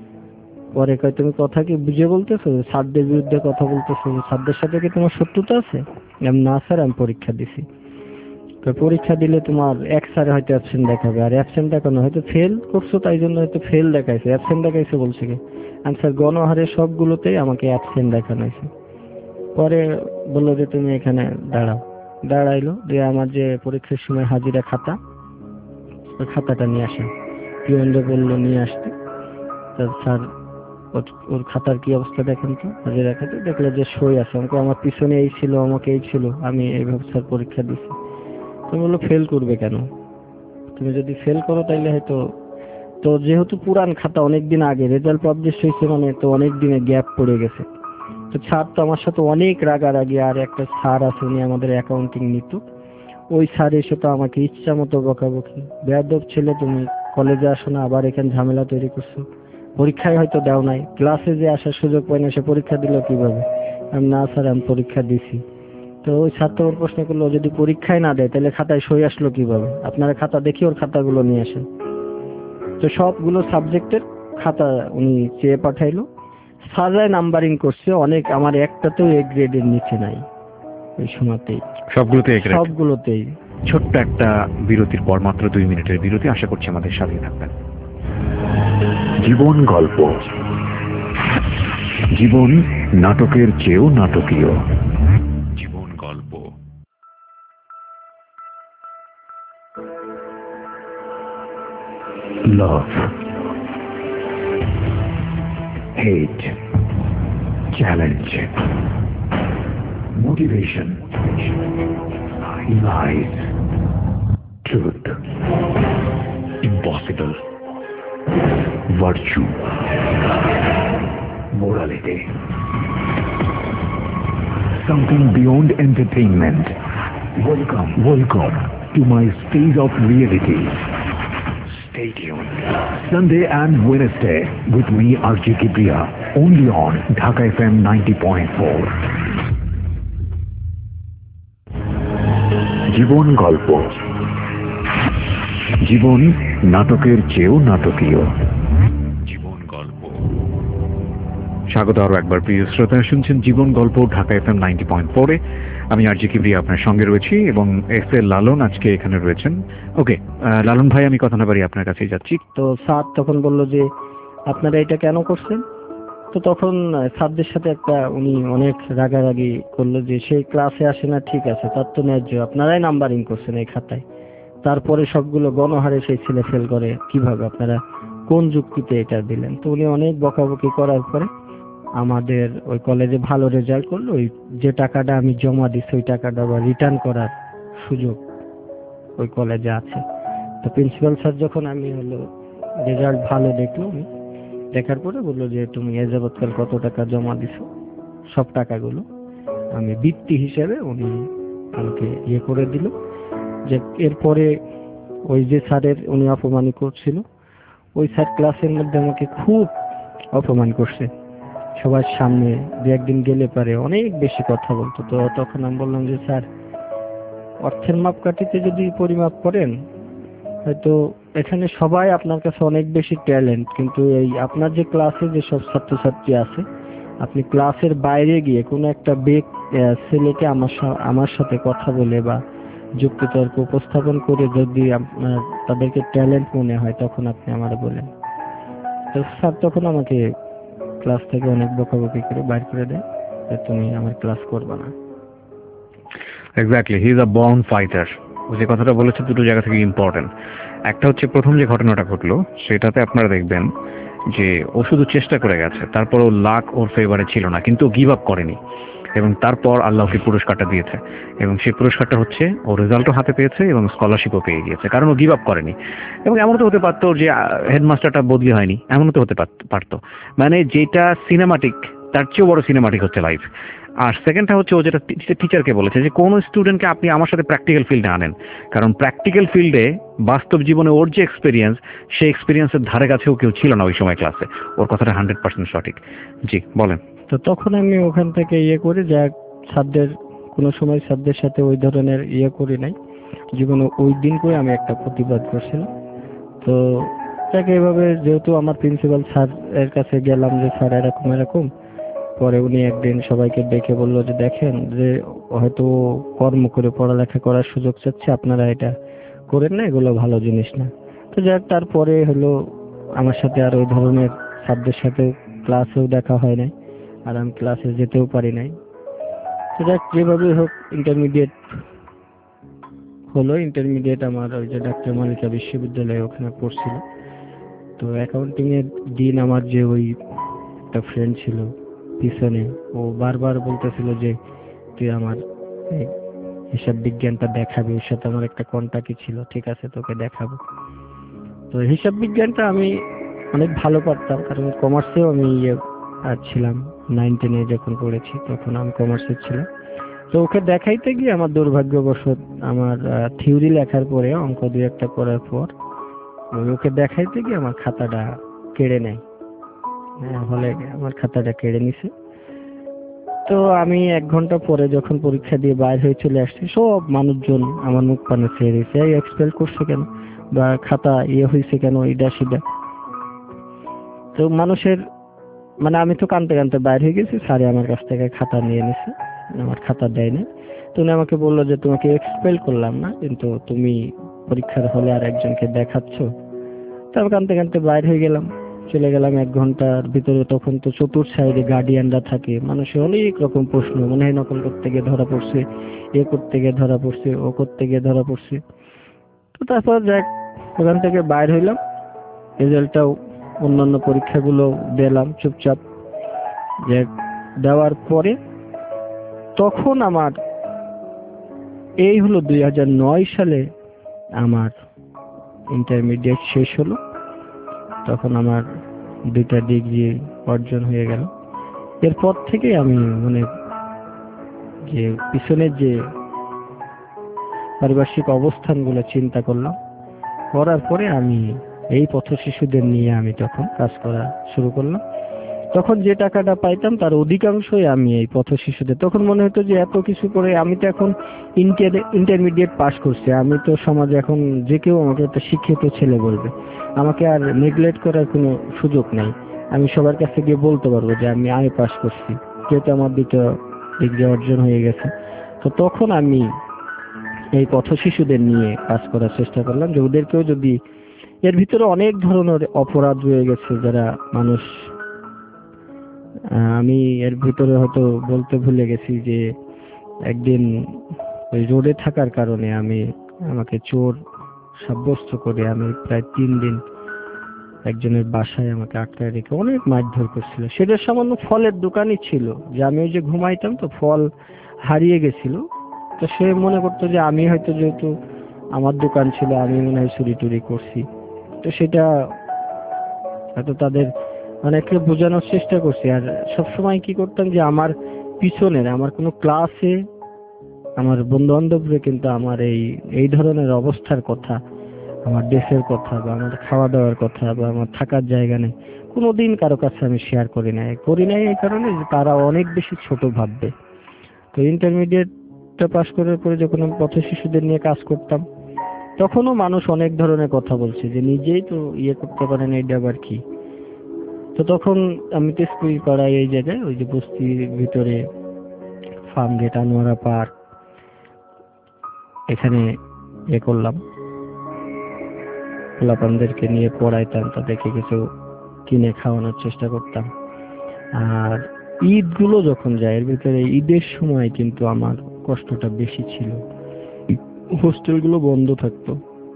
পরে কয় তুমি কথা কি বুঝে বলতেছো? স্যারদের বিরুদ্ধে কথা বলতেছো? স্যারদের সাথে কি তোমার শত্রুতা আছে? না স্যার আমি পরীক্ষা দিছি। তো পরীক্ষা দিলে তোমার এক স্যারে হয়তো অ্যাবসেন্ট দেখাবে, আর অ্যাবসেন্ট দেখানো হয়তো ফেল করছো তাই জন্য হয়তো ফেল দেখাইছে, অ্যাবসেন্ট দেখাইছে বলছে কি? আনসার গণহারে সবগুলোতেই আমাকে অ্যাবসেন্ট দেখানো হয়েছে। পরে বললো যে তুমি এখানে দাঁড়াও। দাঁড়াইলো, দিয়ে আমার যে পরীক্ষার সময় হাজিরা খাতা, ওই খাতাটা নিয়ে আসেন। পিয়নরে বললো নিয়ে আসতে। স্যার ওর খাতার কি অবস্থা দেখেন তো, হাজিরা খাতা। দেখলো যে সই আছে। আমাকে আমার পিছনে এই ছিল, আমাকে এই ছিল, আমি এইভাবে স্যার পরীক্ষা দিছি। তুমি বললো ফেল করবে কেন? তুমি যদি ফেল করো তাইলে হয়তো, তো যেহেতু পুরান খাতা অনেকদিন আগে রেজাল্ট পাবলিশ হয়েছে, মানে তো অনেক দিনে গ্যাপ পড়ে গেছে। তো স্যার তো আমার সাথে অনেক রাগারাগি। আর একটা স্যার আছে, উনি আমাদের অ্যাকাউন্টিং নিত, ওই স্যার এসে তো আমাকে ইচ্ছা মতো বকাবকি, বেয়াদব ছেলে তুমি কলেজে আসো না, আবার এখানে ঝামেলা তৈরি করছো, পরীক্ষায় হয়তো দাও নাই, ক্লাসে যে আসার সুযোগ পাই না, সে পরীক্ষা দিল কিভাবে? আমি না স্যার আমি পরীক্ষা দিছি। তো ওই স্যার তো ওর প্রশ্ন করলো, যদি পরীক্ষায় না দেয় তাহলে খাতায় সই আসলো কিভাবে? আপনারা খাতা দেখি ওর খাতাগুলো নিয়ে আসেন। তো সবগুলো সাবজেক্টের খাতা উনি চেয়ে পাঠাইলো। স্যাররা নাম্বারিং করছে অনেক, আমার একটাতেও এ গ্রেডের নিচে নাই। ওই সময়তেই সবগুলোতে একই rate? সবগুলোতেই। ছোট্ট একটা বিরতির পর, মাত্র 2 মিনিটের বিরতি, আশা করছি আমাদের সাথেই থাকবেন। জীবন গল্প, জীবন নাটকের চেয়েও নাটকীয়। জীবন গল্প। Love, hate, challenge, motivation, lies, truth, impossible, virtue, morality, something beyond entertainment. Welcome to my space of reality. Stay tuned. Sunday and Wednesday with me, RJ Kibriya, only on Dhaka FM 90.4. জীবন গল্প, জীবন নাটকের চেয়েও নাটকীয়। জীবন গল্প। স্বাগত আরো একবার প্রিয় শ্রোতা, শুনছেন জীবন গল্প ঢাকা FM 90.4-এ। আমি আরজি কিবরিয়া আপনার সঙ্গে রয়েছি এবং এস এ লালন আজকে এখানে রয়েছেন। ওকে লালন ভাই, আমি কথা না বাড়ি আপনার কাছেই যাচ্ছি। তো স্যার তখন বলল যে আপনারা এটা কেন করছেন? তো তখন স্যারদের সাথে উনি অনেক রাগারাগি করলো যে সেই ক্লাসে আসে না, ঠিক আছে, তার তো ন্যায্য, আপনারাই নাম্বারিং করছেন এই খাতায়, তারপরে সবগুলো গণহারে সেই ছেলে ফেল করে, কিভাবে আপনারা কোন যুক্তিতে এটা দিলেন? তো উনি অনেক বকাবকি করার পরে আমাদের ওই কলেজে ভালো রেজাল্ট করলো, ওই যে টাকাটা আমি জমা দিচ্ছি ওই টাকাটা আবার রিটার্ন করার সুযোগ ওই কলেজে আছে। তো প্রিন্সিপাল স্যার যখন আমি রেজাল্ট ভালো দেখলো, দেখার পরে বললো যে তুমি এ যাবৎকাল কত টাকা জমা দিছো, সব টাকাগুলো আমি বৃত্তি হিসেবে উনি আমাকে করে দিল। যে এরপরে ওই যে স্যারের উনি অপমান করছিল, ওই স্যার ক্লাসের মধ্যে আমাকে খুব অপমান করছে সবার সামনে, দু একদিন গেলে পারে অনেক বেশি কথা বলতো। তো তখন আমি বললাম যে স্যার, অর্থের মাপকাঠিতে যদি পরিমাপ করেন হয়তো এখানে সবাই আপনার কাছে অনেক বেশি ট্যালেন্ট, কিন্তু এই আপনার যে ক্লাসে যে সব ছাত্রছাত্রী আছে, আপনি ক্লাসের বাইরে গিয়ে কোনো একটা ছেলেকে আমার সাথে কথা বলে বা যুক্তিতর্ক উপস্থাপন করে যদি আপনার তাদেরকে ট্যালেন্ট মনে হয়, তখন আপনি আমারে বলেন। তো স্যার তখন আমাকে ক্লাস থেকে অনেক বকাবকি করে বাইর করে দেয় যে তুমি আমার ক্লাস করবে না। Exactly, he is a born fighter. ও যে কথাটা বলেছে দুটো জায়গা থেকে ইম্পর্টেন্ট। একটা হচ্ছে প্রথম যে ঘটনাটা ঘটলো সেটাতে আপনারা দেখবেন যে ও শুধু চেষ্টা করে গেছে, তারপর ও লাক ওর ফেভারে ছিল না, কিন্তু গিভ আপ করেনি এবং তারপর আল্লাহকে পুরস্কারটা দিয়েছে এবং সেই পুরস্কারটা হচ্ছে ও রেজাল্টও হাতে পেয়েছে এবং স্কলারশিপও পেয়ে গিয়েছে, কারণ ও গিভ আপ করেনি। এবং এমনও তো হতে পারতো যে হেডমাস্টারটা বদলি হয়নি, এমনও তো হতে পারতো। মানে যেটা সিনেমাটিক তার চেয়েও বড় সিনেমাটিক হচ্ছে লাইফ। আর সেকেন্ডটা হচ্ছে ও যেটা টিচারকে বলেছে যে কোনো স্টুডেন্টকে আপনি আমার সাথে প্র্যাকটিক্যাল ফিল্ডে আনেন, কারণ প্র্যাকটিক্যাল ফিল্ডে বাস্তব জীবনে ওর যে এক্সপিরিয়েন্স, সেই এক্সপিরিয়েন্সের ধারে কাছেও কেউ ছিল না ওই সময় ক্লাসে। ওর কথাটা 100% সঠিক। জি বলেন। তো তখন আমি ওখান থেকে করে যা স্যারদের কোনো সময় স্যারদের সাথে ওই ধরনের করি নাই জীবনে, ওই দিন করে আমি একটা প্রতিবাদ করছিলাম। তো তাকে এভাবে, যেহেতু আমার প্রিন্সিপাল স্যার এর কাছে গেলাম যে স্যার এরকম এরকম, পরে উনি একদিন সবাইকে ডেকে বললো যে দেখেন যে হয়তো কর্ম করে পড়ালেখা করার সুযোগ চাচ্ছে, আপনারা এটা করেন না, এগুলো ভালো জিনিস না। তো যাক, তারপরে আমার সাথে আর ওই ধরনের স্যারদের সাথে ক্লাসেও দেখা হয় নাই, আর আমি ক্লাসে যেতেও পারি নাই। তো যাক, যেভাবে হোক ইন্টারমিডিয়েট আমার ওই যে ডাক্তার মালিকা বিশ্ববিদ্যালয়ে ওখানে পড়ছিল। তো অ্যাকাউন্টিং এর দিন আমার যে ওই একটা ফ্রেন্ড ছিল পিছনে, ও বারবার বলতেছিল যে তুই আমার হিসাব বিজ্ঞানটা দেখাবি, ওর সাথে আমার একটা কন্টাক্টই ছিল, ঠিক আছে তোকে দেখাবো। তো হিসাব বিজ্ঞানটা আমি অনেক ভালো পারতাম, কারণ কমার্সেও আমি ছিলাম, 9-10 যখন পড়েছি তখন আমি কমার্সে ছিলাম। তো ওকে দেখাইতে গিয়ে আমার দুর্ভাগ্যবশত আমার থিওরি লেখার পরে অঙ্ক 2-1 করার পর ওকে দেখাইতে গিয়ে আমার খাতাটা কেড়ে নেয়। হলে আমার খাতাটা কেড়ে নিছে। তো আমি 1 ঘন্টা পরে যখন পরীক্ষা দিয়ে বাইরে হয়ে চলে আসছি, সব মানুষজন আমার মুখ পানে চেয়ে রয়েছে, এই এক্সপেল করছে কেন, বা খাতা হয়েছে কেন, এটা সেটা। তো মানুষের আমি তো কানতে কানতে বাইরে হয়ে গেছি, স্যারে আমার কাছ থেকে খাতা নিয়ে নিছে, আমার খাতা দেয় না। তো উনি আমাকে বললো যে তোমাকে এক্সপেল করলাম না, কিন্তু তুমি পরীক্ষার হলে আর একজনকে দেখাচ্ছ। তারপর কাঁদতে কাঁদতে বাইর হয়ে গেলাম, চলে গেলাম 1 ঘন্টার ভিতরে। তখন তো চতুর্থ সাইডে গার্ডিয়ানরা থাকে, মানুষের অনেক রকম প্রশ্ন, মনে হয় নকল করতে গিয়ে ধরা পড়ছে, এ করতে গিয়ে ধরা পড়ছে, ও করতে গিয়ে ধরা পড়ছে। তো তারপর যাক, ওখান থেকে বাইর হইলাম, রেজাল্টটাও অন্যান্য পরীক্ষাগুলো দিলাম চুপচাপ। যে দেওয়ার পরে তখন আমার এই হলো 2009 সালে আমার ইন্টারমিডিয়েট শেষ হলো। তখন আমার 2টা ডিগ্রি অর্জন হয়ে গেল। এরপর থেকে আমি মানে যে পিছনের যে পারিপার্শ্বিক অবস্থানগুলো চিন্তা করলাম, করার পরে আমি এই পথ শিশুদের নিয়ে আমি তখন কাজ করা শুরু করলাম। তখন যে টাকাটা পাইতাম তার অধিকাংশই আমি এই পথ শিশুদের, তখন মনে হতো যে এত কিছু করে আমি তো এখন ইন্টারমিডিয়েট পাস করছি, আমি তো সমাজে এখন যে কেউ আমাকে একটা শিক্ষিত ছেলে বলবে, আমাকে আর নেগলেক্ট করার কোনো সুযোগ নেই। আমি সবার কাছে গিয়ে বলতে পারবো যে আমি পাস করছি, যেহেতু আমার 2টা ডিগ্রি অর্জন হয়ে গেছে। তো তখন আমি এই পথ শিশুদের নিয়ে কাজ করার চেষ্টা করলাম, যে ওদেরকেও যদি, এর ভিতরে অনেক ধরনের অপরাধ রয়ে গেছে যারা মানুষ, আমি এর ভিতরে হয়তো বলতে ভুলে গেছি যে একদিন ওই রোডে থাকার কারণে আমাকে চোর সাব্যস্ত করে আমি প্রায় 3 দিন একজনের বাসায় আমাকে আটকায় রেখে অনেক মারধর করছিল। সেটা সামান্য ফলের দোকানই ছিল, যে আমি ওই যে ঘুমাইতাম তো ফল হারিয়ে গেছিল, তো সে মনে করতো যে আমি হয়তো, যেহেতু আমার দোকান ছিল, আমি মনে হয় চুরি টুরি করছি। তো সেটা হয়তো তাদের অনেককে বোঝানোর চেষ্টা করছি। আর সবসময় কি করতাম যে আমার পিছনের আমার কোনো ক্লাসে আমার বন্ধু বান্ধবরা কিন্তু আমার এই ধরনের অবস্থার কথা, আমার দেশের কথা বা আমার খাওয়া দাওয়ার কথা বা আমার থাকার জায়গা নেই, কোনোদিন কারো কাছে আমি শেয়ার করি নাই এই কারণে যে তারা অনেক বেশি ছোট ভাববে। তো ইন্টারমিডিয়েটটা পাস করার পরে যখন আমি পথ শিশুদের নিয়ে কাজ করতাম, তখনও মানুষ অনেক ধরনের কথা বলছে যে নিজেই তো করতে পারেন, এইটা আবার কি। তো তখন আমি তেজপুরি পাড়ায় এই জায়গায় ওই যে বস্তির ভিতরে ফার্ম গেট, আনোয়ারা পার্ক, এখানে করলাম, পোলাপানদেরকে নিয়ে পড়াইতাম, তাদেরকে কিছু কিনে খাওয়ানোর চেষ্টা করতাম। আর ঈদগুলো যখন যায়, এর ভিতরে ঈদের সময় কিন্তু আমার কষ্টটা বেশি ছিল। হোস্টেলগুলো বন্ধ থাকতো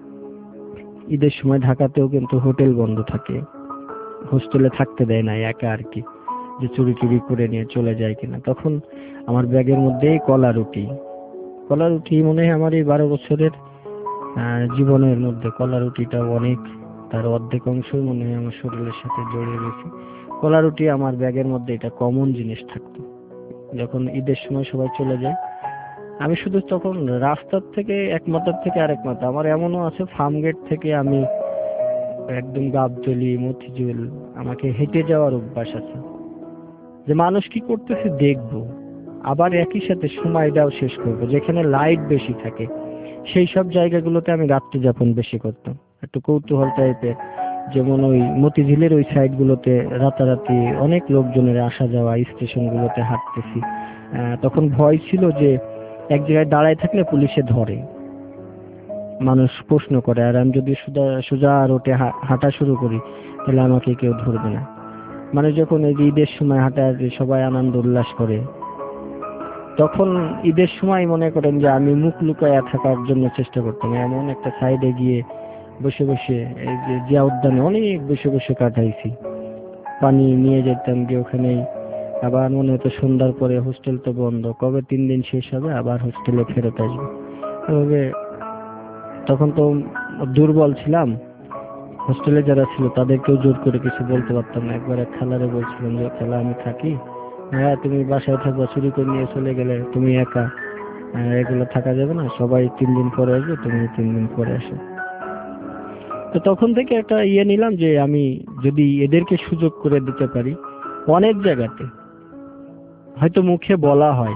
ঈদের সময়, ঢাকাতেও কিন্তু হোটেল বন্ধ থাকে, হোস্টেলে থাকতে দেয় না একা আর কি, যে চুরি চুরি করে নিয়ে চলে যায় কিনা। তখন আমার ব্যাগের মধ্যে কলা রুটি মনে হয় আমার এই 12 বছরের জীবনের মধ্যে কলা রুটিটা অনেক, তার অর্ধেক অংশই মনে হয় আমার শরীরের সাথে জড়িয়ে গেছে। কলা রুটি আমার ব্যাগের মধ্যে এটা কমন জিনিস থাকতো। যখন ঈদের সময় সবাই চলে যায়, আমি শুধু তখন রাস্তার থেকে এক মাথার থেকে আরেক মাথা, আমার এমনও আছে ফার্ম গেট থেকে আমি একদম গাবতলী, মতিঝিল, আমাকে হেঁটে যাওয়ার অভ্যাস আছে, যে মানুষ কি করতেছে দেখবো, আবার একই সাথে সময়টাও শেষ করবো। যেখানে লাইট বেশি থাকে সেই সব জায়গাগুলোতে আমি রাত্রি যাপন বেশি করতাম, একটু কৌতূহল টাইপের। যেমন ওই মতিঝিলের ওই সাইড গুলোতে রাতারাতি অনেক লোকজনের আসা যাওয়া, স্টেশনগুলোতে হাঁটতেছি। তখন ভয় ছিল যে এক জায়গায় দাঁড়ায় থাকলে পুলিশে ধরে, মানুষ প্রশ্ন করে, আর আমি যদি সোজা রোডে হাঁটা শুরু করি তাহলে আমাকে কেউ ধরবে না। মানে যখন এই ঈদের সময় হাঁটা, সবাই আনন্দ উল্লাস করে, তখন ঈদের সময় মনে করেন যে আমি মুখ লুকায়া থাকার জন্য চেষ্টা করতাম। এমন একটা সাইডে গিয়ে বসে বসে, এই যে জিয়া উদ্যানে অনেক বসে বসে কাটাইছি, পানি নিয়ে যেতাম গিয়ে ওখানেই। আবার মনে হতো সন্ধ্যার পরে হোস্টেল তো বন্ধ, কবে 3 দিন শেষ হবে আবার হোস্টেলে ফেরত আসবো। এভাবে তখন তো দুর্বল ছিলাম, হোস্টেলে যারা ছিল তাদেরকেও জোর করে কিছু বলতে পারতাম না। একবার এক খালারে বলছিলাম যে খালা আমি থাকি, হ্যাঁ তুমি বাসায় থাকবা, চুরি করে নিয়ে চলে গেলে তুমি একা, এগুলো থাকা যাবে না, সবাই 3 দিন পরে আসবে, তুমি 3 দিন পরে আসো। তো তখন থেকে একটা নিলাম যে আমি যদি এদেরকে সুযোগ করে দিতে পারি, অনেক জায়গাতে হয়তো মুখে বলা হয়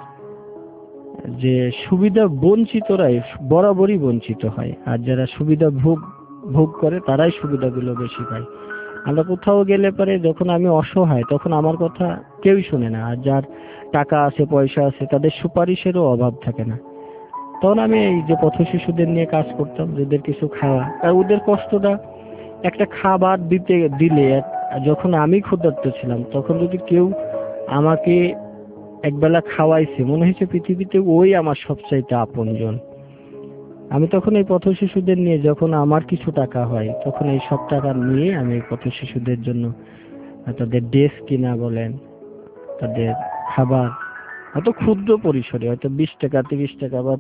যে সুবিধা বঞ্চিতরাই বরাবরই বঞ্চিত হয়, আর যারা সুবিধা ভোগ করে তারাই সুবিধাগুলো বেশি পায়। আমরা কোথাও গেলে পরে যখন আমি অসহায় তখন আমার কথা কেউই শোনে না, আর যার টাকা আছে পয়সা আছে তাদের সুপারিশেরও অভাব থাকে না। তখন আমি এই যে পথ শিশুদের নিয়ে কাজ করতাম, যাদের কিছু খাওয়া, আর ওদের কষ্টটা একটা খাবার দিলে যখন আমি ক্ষুধার্ত ছিলাম তখন যদি কেউ আমাকে একবেলা খাওয়াইছে মনে হয়েছে পৃথিবীতে ওই আমার সবচাইতে আপনজন। আমি তখন এই পথ শিশুদের নিয়ে যখন আমার কিছু টাকা হয় তখন এই সব টাকা নিয়ে আমি পথ শিশুদের জন্য তাদের ড্রেস কিনা বলেন, তাদের খাবার, হয়তো ক্ষুদ্র পরিসরে হয়তো 20 টাকা 30 টাকা বা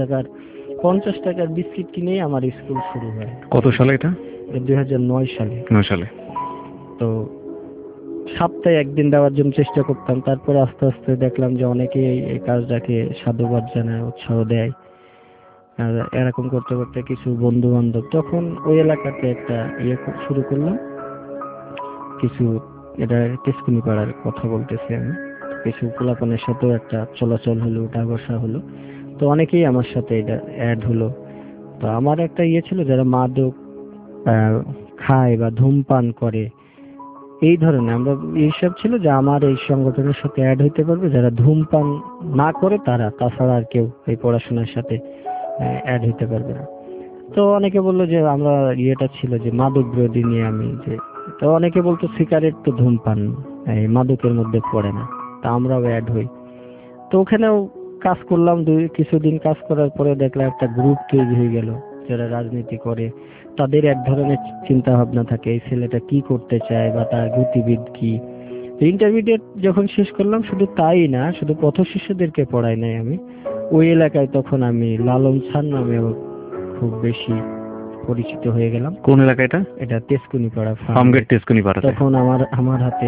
50 টাকার বিস্কিট কিনেই আমার স্কুল শুরু হয়। কত সালে এটা? 2009 সালে। 9 সালে। তো সপ্তাহে একদিন দেওয়ার জন্য চেষ্টা করতাম, তারপরে আস্তে আস্তে দেখলাম যে অনেকেই এই কাজটাকে সাধুবাদ জানায়, উৎসাহ দেয়। আর এরকম করতে করতে কিছু বন্ধু বান্ধব, তখন ওই এলাকাতে একটা শুরু করলাম কিছু, এটা তেজকুনি পাড়ার কথা বলতেছি আমি, কিছু পোলাপানের সাথেও একটা চলাচল হলো, উঠা বসা হলো। তো অনেকেই আমার সাথে এটা অ্যাড হলো। তো আমার একটা ছিল যারা মাদক খায় বা ধূমপান করে এই ধরনের, আমরা এইসব ছিল যে আমার এই সংগঠনের সাথে অ্যাড হইতে পারবে যারা ধূমপান না করে, তারা, তাছাড়া আর কেউ এই পড়াশোনার সাথে অ্যাড হইতে পারবে না। তো অনেকে বললো যে আমরা ছিল যে মাদক বিরোধী নিয়ে আমি যে, তো অনেকে বলতো সিগারেট তো ধূমপান এই মাদকের মধ্যে পড়ে না, তা আমরাও অ্যাড হই। তো ওখানেও কাজ করলাম, কিছুদিন কাজ করার পরে দেখলাম একটা গ্রুপ তৈরি হয়ে গেল যারা রাজনীতি করে, তাদের এক ধরনের চিন্তা ভাবনা থাকে এই ছেলেটা কি করতে চায় বা তার গতিবিধ কি। ইন্টারমিডিয়েট যখন শেষ করলাম শুধু তাই না, শুধু পথ শিশুদেরকে পড়াই নাই আমি, ওই এলাকায় তখন আমি লালন স্যার নামেও খুব বেশি পরিচিত হয়ে গেলাম। কোন এলাকা এটা? এটা তেজকুনি পাড়া, ফার্মগেট তেজকুনি পাড়া। তখন আমার হাতে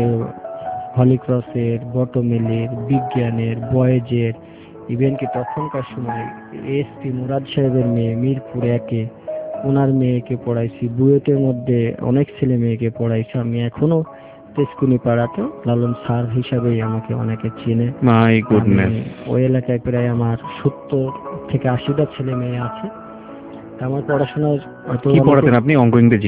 হলিক্রসের, বটমিলের, বিজ্ঞানের, বয়েজের, ইভেন কি তখনকার সময় এসপি মুরাদ সাহেবের মেয়ে মিরপুর একে, ওনার মেয়েকে পড়াইছি, বুয়েটের মধ্যে অনেক ছেলে মেয়েকে পড়াইছি আমি। এখনো তেজকুনি পাড়াতে লালন স্যার হিসাবেই আমাকে অনেকে চেনে। My goodness. ওই এলাকায় প্রায় আমার 70 থেকে 80টা ছেলে মেয়ে আছে। আমার পড়াশোনার কি পড়াতেন আপনি? অঙ্ক, ইংরেজি?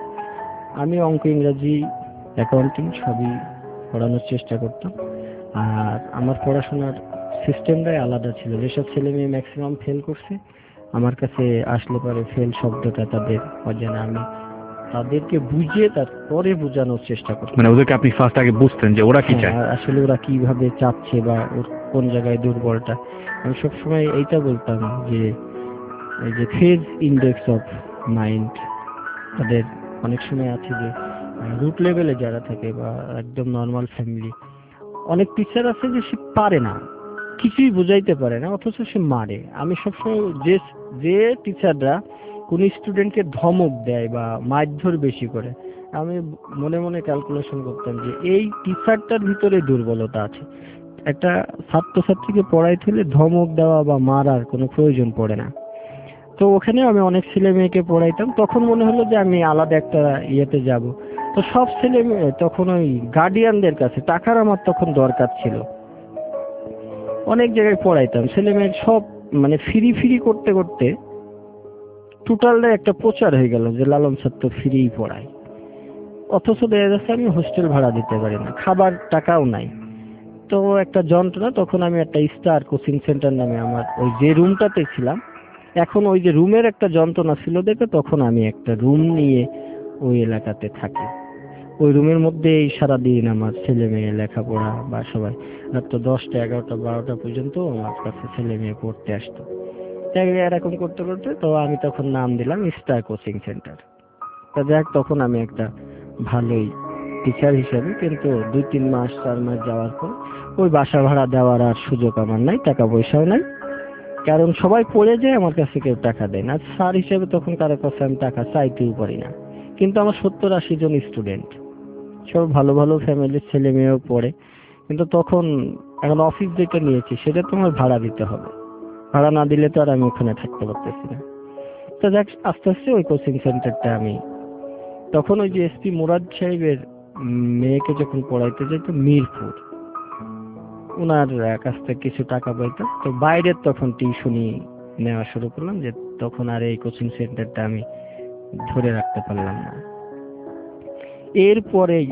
আমি অঙ্ক, ইংরেজি, অ্যাকাউন্টিং সবই পড়ানোর চেষ্টা করতাম। আর আমার পড়াশোনার সিস্টেমটাই আলাদা ছিল। যেসব ছেলে মেয়ে ম্যাক্সিমাম ফেল করছে আমার কাছে আসলে পরে ফেল শব্দটা তাদের অজানা, আমি তাদেরকে বুঝিয়ে তারপরে বোঝানোর চেষ্টা করতাম। মানে ওদেরকে আপনি ফার্স্ট আগে বুঝতেন যে ওরা কি চায়, আসলে ওরা কিভাবে চাচ্ছে বা ওর কোন জায়গায় দুর্বলটা। আমি সবসময় এইটা বলতাম যে এই যে ফেজ ইন্ডেক্স অফ মাইন্ড, তাদের অনেক সময় আছে যে রুট লেভেলে যারা থাকে বা একদম নর্মাল ফ্যামিলি, অনেক টিচার আছে যে সে পারে না, কিছুই বুঝাইতে পারে না, অথচ সে মারে। আমি সবসময় যে টিচাররা কোন স্টুডেন্টকে ধমক দেয় বা মারধর বেশি করে, আমি মনে মনে ক্যালকুলেশন করতাম যে এই টিচারটার ভিতরে দুর্বলতা আছে। একটা ছাত্রছাত্রীকে পড়াইতে হলে ধমক দেওয়া বা মারার কোনো প্রয়োজন পড়ে না। তো ওখানে আমি অনেক ছেলে মেয়েকে পড়াইতাম। তখন মনে হলো যে আমি আলাদা একটা ইয়েতে যাব। তো সব ছেলে মেয়ে তখন ওই গার্ডিয়ানদের কাছে টাকার আমার তখন দরকার ছিল, অনেক জায়গায় পড়াইতাম ছেলে মেয়ে সব, মানে ফ্রি করতে করতে টোটালটা একটা প্রচার হয়ে গেল যে লালন স্যার তো ফ্রিই পড়ায়। অথচ দেখা যাচ্ছে আমি হোস্টেল ভাড়া দিতে পারি না, খাবার টাকাও নাই। তো একটা যন্ত্রণা। তখন আমি একটা স্টার কোচিং সেন্টার নামে আমার ওই যে রুমটাতে ছিলাম, এখন ওই যে রুমের একটা যন্ত্রণা ছিল দেখে তখন আমি একটা রুম নিয়ে ওই এলাকাতে থাকি। ওই রুমের মধ্যেই সারাদিন আমার ছেলে মেয়ে লেখাপড়া বা সবাই রাত 10টা 11টা 12টা পর্যন্ত আমার কাছে ছেলে মেয়ে পড়তে আসতো। এরকম করতে করতে তো আমি তখন নাম দিলাম স্টার কোচিং সেন্টার। তা যাক, তখন আমি একটা ভালোই টিচার হিসেবে, কিন্তু 2-3 মাস 4 মাস যাওয়ার পর ওই বাসা ভাড়া দেওয়ার আর সুযোগ আমার নাই, টাকা পয়সাও নাই, কারণ সবাই পড়ে যায়, আমার কাছে কেউ টাকা দেয় না। স্যার হিসেবে তখন কারো কাছে আমি টাকা চাইতেও পারি না। কিন্তু আমার 70-80 জন স্টুডেন্ট, সব ভালো ভালো ফ্যামিলির ছেলে মেয়েও পড়ে। কিন্তু তখন এখন অফিস যেটা নিয়েছি সেটা তো আমার ভাড়া দিতে হবে, ভাড়া না দিলে তো আর আমি ওখানে থাকতে পারতেছি না। তো যাক, আস্তে আস্তে ওই কোচিং সেন্টারটা আমি তখন ওই যে এসপি মুরাদ সাহেবের মেয়েকে যখন পড়াইতে যেত মিরপুর, ওনার কাছ থেকে কিছু টাকা পাইতাম। তো বাইরের তখন টিউশনি নেওয়া শুরু করলাম, যে তখন আর এই কোচিং সেন্টারটা আমি ধরে রাখতে পারলাম না। এরপরেই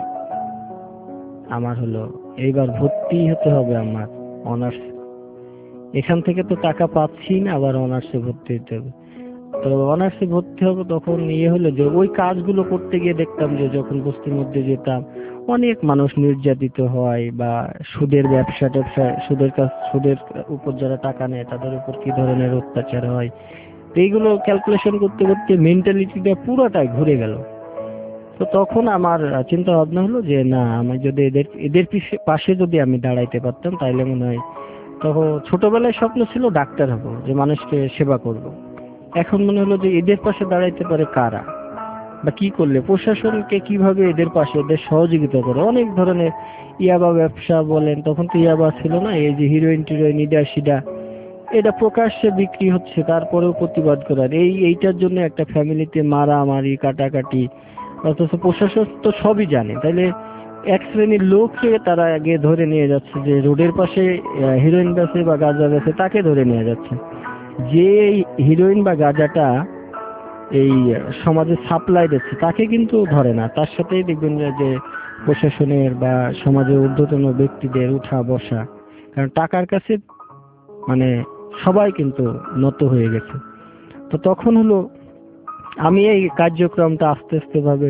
আমার হলো এইবার ভর্তি হতে হবে আমার অনার্স। এখান থেকে তো টাকা পাচ্ছি না, আবার অনার্সে ভর্তি হতে হবে। তো অনার্সে ভর্তি হবো, তখন হলো যে ওই কাজগুলো করতে গিয়ে দেখতাম যে যখন বস্তির মধ্যে যেতাম অনেক মানুষ নির্যাতিত হয়, বা সুদের ব্যবসা ট্যাবসা, সুদের উপর যারা টাকা নেয় তাদের উপর কি ধরনের অত্যাচার হয়। তো এইগুলো ক্যালকুলেশন করতে করতে মেন্টালিটিটা পুরোটাই ঘুরে গেল। তো তখন আমার চিন্তা ভাবনা হলো যে না, আমি যদি এদের পাশে যদি আমি দাঁড়াইতে পারতাম তাইলে মনে হয়, তখন ছোটবেলায় স্বপ্ন ছিল ডাক্তার হব, যে মানুষকে সেবা করব। এখন মনে হলো যে এদের পাশে দাঁড়াইতে পারে কারা, বা কি করলে প্রশাসনকে কিভাবে এদের পাশে এদের সহযোগিতা করে। অনেক ধরনের ইয়াবা ব্যবসা বলেন, তখন তো ইয়াবা ছিল না, এই যে হিরোইন টিরোইন ইডা সিডা এটা প্রকাশ্যে বিক্রি হচ্ছে, তারপরেও প্রতিবাদ করার, এইটার জন্য একটা ফ্যামিলিতে মারামারি কাটাকাটি, অথচ প্রশাসন তো সবই জানে। তাইলে এক শ্রেণীর লোককে তারা আগে ধরে নিয়ে যাচ্ছে, যে রোডের পাশে হিরোইন বেচে বা গাঁজা বেচে তাকে ধরে নিয়ে যাচ্ছে। যে হিরোইন বা গাঁজাটা এই সমাজে সাপ্লাই দিচ্ছে তাকে কিন্তু ধরে না, তার সাথেই দেখবেন যে প্রশাসনের বা সমাজের ঊর্ধ্বতন ব্যক্তিদের উঠা বসা, কারণ টাকার কাছে মানে সবাই কিন্তু নত হয়ে গেছে। তো তখন হলো আমি এই কার্যক্রমটা আস্তে আস্তে ভাবে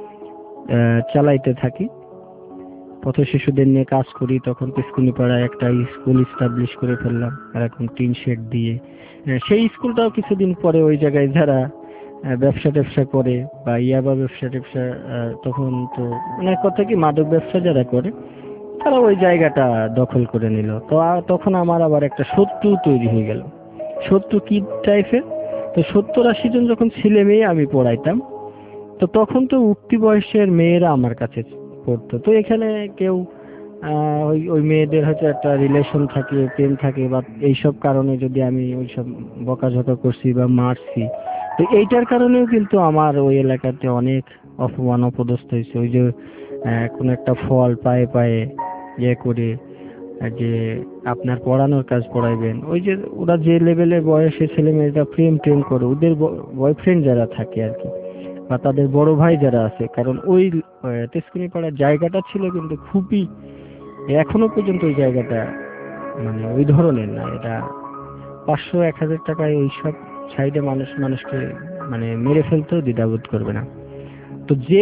চালাইতে থাকি, পথ শিশুদের নিয়ে কাজ করি। তখন পিসকুনি পাড়ায় একটা স্কুল ইস্টাবলিশ করে ফেললাম, এরকম টিন শেড দিয়ে। সেই স্কুলটাও কিছুদিন পরে ওই জায়গায় যারা ব্যবসা ট্যাবসা করে বা ইয়াবা ব্যবসা ট্যাবসা, তখন তো অনেক কথা কি মাদক ব্যবসা যারা করে তারা ওই জায়গাটা দখল করে নিল। তো তখন আমার আবার একটা শত্রু তৈরি হয়ে গেল। শত্রু কি টাইপের? তো 70-80 জন যখন ছেলে মেয়ে আমি পড়াইতাম, তো তখন তো উঠতি বয়সের মেয়েরা আমার কাছে পড়তো। তো এখানে কেউ ওই ওই মেয়েদের হয়তো একটা রিলেশন থাকে, প্রেম থাকে, বা এইসব কারণে যদি আমি ওইসব বকাঝকা করছি বা মারছি, তো এইটার কারণেও কিন্তু আমার ওই এলাকাতে অনেক অপমান অপদস্থ হয়েছে। ওই যে কোনো একটা ফল পায়ে পায়ে ইয়ে করে, যে আপনার পড়ানোর কাজ পড়াইবেন, ওই যে ওরা যে লেভেলের বয়সে ছেলে মেয়েরা প্রেম করে, ওদের বয়ফ্রেন্ড যারা থাকে আর কি, বা তাদের বড় ভাই যারা আছে, কারণ ওই তেজকুনি পাড়ার জায়গাটা ছিল কিন্তু খুবই, এখনো পর্যন্ত ওই জায়গাটা মানে ওই ধরনের না। এটা 500-1000 টাকায় ওই সব সাইডে মানুষকে মানে মেরে ফেলতেও দ্বিধাবোধ করবে না। তো যে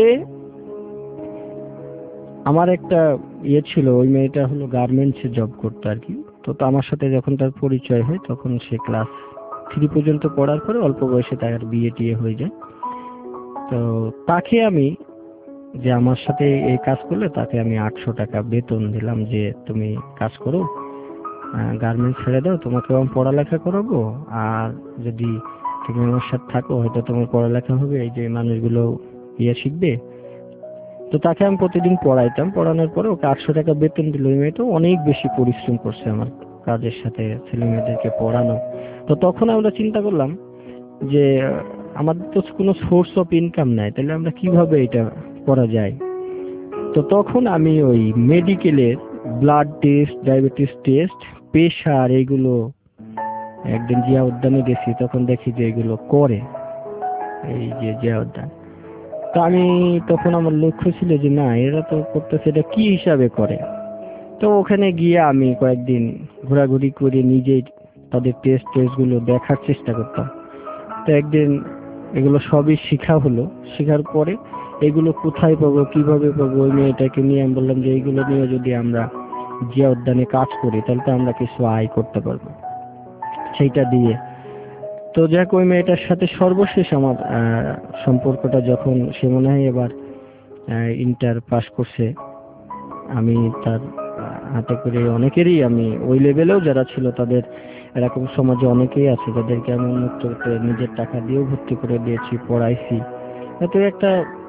আমার একটা ছিল, ওই মেয়েটা হলো গার্মেন্টসে জব করতো আর কি। তো আমার সাথে যখন তার পরিচয় হয়, তখন সে ক্লাস 3 পর্যন্ত পড়ার পরে অল্প বয়সে তার বিয়ে টিয়ে হয়ে যায়। তো তাকে আমি, যে আমার সাথে এই কাজ করলে তাকে আমি 800 টাকা বেতন দিলাম, যে তুমি কাজ করো, গার্মেন্টস ছেড়ে দাও, তোমাকে আমি পড়ালেখা করাবো, আর যদি তুমি আমার সাথে থাকো হয়তো তোমার পড়ালেখা হবে, এই যে মানুষগুলো শিখবে। তো তাকে আমি প্রতিদিন পড়াইতাম, পড়ানোর পরে ওকে 800 টাকা বেতন দিল। ওই মেয়েটা অনেক বেশি পরিশ্রম করছে আমার কাজের সাথে ছেলে মেয়েদেরকে পড়ানো। তো তখন আমরা চিন্তা করলাম যে আমাদের তো কোনো সোর্স অফ ইনকাম নাই, তাহলে আমরা কিভাবে এটা করা যায়। তো তখন আমি ওই মেডিকেলের blood test, diabetes test, pressure, এইগুলো একদিন জিয়া উদ্যানে গেছি, তখন দেখি যে এগুলো করে এই যে জিয়া উদ্যান। তো আমি তখন আমার লক্ষ্য ছিল যে না, এরা তো করতেছে, এটা কি হিসাবে করে। তো ওখানে গিয়ে আমি কয়েকদিন ঘোরাঘুরি করে নিজেই তাদের টেস্টগুলো দেখার চেষ্টা করতাম। তো একদিন এগুলো সবই শেখা হলো। শেখার পরে এগুলো কোথায় পাবো, কিভাবে পাবো, ওই মেয়েটাকে নিয়ে আমি বললাম যে এইগুলো নিয়ে যদি আমরা জিয়া উদ্যানে কাজ করি তাহলে তো আমরা কিছু আয় করতে পারবো সেইটা দিয়ে। তো যাক, ওই মেয়েটার সাথে সর্বশেষ আমার সম্পর্কটা যখন সে মনে হয় এবার ইন্টার পাস করছে, আমি তার হাতে করে অনেকেরই, আমি ওই লেভেলেও যারা ছিল তাদের, এরকম সমাজে অনেকেই আছে যাদেরকে আমি উন্মুক্ত করে নিজের টাকা দিয়েও ভর্তি করে দিয়েছি, পড়াইছি। তো একটা,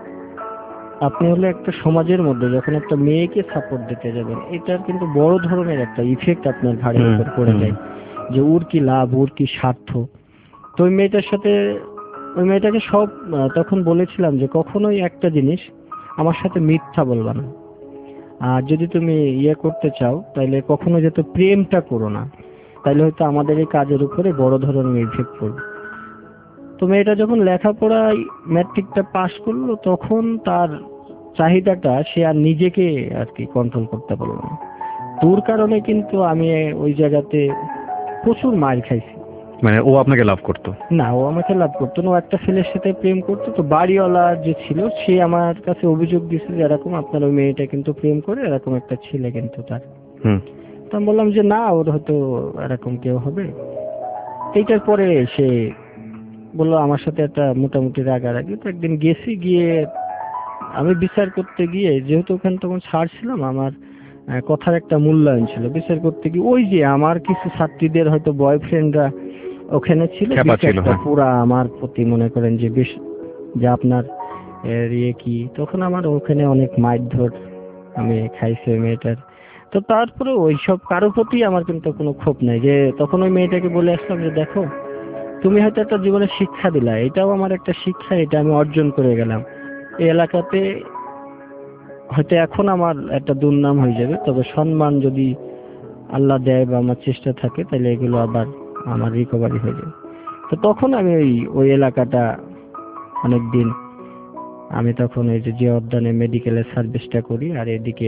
আপনি হলে একটা সমাজের মধ্যে যখন একটা মেয়েকে সাপোর্ট দিতে যাবেন, এটার কিন্তু বড় ধরনের একটা ইফেক্ট আপনার ঘাড়ের উপর পড়ে যায়, যে ওর কি লাভ, ওর কি স্বার্থ। তো ওই মেয়েটার সাথে, ওই মেয়েটাকে সব তখন বলেছিলাম যে কখনোই একটা জিনিস আমার সাথে মিথ্যা বলবা না, আর যদি তুমি করতে চাও তাহলে কখনো যাতে প্রেমটা করো না, তাহলে হয়তো আমাদের এই কাজের উপরে বড় ধরনের ইফেক্ট পড়বে। তো মেয়েটা যখন লেখাপড়ায় ম্যাট্রিকটা পাশ করলো, তখন তার চাহিদাটা সে আর নিজেকে আর কি কন্ট্রোল করতে পারলো না। তোর কারণে কিন্তু আমি ওই জায়গাতে প্রচুর মার খাইছি। মানে ও আপনাকে লাভ করতো? না, ও আমাকে লাভ করতো না, ও একটা ছেলের সাথে প্রেম করতো। তো বাড়িওয়ালা যে ছিল সে আমার কাছে অভিযোগ দিচ্ছে যে এরকম আপনার ওই মেয়েটা কিন্তু প্রেম করে, এরকম একটা ছেলে কিন্তু তার। তো আমি বললাম যে না, ওর হয়তো এরকম কেউ হবে। এইটার পরে সে বললো আমার সাথে একটা মোটামুটি রাগারাগি। তো একদিন গেছি, গিয়ে আমি বিচার করতে গিয়ে, যেহেতু ওখানে তখন ছাড় ছিলাম, আমার কথার একটা মূল্যায়ন ছিল, বিচার করতে গিয়ে ওই যে আমার কিছু ছাত্রীদের হয়তো বয়ফ্রেন্ডরা ওখানে ছিল, বিচারটা পুরা আমার প্রতি মনে করেন যে বেশ, যে আপনার ইয়ে কি, তখন আমার ওখানে অনেক মারধর আমি খাইছি ওই মেয়েটার। তো তারপরে ওইসব কারো প্রতি আমার কিন্তু কোনো ক্ষোভ নাই। যে তখন ওই মেয়েটাকে বলে আসলাম যে দেখো, তুমি হয়তো একটা জীবনে শিক্ষা দিলা, এটাও আমার একটা শিক্ষা, এটা আমি অর্জন করে গেলাম। এই এলাকাতে হয়তো এখন আমার একটা দুর্নাম হয়ে যাবে, তবে সম্মান যদি আল্লাহ দেয় বা আমার চেষ্টা থাকে, তাহলে এগুলো আবার আমার রিকভারি হয়ে যাবে। তো তখন আমি ওই এলাকাটা অনেকদিন, আমি তখন এই যে জিয়া উদ্যানে মেডিকেলের সার্ভিসটা করি, আর এদিকে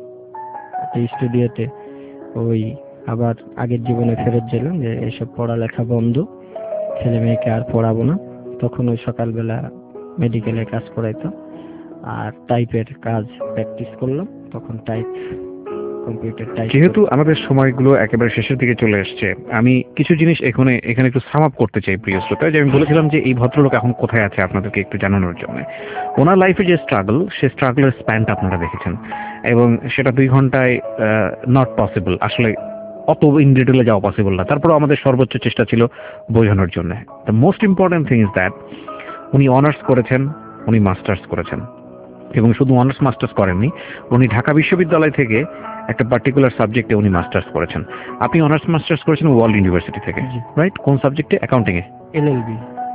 স্টুডিওতে ওই আবার আগের জীবনে ফেরত গেলাম, যে এইসব পড়ালেখা বন্ধ, ছেলে মেয়েকে আর পড়াবো না। তখন ওই সকালবেলা মেডিকেলে কাজ করাইতাম, আর টাইপের কাজ প্র্যাকটিস করলাম। তখন টাইপ, কম্পিউটার টাইপ। যেহেতু আমাদের সময়গুলো একেবারে শেষের দিকে চলে আসছে, আমি কিছু জিনিস এখানে একটু সাম আপ করতে চাই প্রিয় শ্রোতা। যে আমি বলেছিলাম যে এই ভদ্রলোক এখন কোথায় আছে আপনাদেরকে একটু জানানোর জন্য। ওনার লাইফে যে স্ট্রাগল, সে স্ট্রাগলের স্প্যানটা আপনারা দেখেছেন, এবং সেটা 2 ঘন্টায় নট পসিবল, আসলে অত ইন ডিটেলে যাওয়া পসিবল না। তারপরে আমাদের সর্বোচ্চ চেষ্টা ছিল বোঝানোর জন্য। The most important thing is that উনি অনার্স করেছেন, উনি মাস্টার্স করেছেন, এবং শুধু অনার্স মাস্টার্স করেননি, উনি ঢাকা বিশ্ববিদ্যালয় থেকে একটা পার্টিকুলার সাবজেক্টে উনি মাস্টার্স করেছেন। আপনি অনার্স মাস্টার্স করেছেন ওয়ার্ল্ড ইউনিভার্সিটি থেকে, রাইট? কোন সাবজেক্টে? অ্যাকাউন্টিং এ, এলএলবি।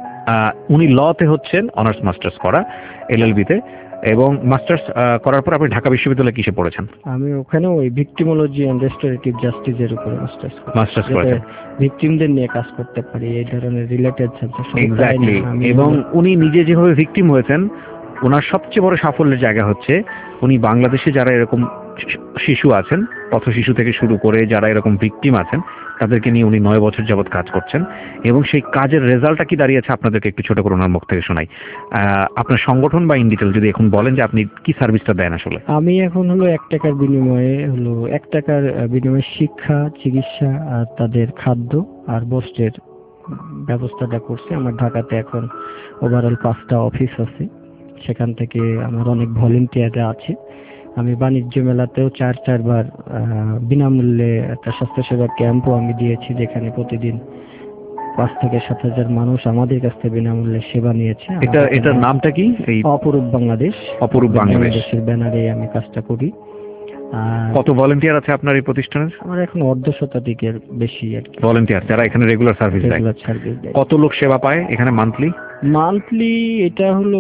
উনি লতে হচ্ছেন অনার্স মাস্টার্স করা, এলএলবি তে। এবং মাস্টার্স করার পর আপনি ঢাকা বিশ্ববিদ্যালয়ে কিসে পড়েছেন? আমি ওখানে ওই ভিকটিমোলজি এন্ড রেস্টোরেটিভ জাস্টিসের উপরে মাস্টার্স করেছেন। ভিকটিমদের নিয়ে কাজ করতে পারি, এই ধরনের রিলেটেড সাবজেক্ট। এক্স্যাক্টলি। এবং উনি নিজে যেভাবে ভিকটিম হয়েছেন, ওনার সবচেয়ে বড় সাফল্যের জায়গা হচ্ছে উনি বাংলাদেশে যারা এরকম শিশু আছেন, পথ শিশু থেকে শুরু করে যারা এরকম ভিকটিম আছেন, তাদেরকে নিয়ে উনি 9 বছর যাবৎ কাজ করছেন। এবং সেই কাজের রেজাল্টটা কি দাঁড়িয়েছে আপনাদেরকে একটু ছোট করে ওনার মুখ থেকে শোনাই। আপনার সংগঠন বা ইন ডিটেল যদি এখন বলেন যে আপনি কি সার্ভিসটা দেন আসলে। আমি এখন হলো 1 টাকার বিনিময়ে 1 টাকার বিনিময়ে শিক্ষা, চিকিৎসা আর তাদের খাদ্য আর বস্ত্রের ব্যবস্থাটা করছি। আমার ঢাকাতে এখন ওভারঅল 5টা অফিস আছে, সেখান থেকে আমার অনেক ভলেন্টিয়াররা আছে। আমি বাণিজ্য মেলাতেও 4 বার বিনামূল্যে একটা স্বাস্থ্যসেবা ক্যাম্পও আমি দিয়েছি, যেখানে প্রতিদিন 5 থেকে 7,000 মানুষ আমাদের কাছ থেকে বিনামূল্যে সেবা নিয়েছে। এটার নামটা কি? এই অপরূপ বাংলাদেশ। অপরূপ বাংলাদেশের ব্যানারে আমি কাজটা করি। কত ভলেন্টিয়ার আছে আপনার এই প্রতিষ্ঠানের? আমার এখন 1/2 শতাধিকের বেশি আর কি ভলেন্টিয়ার, যারা এখানে রেগুলার সার্ভিস দেয়। কত লোক সেবা পায় এখানে মান্থলি? এটা হলো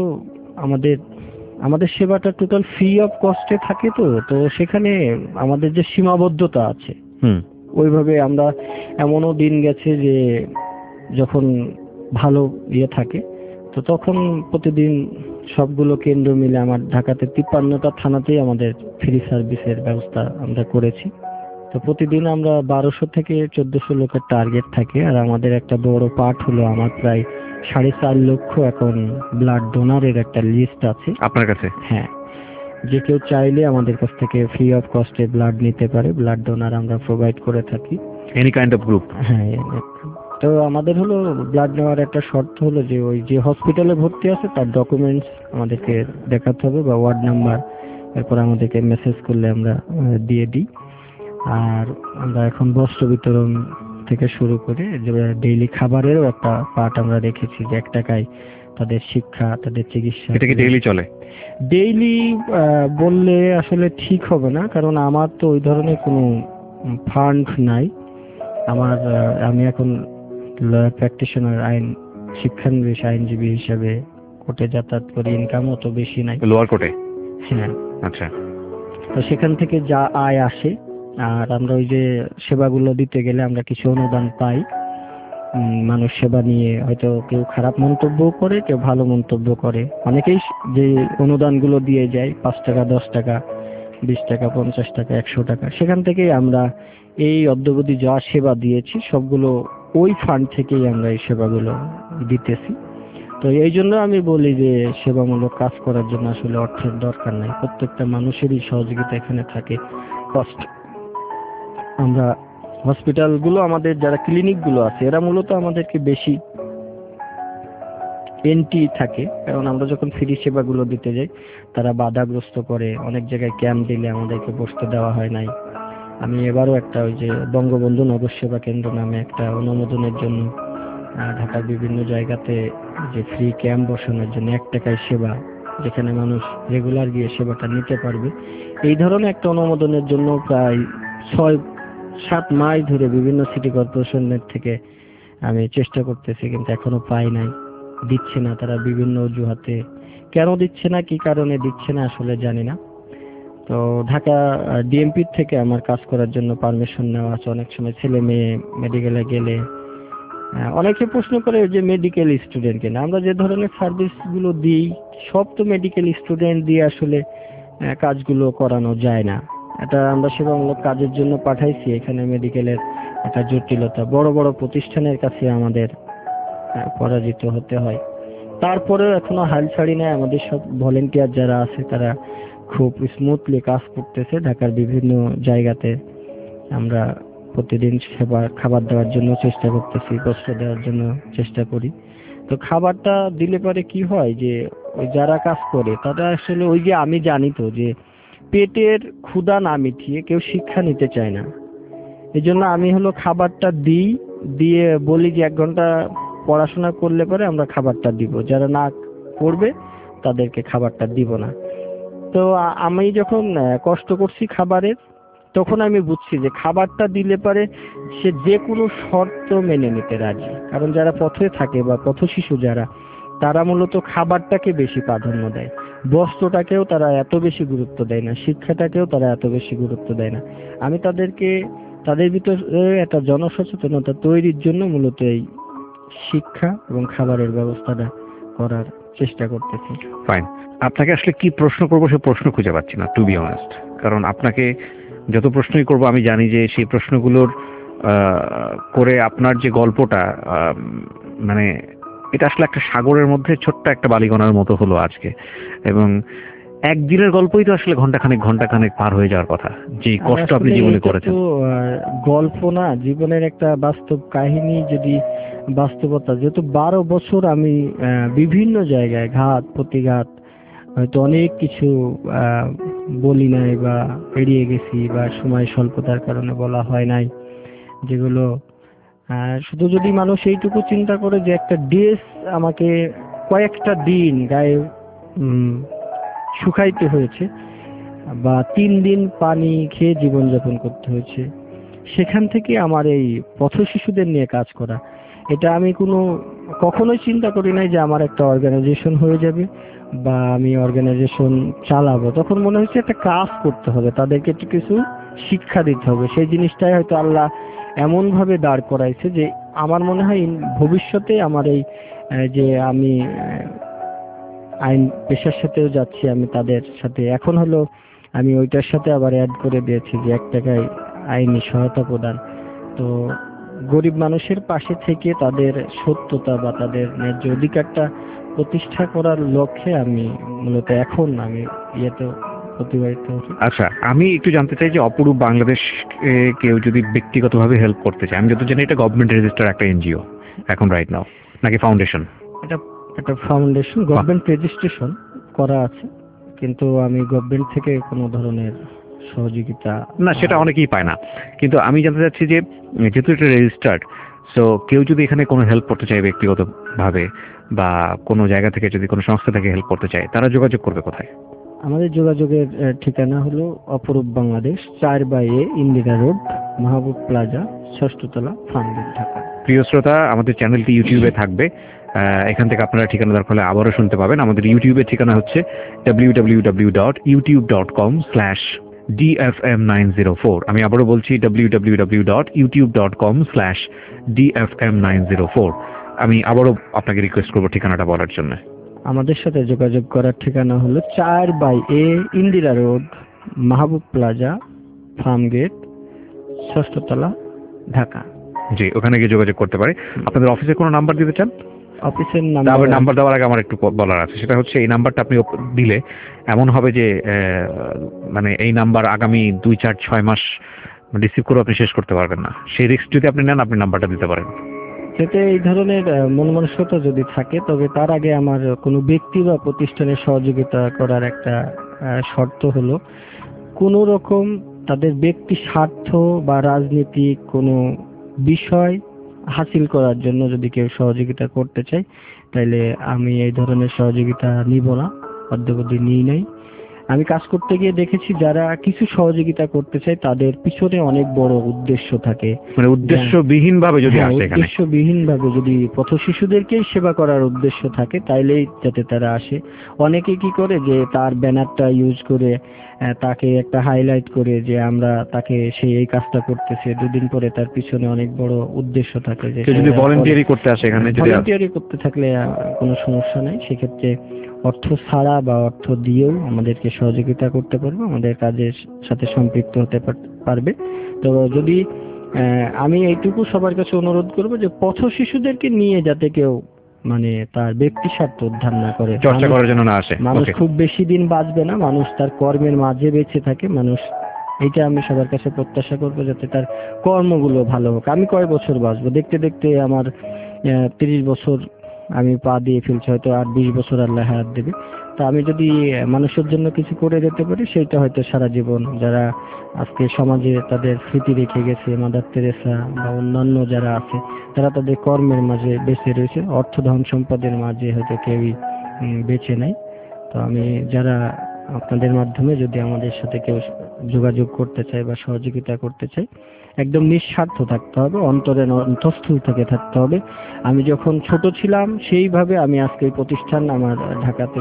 আমাদের সেবাটা টোটাল ফ্রি অফ কস্টে থাকে। তো সেখানে আমাদের যে সীমাবদ্ধতা আছে, ওইভাবে আমরা, এমনও দিন গেছে যে যখন ভালো থাকে, তো তখন প্রতিদিন সবগুলো কেন্দ্র মিলে আমার ঢাকাতে 53টা থানাতেই আমাদের ফ্রি সার্ভিসের ব্যবস্থা আমরা করেছি। তো প্রতিদিন আমরা 1200 থেকে 1400 লোকের টার্গেট থাকে। আর আমাদের একটা বড় পার্ট হলো, আমার প্রায় 4.5 লক্ষ এখন ব্লাড ডোনারের একটা লিস্ট আছে আপনার কাছে। হ্যাঁ, যে কেউ চাইলে আমাদের কাছ থেকে ফ্রি অফ কস্টে ব্লাড নিতে পারে। ব্লাড ডোনার আমরা প্রোভাইড করে থাকি, এনি কাইন্ড অফ গ্রুপ। হ্যাঁ। তো আমাদের হলো ব্লাড নেওয়ার একটা শর্ত হলো যে ওই যে হসপিটালে ভর্তি আছে তার ডকুমেন্টস আমাদেরকে দেখাতে হবে বা ওয়ার্ড নাম্বার, এরপর আমাদেরকে মেসেজ করলে আমরা দিয়ে দিই। আর আমরা এখন বস্ত্র বিতরণ থেকে শুরু করে ডেইলি খাবারেরও একটা পার্ট আমরা রেখেছি, যে 1 টাকায় তাদের শিক্ষা, তাদের চিকিৎসা। এটা কি ডেইলি চলে? ডেইলি বললে আসলে ঠিক হবে না, কারণ আমার তো ওই ধরনের কোনো ফান্ড নাই। আমি এখন লয়ার প্র্যাকটিশনার, শিক্ষানবিশ আইনজীবী হিসেবে কোর্টে যাতায়াত করি, ইনকামও তো বেশি নাই। লোয়ার কোর্টে? হ্যাঁ। আচ্ছা। তো সেখান থেকে যা আয় আসে, আর আমরা ওই যে সেবাগুলো দিতে গেলে আমরা কিছু অনুদান পাই। মানুষ সেবা নিয়ে হয়তো কেউ খারাপ মন্তব্য করে, কেউ ভালো মন্তব্য করে। অনেকেই যে অনুদানগুলো দিয়ে যায় 5 টাকা, 10 টাকা, 20 টাকা, 50 টাকা, 100 টাকা, সেখান থেকেই আমরা এই অদ্যাবধি যা সেবা দিয়েছি সবগুলো ওই ফান্ড থেকেই আমরা এই সেবাগুলো দিতেছি। তো এই জন্য আমি বলি যে সেবামূলক কাজ করার জন্য আসলে অর্থের দরকার নাই, প্রত্যেকটা মানুষেরই সহযোগিতা এখানে থাকে। কষ্ট আমরা হসপিটালগুলো, আমাদের যারা ক্লিনিকগুলো আছে, এরা মূলত আমাদেরকে বেশি এন্টি থাকে, কারণ আমরা যখন ফ্রি সেবাগুলো দিতে যাই তারা বাধাগ্রস্ত করে। অনেক জায়গায় ক্যাম্প দিলে আমাদেরকে বসতে দেওয়া হয় নাই। আমি এবারও একটা ওই যে বঙ্গবন্ধু নগর সেবা কেন্দ্র নামে একটা অনুমোদনের জন্য ঢাকার বিভিন্ন জায়গাতে যে ফ্রি ক্যাম্প বসানোর জন্য 1 টাকায় সেবা, যেখানে মানুষ রেগুলার গিয়ে সেবাটা নিতে পারবে, এই ধরনের একটা অনুমোদনের জন্য প্রায় 6-7 মাস ধরে বিভিন্ন সিটি কর্পোরেশনের থেকে আমি চেষ্টা করতেছি, কিন্তু এখনো পাই নাই। দিচ্ছে না তারা বিভিন্ন অজুহাতে। কেন দিচ্ছে না, কি কারণে দিচ্ছে না আসলে জানি না। তো ঢাকা ডিএমপি থেকে আমার কাজ করার জন্য পারমিশন নেওয়া আছে। অনেক সময় ছেলে মেয়ে মেডিকেলে গেলে অনেকে প্রশ্ন করে যে মেডিকেল স্টুডেন্ট কেন। আমরা যে ধরনের সার্ভিসগুলো দিই সব তো মেডিকেল স্টুডেন্ট দিয়ে আসলে কাজগুলো করানো যায় না। এটা আমরা সেবামূলক কাজের জন্য পাঠাইছি। এখানে মেডিকেলের একটা জটিলতা, বড় বড় প্রতিষ্ঠানের কাছে আমাদের পরাজিত হতে হয়। তারপরেও এখনো হাল ছাড়ি নাই। আমাদের সব ভলেন্টিয়ার যারা আছে তারা খুব স্মুথলি কাজ করতেছে। ঢাকার বিভিন্ন জায়গাতে আমরা প্রতিদিন খাবার দেওয়ার জন্য চেষ্টা করতেছি, বস্ত্র দেওয়ার জন্য চেষ্টা করি। তো খাবারটা দিলে পরে কি হয় যে ওই যারা কাজ করে তারা আসলে ওই যে আমি জানি তো যে পেটের ক্ষুধা না মিটিয়ে কেউ শিক্ষা নিতে চায় না। এই জন্য আমি খাবারটা দিই, দিয়ে বলি যে 1 ঘন্টা পড়াশোনা করলে পরে আমরা খাবারটা দিব, যারা না করবে তাদেরকে খাবারটা দিব না। তো আমি যখন কষ্ট করছি খাবারের, তখন আমি বুঝছি যে খাবারটা দিলে পারে সে যে কোনো শর্ত মেনে নিতে রাজি। কারণ যারা পথে থাকে বা পথ শিশু যারা, তারা মূলত খাবারটাকে বেশি প্রাধান্য দেয়, বস্ত্রটাকেও তারা এত বেশি গুরুত্ব দেয় না, শিক্ষাটাকেও তারা এত বেশি গুরুত্ব দেয় না। আমি তাদের ভিতরে একটা জনসচেতনতা তৈরির জন্য মূলত এই শিক্ষা এবং খাবারের ব্যবস্থাটা করার চেষ্টা করতেছি। ফাইন। আপনাকে আসলে কি প্রশ্ন করবো সে প্রশ্ন খুঁজে পাচ্ছি না, টু বি অনেস্ট। কারণ আপনাকে যত প্রশ্নই করবো আমি জানি যে সেই প্রশ্নগুলোর করে আপনার যে গল্পটা, মানে এটা আসলে একটা সাগরের মধ্যে ছোট্ট একটা বালিকণার মতো হলো আজকে। এবং একদিনের গল্পই তো আসলে ঘন্টাখানেক পার হয়ে যাওয়ার কথা, যে কষ্ট আপনি জীবনে করেছেন। গল্প না, জীবনের একটা বাস্তব কাহিনী। যদি বাস্তবতা, যেহেতু 12 বছর আমি বিভিন্ন জায়গায় ঘাত প্রতিঘাত, হয়তো অনেক কিছু বলি নাই বা এড়িয়ে গেছি বা সময় স্বল্পতার কারণে বলা হয় নাই, যেগুলো শুধু যদি মানুষ এইটুকু চিন্তা করে যে একটা ড্রেস আমাকে কয়েকটা দিন গায়ে শুকাইতে হয়েছে বা 3 দিন পানি খেয়ে জীবনযাপন করতে হয়েছে, সেখান থেকে আমার এই পথ শিশুদের নিয়ে কাজ করা, এটা আমি কখনোই চিন্তা করি নাই যে আমার একটা অর্গানাইজেশন হয়ে যাবে বা আমি অর্গানাইজেশন চালাবো। তখন মনে হচ্ছে একটা কাজ করতে হবে, তাদেরকে একটু কিছু শিক্ষা দিতে হবে। সেই জিনিসটাই হয়তো আল্লাহ এমন ভাবে দাঁড় করাইছে যে আমার মনে হয় ভবিষ্যতে আমার এই যে আমি আইন পেশার সাথেও যাচ্ছি, আমি তাদের সাথে এখন আমি ওইটার সাথে আবার অ্যাড করে দিয়েছি যে 1 টাকায় আইনি সহায়তা প্রদান। তো গরিব মানুষের পাশে থেকে তাদের সত্যতা বা তাদের ন্যায্য অধিকারটা প্রতিষ্ঠা করার লক্ষ্যে আমি মূলত এখন আমি প্রতিবাহিত হচ্ছি। আচ্ছা, আমি একটু জানতে চাই যে অপরূপ বাংলাদেশ কেউ যদি ব্যক্তিগতভাবে হেল্প করতে চায়, আমি যত জানি এটা গভর্নমেন্ট রেজিস্টার একটা এনজিও এখন রাইট নাও, নাকি ফাউন্ডেশন? এটা একটা ফাউন্ডেশন, গভর্নমেন্ট রেজিস্ট্রেশন করা আছে, কিন্তু আমি গভর্নমেন্ট থেকে কোনো ধরনের সহযোগিতা না, সেটা অনেকেই পায় না। কিন্তু আমি জানতে চাচ্ছি যে যেহেতু এটা রেজিস্টার্ড, সো কেউ যদি এখানে কোনো হেল্প করতে চায় ব্যক্তিগতভাবে বা কোনো জায়গা থেকে যদি কোনো সংস্থা থেকে হেল্প করতে চায়, তারা যোগাযোগ করবে কোথায়? আমাদের যোগাযোগের ঠিকানা হলো Aparup Bangladesh, 4/A Indira road, Mahbub plaza, 6ষ্ঠ তলা, ফার্মগেট, ঢাকা। প্রিয় শ্রোতা, আমাদের চ্যানেলটি ইউটিউবে থাকবে, এখান থেকে আপনারা ঠিকানা দরকার হলে আবারও শুনতে পাবেন। আমাদের ইউটিউবের ঠিকানা হচ্ছে www.youtube.com/ DFM904। আমি আবারও বলছি www.youtube.com/DFM904। আমি আবারও আপনাকে রিকোয়েস্ট করবো ঠিকানাটা বলার জন্য। আমাদের সাথে যোগাযোগ করার ঠিকানা হলো 4/A Indira road, Mahbub plaza, Farmgate, 6ষ্ঠ তলা, ঢাকা। জি, ওখানে গিয়ে যোগাযোগ করতে পারে। আপনাদের অফিসে কোনো নাম্বার দিতে চান? অফিসের নাম্বার দেওয়ার আগে আমার একটু বলার আছে, সেটা হচ্ছে এই নাম্বারটা আপনি দিলে এমন হবে যে মানে এই নাম্বার আগামী 2-4-6 মাস রিসিভ করে আপনি শেষ করতে পারবেন না। সেই রিস্ক যদি আপনি নেন, আপনি নাম্বারটা দিতে পারেন। সেটা এই ধরনের মন মানসিকতা যদি থাকে, তবে তার আগে আমার কোনো ব্যক্তি বা প্রতিষ্ঠানের সহযোগিতা করার একটা শর্ত হলো, কোনো রকম তাদের ব্যক্তি স্বার্থ বা রাজনৈতিক কোনো বিষয় হাসিল করার জন্য যদি কেউ সহযোগিতা করতে চায়, তাহলে আমি এই ধরনের সহযোগিতা নিব না, অদ্যাবধি নিই নাই। আমি কাজ করতে গিয়ে দেখেছি যারা কিছু সহযোগিতা করতে চায় তাদের পিছনে অনেক বড় উদ্দেশ্য থাকে। মানে উদ্দেশ্যবিহীন ভাবে যদি আসে, এখানে উদ্দেশ্যবিহীন ভাবে যদি পথ শিশুদেরকেই সেবা করার উদ্দেশ্য থাকে, তাইলেই যাতে তারা আসে। অনেকে কি করে যে তার ব্যানারটা ইউজ করে তাকে একটা হাইলাইট করে যে আমরা তাকে সেই এই কাজটা করতেছে, দুদিন পরে তার পিছনে অনেক বড় উদ্দেশ্য থাকে। যে যদি ভলান্টিয়ারি করতে আসে, এখানে যদি ভলান্টিয়ারি করতে থাকলে কোনো সমস্যা নাই। সেক্ষেত্রে অর্থ ছাড়া বা অর্থ দিয়েও আমাদেরকে সহযোগিতা করতে পারবে, আমাদের কাজের সাথে সম্পৃক্ত হতে পারবে। তো যদি আমি এইটুকু সবার কাছে অনুরোধ করব যে পথ শিশুদেরকে নিয়ে যাতে কেউ মানে তার ব্যক্তি স্বার্থ উদ্ধার না করে, চর্চা করার জন্য না আসে। মানুষ খুব বেশি দিন বাঁচবে না, মানুষ তার কর্মের মাঝে বেঁচে থাকে। মানুষ এইটা আমি সবার কাছে প্রত্যাশা করবো, যাতে তার কর্মগুলো ভালো হোক। আমি কয় বছর বাঁচবো, দেখতে দেখতে আমার 30 বছর আমি পা দিয়ে ফেলছি, হয়তো আর 20 বছর আল্লাহ হায়াত দেবে। তা আমি যদি মানুষের জন্য কিছু করে যেতে পারি, সেইটা হয়তো সারা জীবন। যারা আজকে সমাজে তাদের স্মৃতি রেখে গেছে, মাদার তেরেসা বা অন্যান্য যারা আছে, তারা তাদের কর্মের মাঝে বেঁচে রয়েছে, অর্থ ধন সম্পদের মাঝে হয়তো কেউই বেঁচে নাই। তো আমি যারা আপনাদের মাধ্যমে যদি আমাদের সাথে কেউ যোগাযোগ করতে চায় বা সহযোগিতা করতে চায়, একদম নিঃস্বার্থ থাকতে হবে, অন্তরের অন্তঃস্থল থেকে থাকতে হবে। আমি যখন ছোট ছিলাম সেইভাবে আমি আজকে এই প্রতিষ্ঠান, আমার ঢাকাতে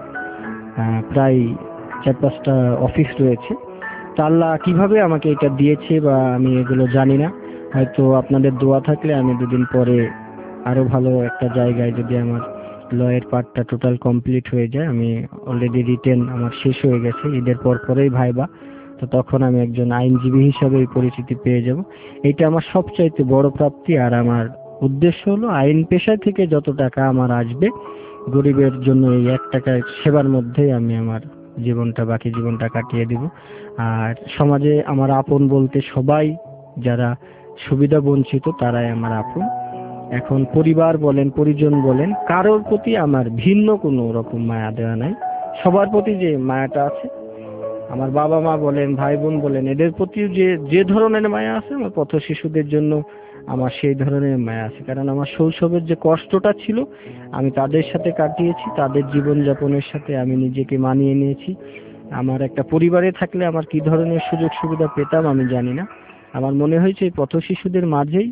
প্রায় 4-5টা অফিস রয়েছে। তা আল্লাহ কিভাবে আমাকে এটা দিয়েছে বা আমি এগুলো জানি না, হয়তো আপনাদের দোয়া থাকলে আমি 2 দিন পরে আরো ভালো একটা জায়গায়, যদি আমার লয়ের পার্টটা টোটাল কমপ্লিট হয়ে যায়, আমি অলরেডি রিটেন আমার শেষ হয়ে গেছে, ঈদের পরেই ভাইবা, তো তখন আমি একজন আইনজীবী হিসাবে এই পরিচিতি পেয়ে যাব। এটা আমার সবচাইতে বড় প্রাপ্তি। আর আমার উদ্দেশ্য হলো আইন পেশা থেকে যত টাকা আমার আসবে, গরিবের জন্য এই 1 টাকা সেবার মধ্যেই আমি আমার বাকি জীবনটা কাটিয়ে দিব। আর সমাজে আমার আপন বলতে সবাই যারা সুবিধা বঞ্চিত, তারাই আমার আপন। এখন পরিবার বলেন, পরিজন বলেন, কারোর প্রতি আমার ভিন্ন কোনো রকম মায়া দেওয়া নাই। সবার প্রতি যে মায়াটা আছে, আমার বাবা মা বলেন, ভাই বোন বলেন, এদের প্রতি যে ধরনের মায়া আছে, আমার পথ শিশুদের জন্য আমার সেই ধরনের মায়া আছে। কারণ আমার শৈশবের যে কষ্টটা ছিল আমি তাদের সাথে কাটিয়েছি, তাদের জীবনযাপনের সাথে আমি নিজেকে মানিয়ে নিয়েছি। আমার একটা পরিবারে থাকলে আমার কি ধরনের সুযোগ সুবিধা পেতাম আমি জানি না। আমার মনে হয়েছে এই পথ শিশুদের মাঝেই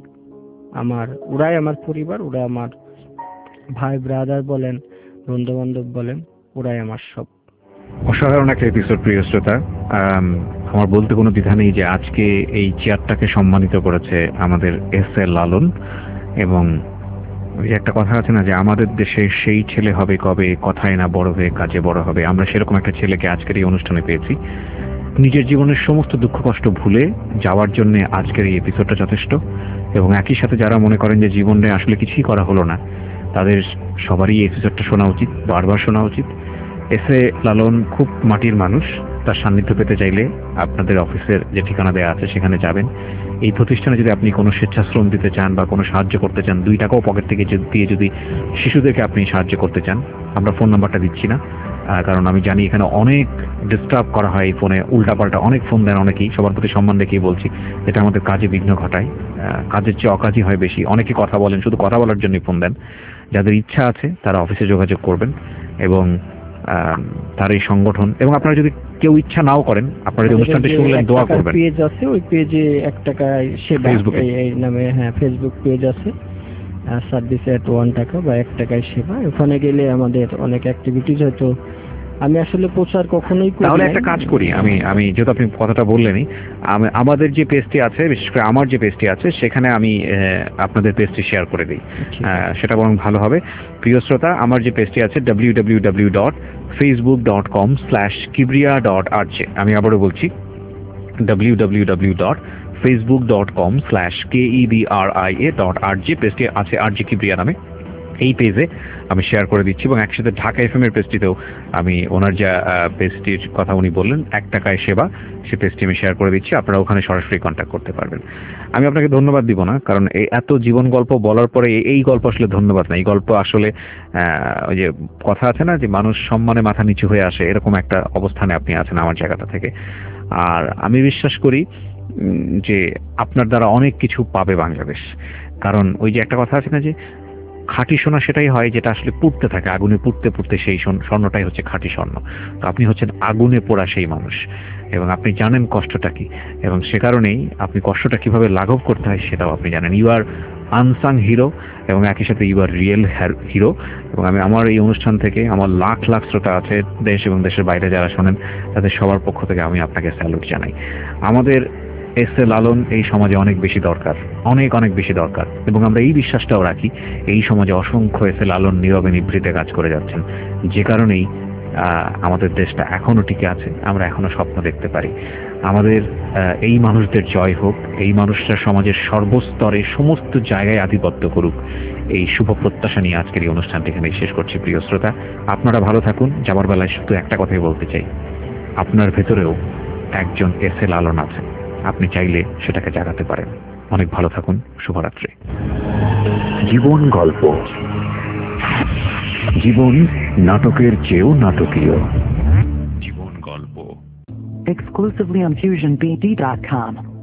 ওরাই আমার পরিবার, ওরা আমার ভাই ব্রাদার বলেন, বন্ধু বান্ধব বলেন, ওরাই আমার সব। অসাধারণ একটা এপিসোড, প্রিয় শ্রোতা। আমার বলতে কোনো দ্বিধা নেই যে আজকে এই চেয়ারটাকে সম্মানিত করেছে আমাদের এস.এ. লালন। এবং ওই একটা কথা আছে না, যে আমাদের দেশে সেই ছেলে হবে কবে, কথায় না বড় হয়ে কাজে বড় হবে। আমরা সেরকম একটা ছেলেকে আজকের এই অনুষ্ঠানে পেয়েছি। নিজের জীবনের সমস্ত দুঃখ কষ্ট ভুলে যাওয়ার জন্য আজকের এই এপিসোডটা যথেষ্ট। এবং একই সাথে যারা মনে করেন যে জীবনে আসলে কিছুই করা হলো না, তাদের সবারই এই এপিসোডটা শোনা উচিত, বারবার শোনা উচিত। এস.এ. লালন খুব মাটির মানুষ। তার সান্নিধ্য পেতে চাইলে আপনাদের অফিসের যে ঠিকানা দেওয়া আছে সেখানে যাবেন। এই প্রতিষ্ঠানে যদি আপনি কোনো স্বেচ্ছাশ্রম দিতে চান বা কোনো সাহায্য করতে চান, 2 টাকাও পকেট থেকে দিয়ে যদি শিশুদেরকে আপনি সাহায্য করতে চান, আমরা ফোন নাম্বারটা দিচ্ছি না, কারণ আমি জানি এখানে অনেক ডিস্টার্ব করা হয় এই ফোনে, উল্টাপাল্টা অনেক ফোন দেন অনেকেই। সবার প্রতি সম্মান রেখেই বলছি, এটা আমাদের কাজে বিঘ্ন ঘটায়। কাজের চেয়ে অকাজই হয় বেশি। অনেকে কথা বলেন, শুধু কথা বলার জন্যই ফোন দেন। যাদের ইচ্ছা আছে তারা অফিসে যোগাযোগ করবেন। এবং তার এই সংগঠন, এবং আপনারা যদি কেউ ইচ্ছা নাও করেন, আপনারা যে অনুষ্ঠানটি শুনলেন, দোয়া করবেন। পেজ আছে, ওই পেজে 1 টাকায় সেবা এই নামে, হ্যাঁ, ফেসবুক পেজ আছে, সার্ভিস এট 1 টাকা বা 1 টাকায় সেবা। ওখানে গেলে আমাদের অনেক অ্যাক্টিভিটিস হয়তো আমি আসলে প্রচার কখনোই করি তাহলে নাই। একটা কাজ করি, আমি যেহেতু আপনি কথাটা বললেনই, আমাদের যে পেজটি আছে, বিশেষ করে আমার যে পেজটি আছে, সেখানে আমি আপনাদের পেজটি শেয়ার করে দিই, সেটা বরং ভালো হবে। প্রিয় শ্রোতা, আমার যে পেজটি আছে www.facebook.com/kibria.rj, আমি আবারও বলছি www.facebook.com/kebria.rj, পেজটি আছে আরজে কিবরিয়া নামে। এই পেজে আমি শেয়ার করে দিচ্ছি এবং একসাথে ঢাকা এফএম এর পেজটিতেও আমি ওনার যা পেজটির কথা উনি বললেন 1 টাকায় সেবা, সেই পেজটি আমি শেয়ার করে দিচ্ছি, আপনারা ওখানে সরাসরি কন্ট্যাক্ট করতে পারবেন। আমি আপনাকে ধন্যবাদ দিব না, কারণ এই এত জীবন গল্প বলার পরে এই গল্প আসলে ধন্যবাদ না, এই গল্প আসলে ওই যে কথা আছে না যে মানুষ সম্মানে মাথা নিচু হয়ে আসে, এরকম একটা অবস্থানে আপনি আছেন আমার জায়গাটা থেকে। আর আমি বিশ্বাস করি যে আপনার দ্বারা অনেক কিছু পাবে বাংলাদেশ, কারণ ওই যে একটা কথা আছে না যে খাঁটি সোনা সেটাই হয় যেটা আসলে পুড়তে থাকে, আগুনে পুড়তে পুড়তে সেই স্বর্ণটাই হচ্ছে খাঁটি স্বর্ণ। তো আপনি হচ্ছেন আগুনে পোড়া সেই মানুষ, এবং আপনি জানেন কষ্টটা কি, এবং সে কারণেই আপনি কষ্টটা কিভাবে লাঘব করতে হয় সেটাও আপনি জানেন। ইউ আর আনসাং হিরো, এবং একই সাথে ইউ আর রিয়েল হিরো। এবং আমি আমার এই অনুষ্ঠান থেকে, আমার লাখ লাখ শ্রোতা আছে দেশ এবং দেশের বাইরে যারা শোনেন, তাদের সবার পক্ষ থেকে আমি আপনাকে স্যালুট জানাই। আমাদের এস এ লালন এই সমাজে অনেক বেশি দরকার, অনেক অনেক বেশি দরকার, এবং আমরা এই বিশ্বাসটাও রাখি এই সমাজে অসংখ্য এস এ লালন নীরবে নিভৃতে কাজ করে যাচ্ছেন, যে কারণেই আমাদের দেশটা এখনো টিকে আছে, আমরা এখনো স্বপ্ন দেখতে পারি। আমাদের এই মানুষদের জয় হোক, এই মানুষরা সমাজের সর্বস্তরে সমস্ত জায়গায় আধিপত্য করুক, এই শুভ প্রত্যাশা নিয়ে আজকের এই অনুষ্ঠানটি এখানে শেষ করছি। প্রিয় শ্রোতা, আপনারা ভালো থাকুন। যাবার বেলায় শুধু একটা কথাই বলতে চাই, আপনার ভেতরেও একজন এস এ লালন আছে, আপনি চাইলে সেটাকে জাগাতে পারেন। অনেক ভালো থাকুন, শুভরাত্রি। জীবন গল্প, জীবন নাটকের চেয়েও নাটকীয়। জীবন গল্প Exclusively on FusionBD.com.